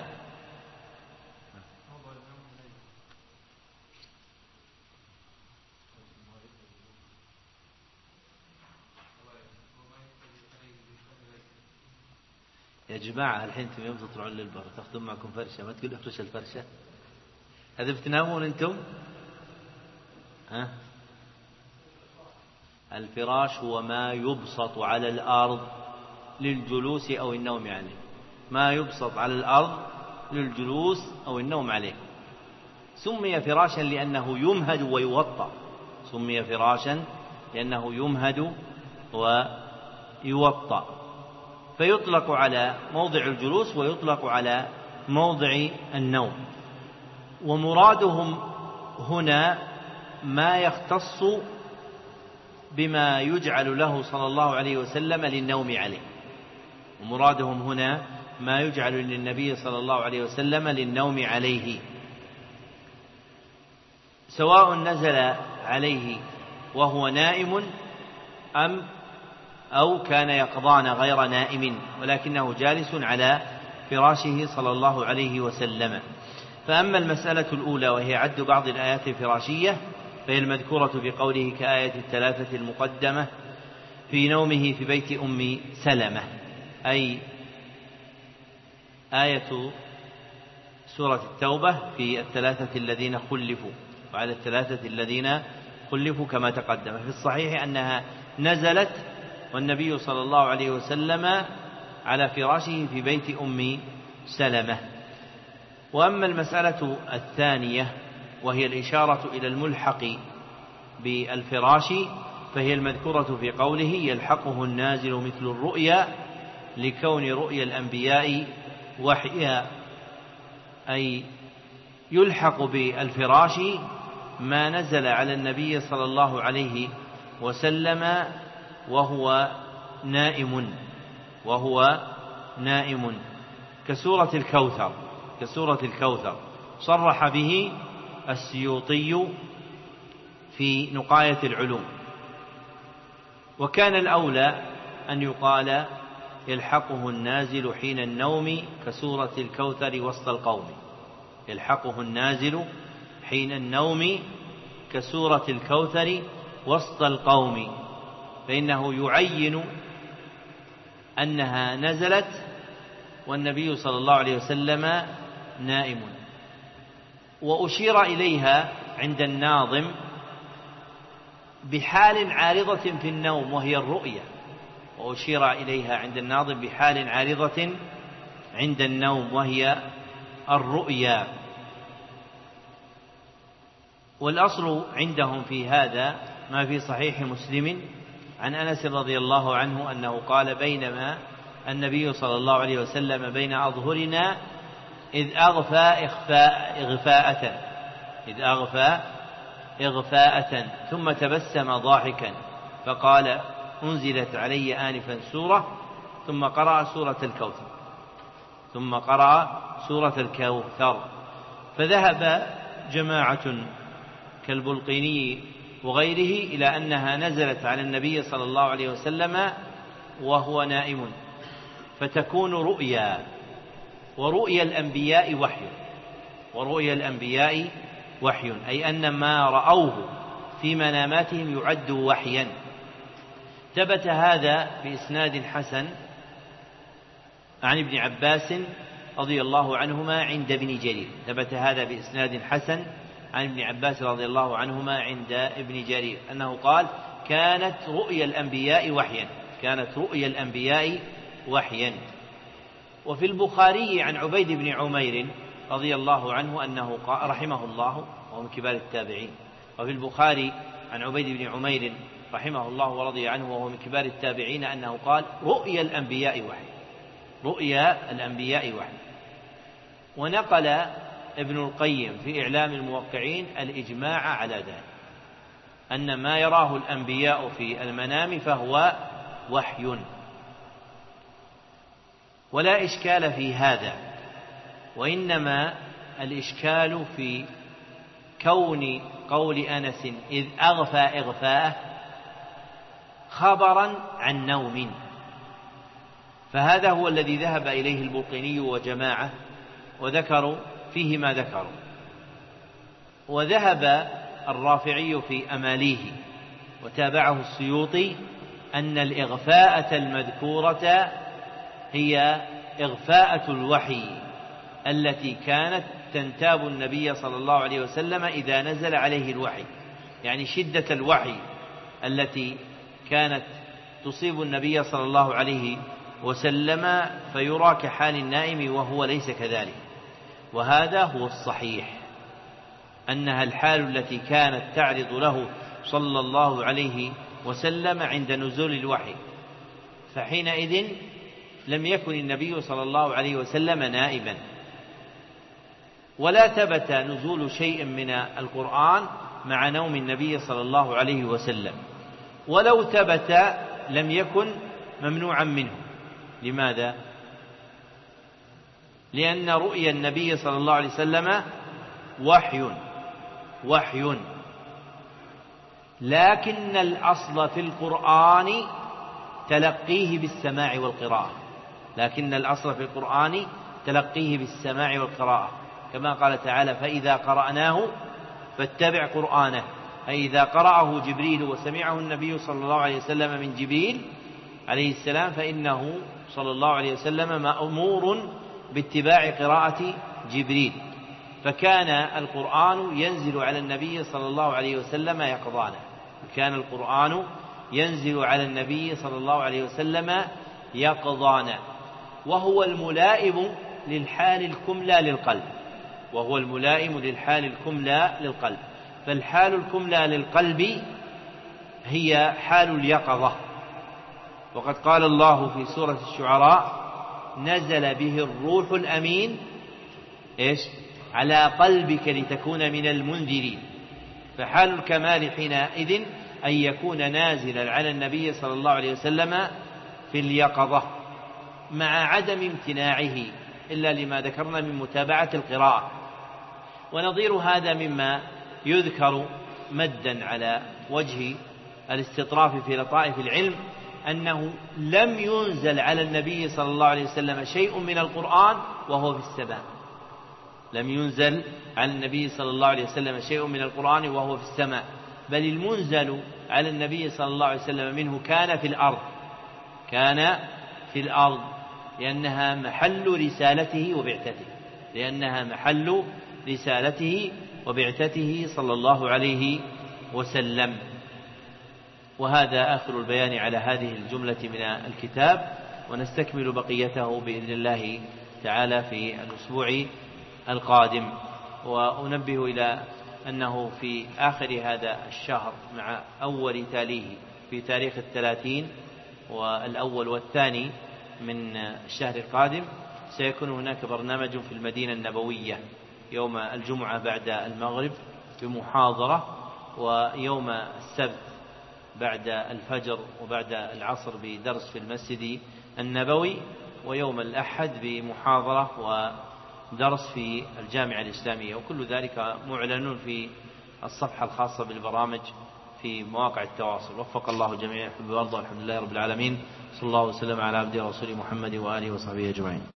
يا جماعة الحين انتم يوم تطلعون للبر تاخذون معكم فرشة، ما تقول افرش الفرشة، هذا بتنامون انتم؟ ها؟ الفراش هو ما يبسط على الأرض للجلوس أو النوم عليه ما يبسط على الأرض للجلوس أو النوم عليه. سمي فراشا لأنه يمهد ويوطأ سمي فراشا لأنه يمهد ويوطأ فيطلق على موضع الجلوس ويطلق على موضع النوم. ومرادهم هنا ما يختص بما يجعل له صلى الله عليه وسلم للنوم عليه ومرادهم هنا ما يجعل للنبي صلى الله عليه وسلم للنوم عليه، سواء نزل عليه وهو نائم أم أو كان يقظان غير نائم ولكنه جالس على فراشه صلى الله عليه وسلم. فأما المسألة الأولى وهي عد بعض الآيات الفراشية فهي المذكورة بقوله كآية الثلاثة المقدمة في نومه في بيت أم سلمة، أي آية سورة التوبة في الثلاثة الذين خلفوا وعلى الثلاثة الذين خلفوا كما تقدم. في الصحيح أنها نزلت والنبي صلى الله عليه وسلم على فراشه في بيت أم سلمة. وأما المسألة الثانية وهي الإشارة إلى الملحق بالفراش فهي المذكورة في قوله يلحقه النازل مثل الرؤيا لكون رؤيا الأنبياء وحيا، أي يلحق بالفراش ما نزل على النبي صلى الله عليه وسلم وهو نائم وهو نائم كسورة الكوثر كسورة الكوثر صرح به السيوطي في نقاية العلوم. وكان الأولى أن يقال يلحقه النازل حين النوم كسورة الكوثر وسط القوم، يلحقه النازل حين النوم كسورة الكوثر وسط القوم، فإنه يعين أنها نزلت والنبي صلى الله عليه وسلم نائم. وأشير إليها عند الناظم بحال عارضة في النوم وهي الرؤية، وأشير إليها عند الناظم بحال عارضة عند النوم وهي الرؤيا. والأصل عندهم في هذا ما في صحيح مسلم عن أنس رضي الله عنه أنه قال بينما النبي صلى الله عليه وسلم بين أظهرنا إذ أغفى إغفاء إغفاءة إذ أغفى إغفاءة ثم تبسم ضاحكا فقال أنزلت علي آنفا سورة ثم قرأ سورة الكوثر ثم قرأ سورة الكوثر. فذهب جماعة كالبلقيني وغيره إلى أنها نزلت على النبي صلى الله عليه وسلم وهو نائم فتكون رؤيا، ورؤيا الأنبياء وحي ورؤيا الأنبياء وحي أي أن ما رأوه في مناماتهم يعد وحيا. ثبت هذا بإسناد حسن عن ابن عباس رضي الله عنهما عند ابن جرير ثبت هذا بإسناد حسن عن ابن عباس رضي الله عنهما عند ابن جرير أنه قال كانت رؤيا الأنبياء وحيا كانت رؤيا الأنبياء وحيا. وفي البخاري عن عبيد بن عمير رضي الله عنه أنه قال رحمه الله وهو من كبار التابعين وفي البخاري عن عبيد بن عمير رحمه الله ورضي عنه وهو من كبار التابعين أنه قال رؤيا الأنبياء وحي رؤيا الأنبياء وحي. ونقل ابن القيم في إعلام الموقعين الإجماع على ذلك أن ما يراه الأنبياء في المنام فهو وحي، ولا إشكال في هذا، وإنما الإشكال في كون قول أنس إذ أغفى إغفاءه خبرا عن نوم، فهذا هو الذي ذهب إليه البلقيني وجماعة وذكروا فيه ما ذكروا. وذهب الرافعي في أماليه وتابعه السيوطي أن الإغفاءة المذكورة هي إغفاءة الوحي التي كانت تنتاب النبي صلى الله عليه وسلم إذا نزل عليه الوحي، يعني شدة الوحي التي كانت تصيب النبي صلى الله عليه وسلم فيرى كحال النائم وهو ليس كذلك. وهذا هو الصحيح أنها الحال التي كانت تعرض له صلى الله عليه وسلم عند نزول الوحي، فحينئذ لم يكن النبي صلى الله عليه وسلم نائبا، ولا ثبت نزول شيء من القرآن مع نوم النبي صلى الله عليه وسلم، ولو ثبت لم يكن ممنوعا منه. لماذا؟ لأن رؤيا النبي صلى الله عليه وسلم وحي وحي لكن الأصل في القرآن تلقيه بالسماع والقراءة لكن الأصل في القرآن تلقيه بالسماع والقراءة كما قال تعالى فإذا قرأناه فاتبع قرآنه فإذا قرأه جبريل وسمعه النبي صلى الله عليه وسلم من جبريل عليه السلام فإنه صلى الله عليه وسلم مأمور باتباع قراءة جبريل فكان القرآن ينزل على النبي صلى الله عليه وسلم يقظانا كان القرآن ينزل على النبي صلى الله عليه وسلم يقظانا وهو الملائم للحال الكملى للقلب وهو الملائم للحال الكملى للقلب فالحال الكملى للقلب هي حال اليقظة وقد قال الله في سورة الشعراء نزل به الروح الأمين إيش على قلبك لتكون من المنذرين فحال الكمال حينئذ أن يكون نازلا على النبي صلى الله عليه وسلم في اليقظة مع عدم امتناعه إلا لما ذكرنا من متابعة القراءة ونظير هذا مما يذكر مدا على وجه الاستطراف في لطائف العلم أنه لم ينزل على النبي صلى الله عليه وسلم شيء من القرآن وهو في السماء لم ينزل على النبي صلى الله عليه وسلم شيء من القرآن وهو في السماء بل المنزل على النبي صلى الله عليه وسلم منه كان في الأرض كان في الأرض لأنها محل رسالته وبعثته لأنها محل رسالته وبعثته صلى الله عليه وسلم وهذا آخر البيان على هذه الجملة من الكتاب ونستكمل بقيته بإذن الله تعالى في الأسبوع القادم وأنبه إلى أنه في آخر هذا الشهر مع أول تاليه في تاريخ الثلاثين والأول والثاني من الشهر القادم سيكون هناك برنامج في المدينة النبوية يوم الجمعة بعد المغرب بمحاضرة ويوم السبت بعد الفجر وبعد العصر بدرس في المسجد النبوي ويوم الأحد بمحاضرة ودرس في الجامعة الإسلامية وكل ذلك معلن في الصفحة الخاصة بالبرامج في مواقع التواصل وفق الله جميعا وارضى الحمد لله رب العالمين صلى الله وسلم على عبده ورسوله محمد وآله وصحبه أجمعين.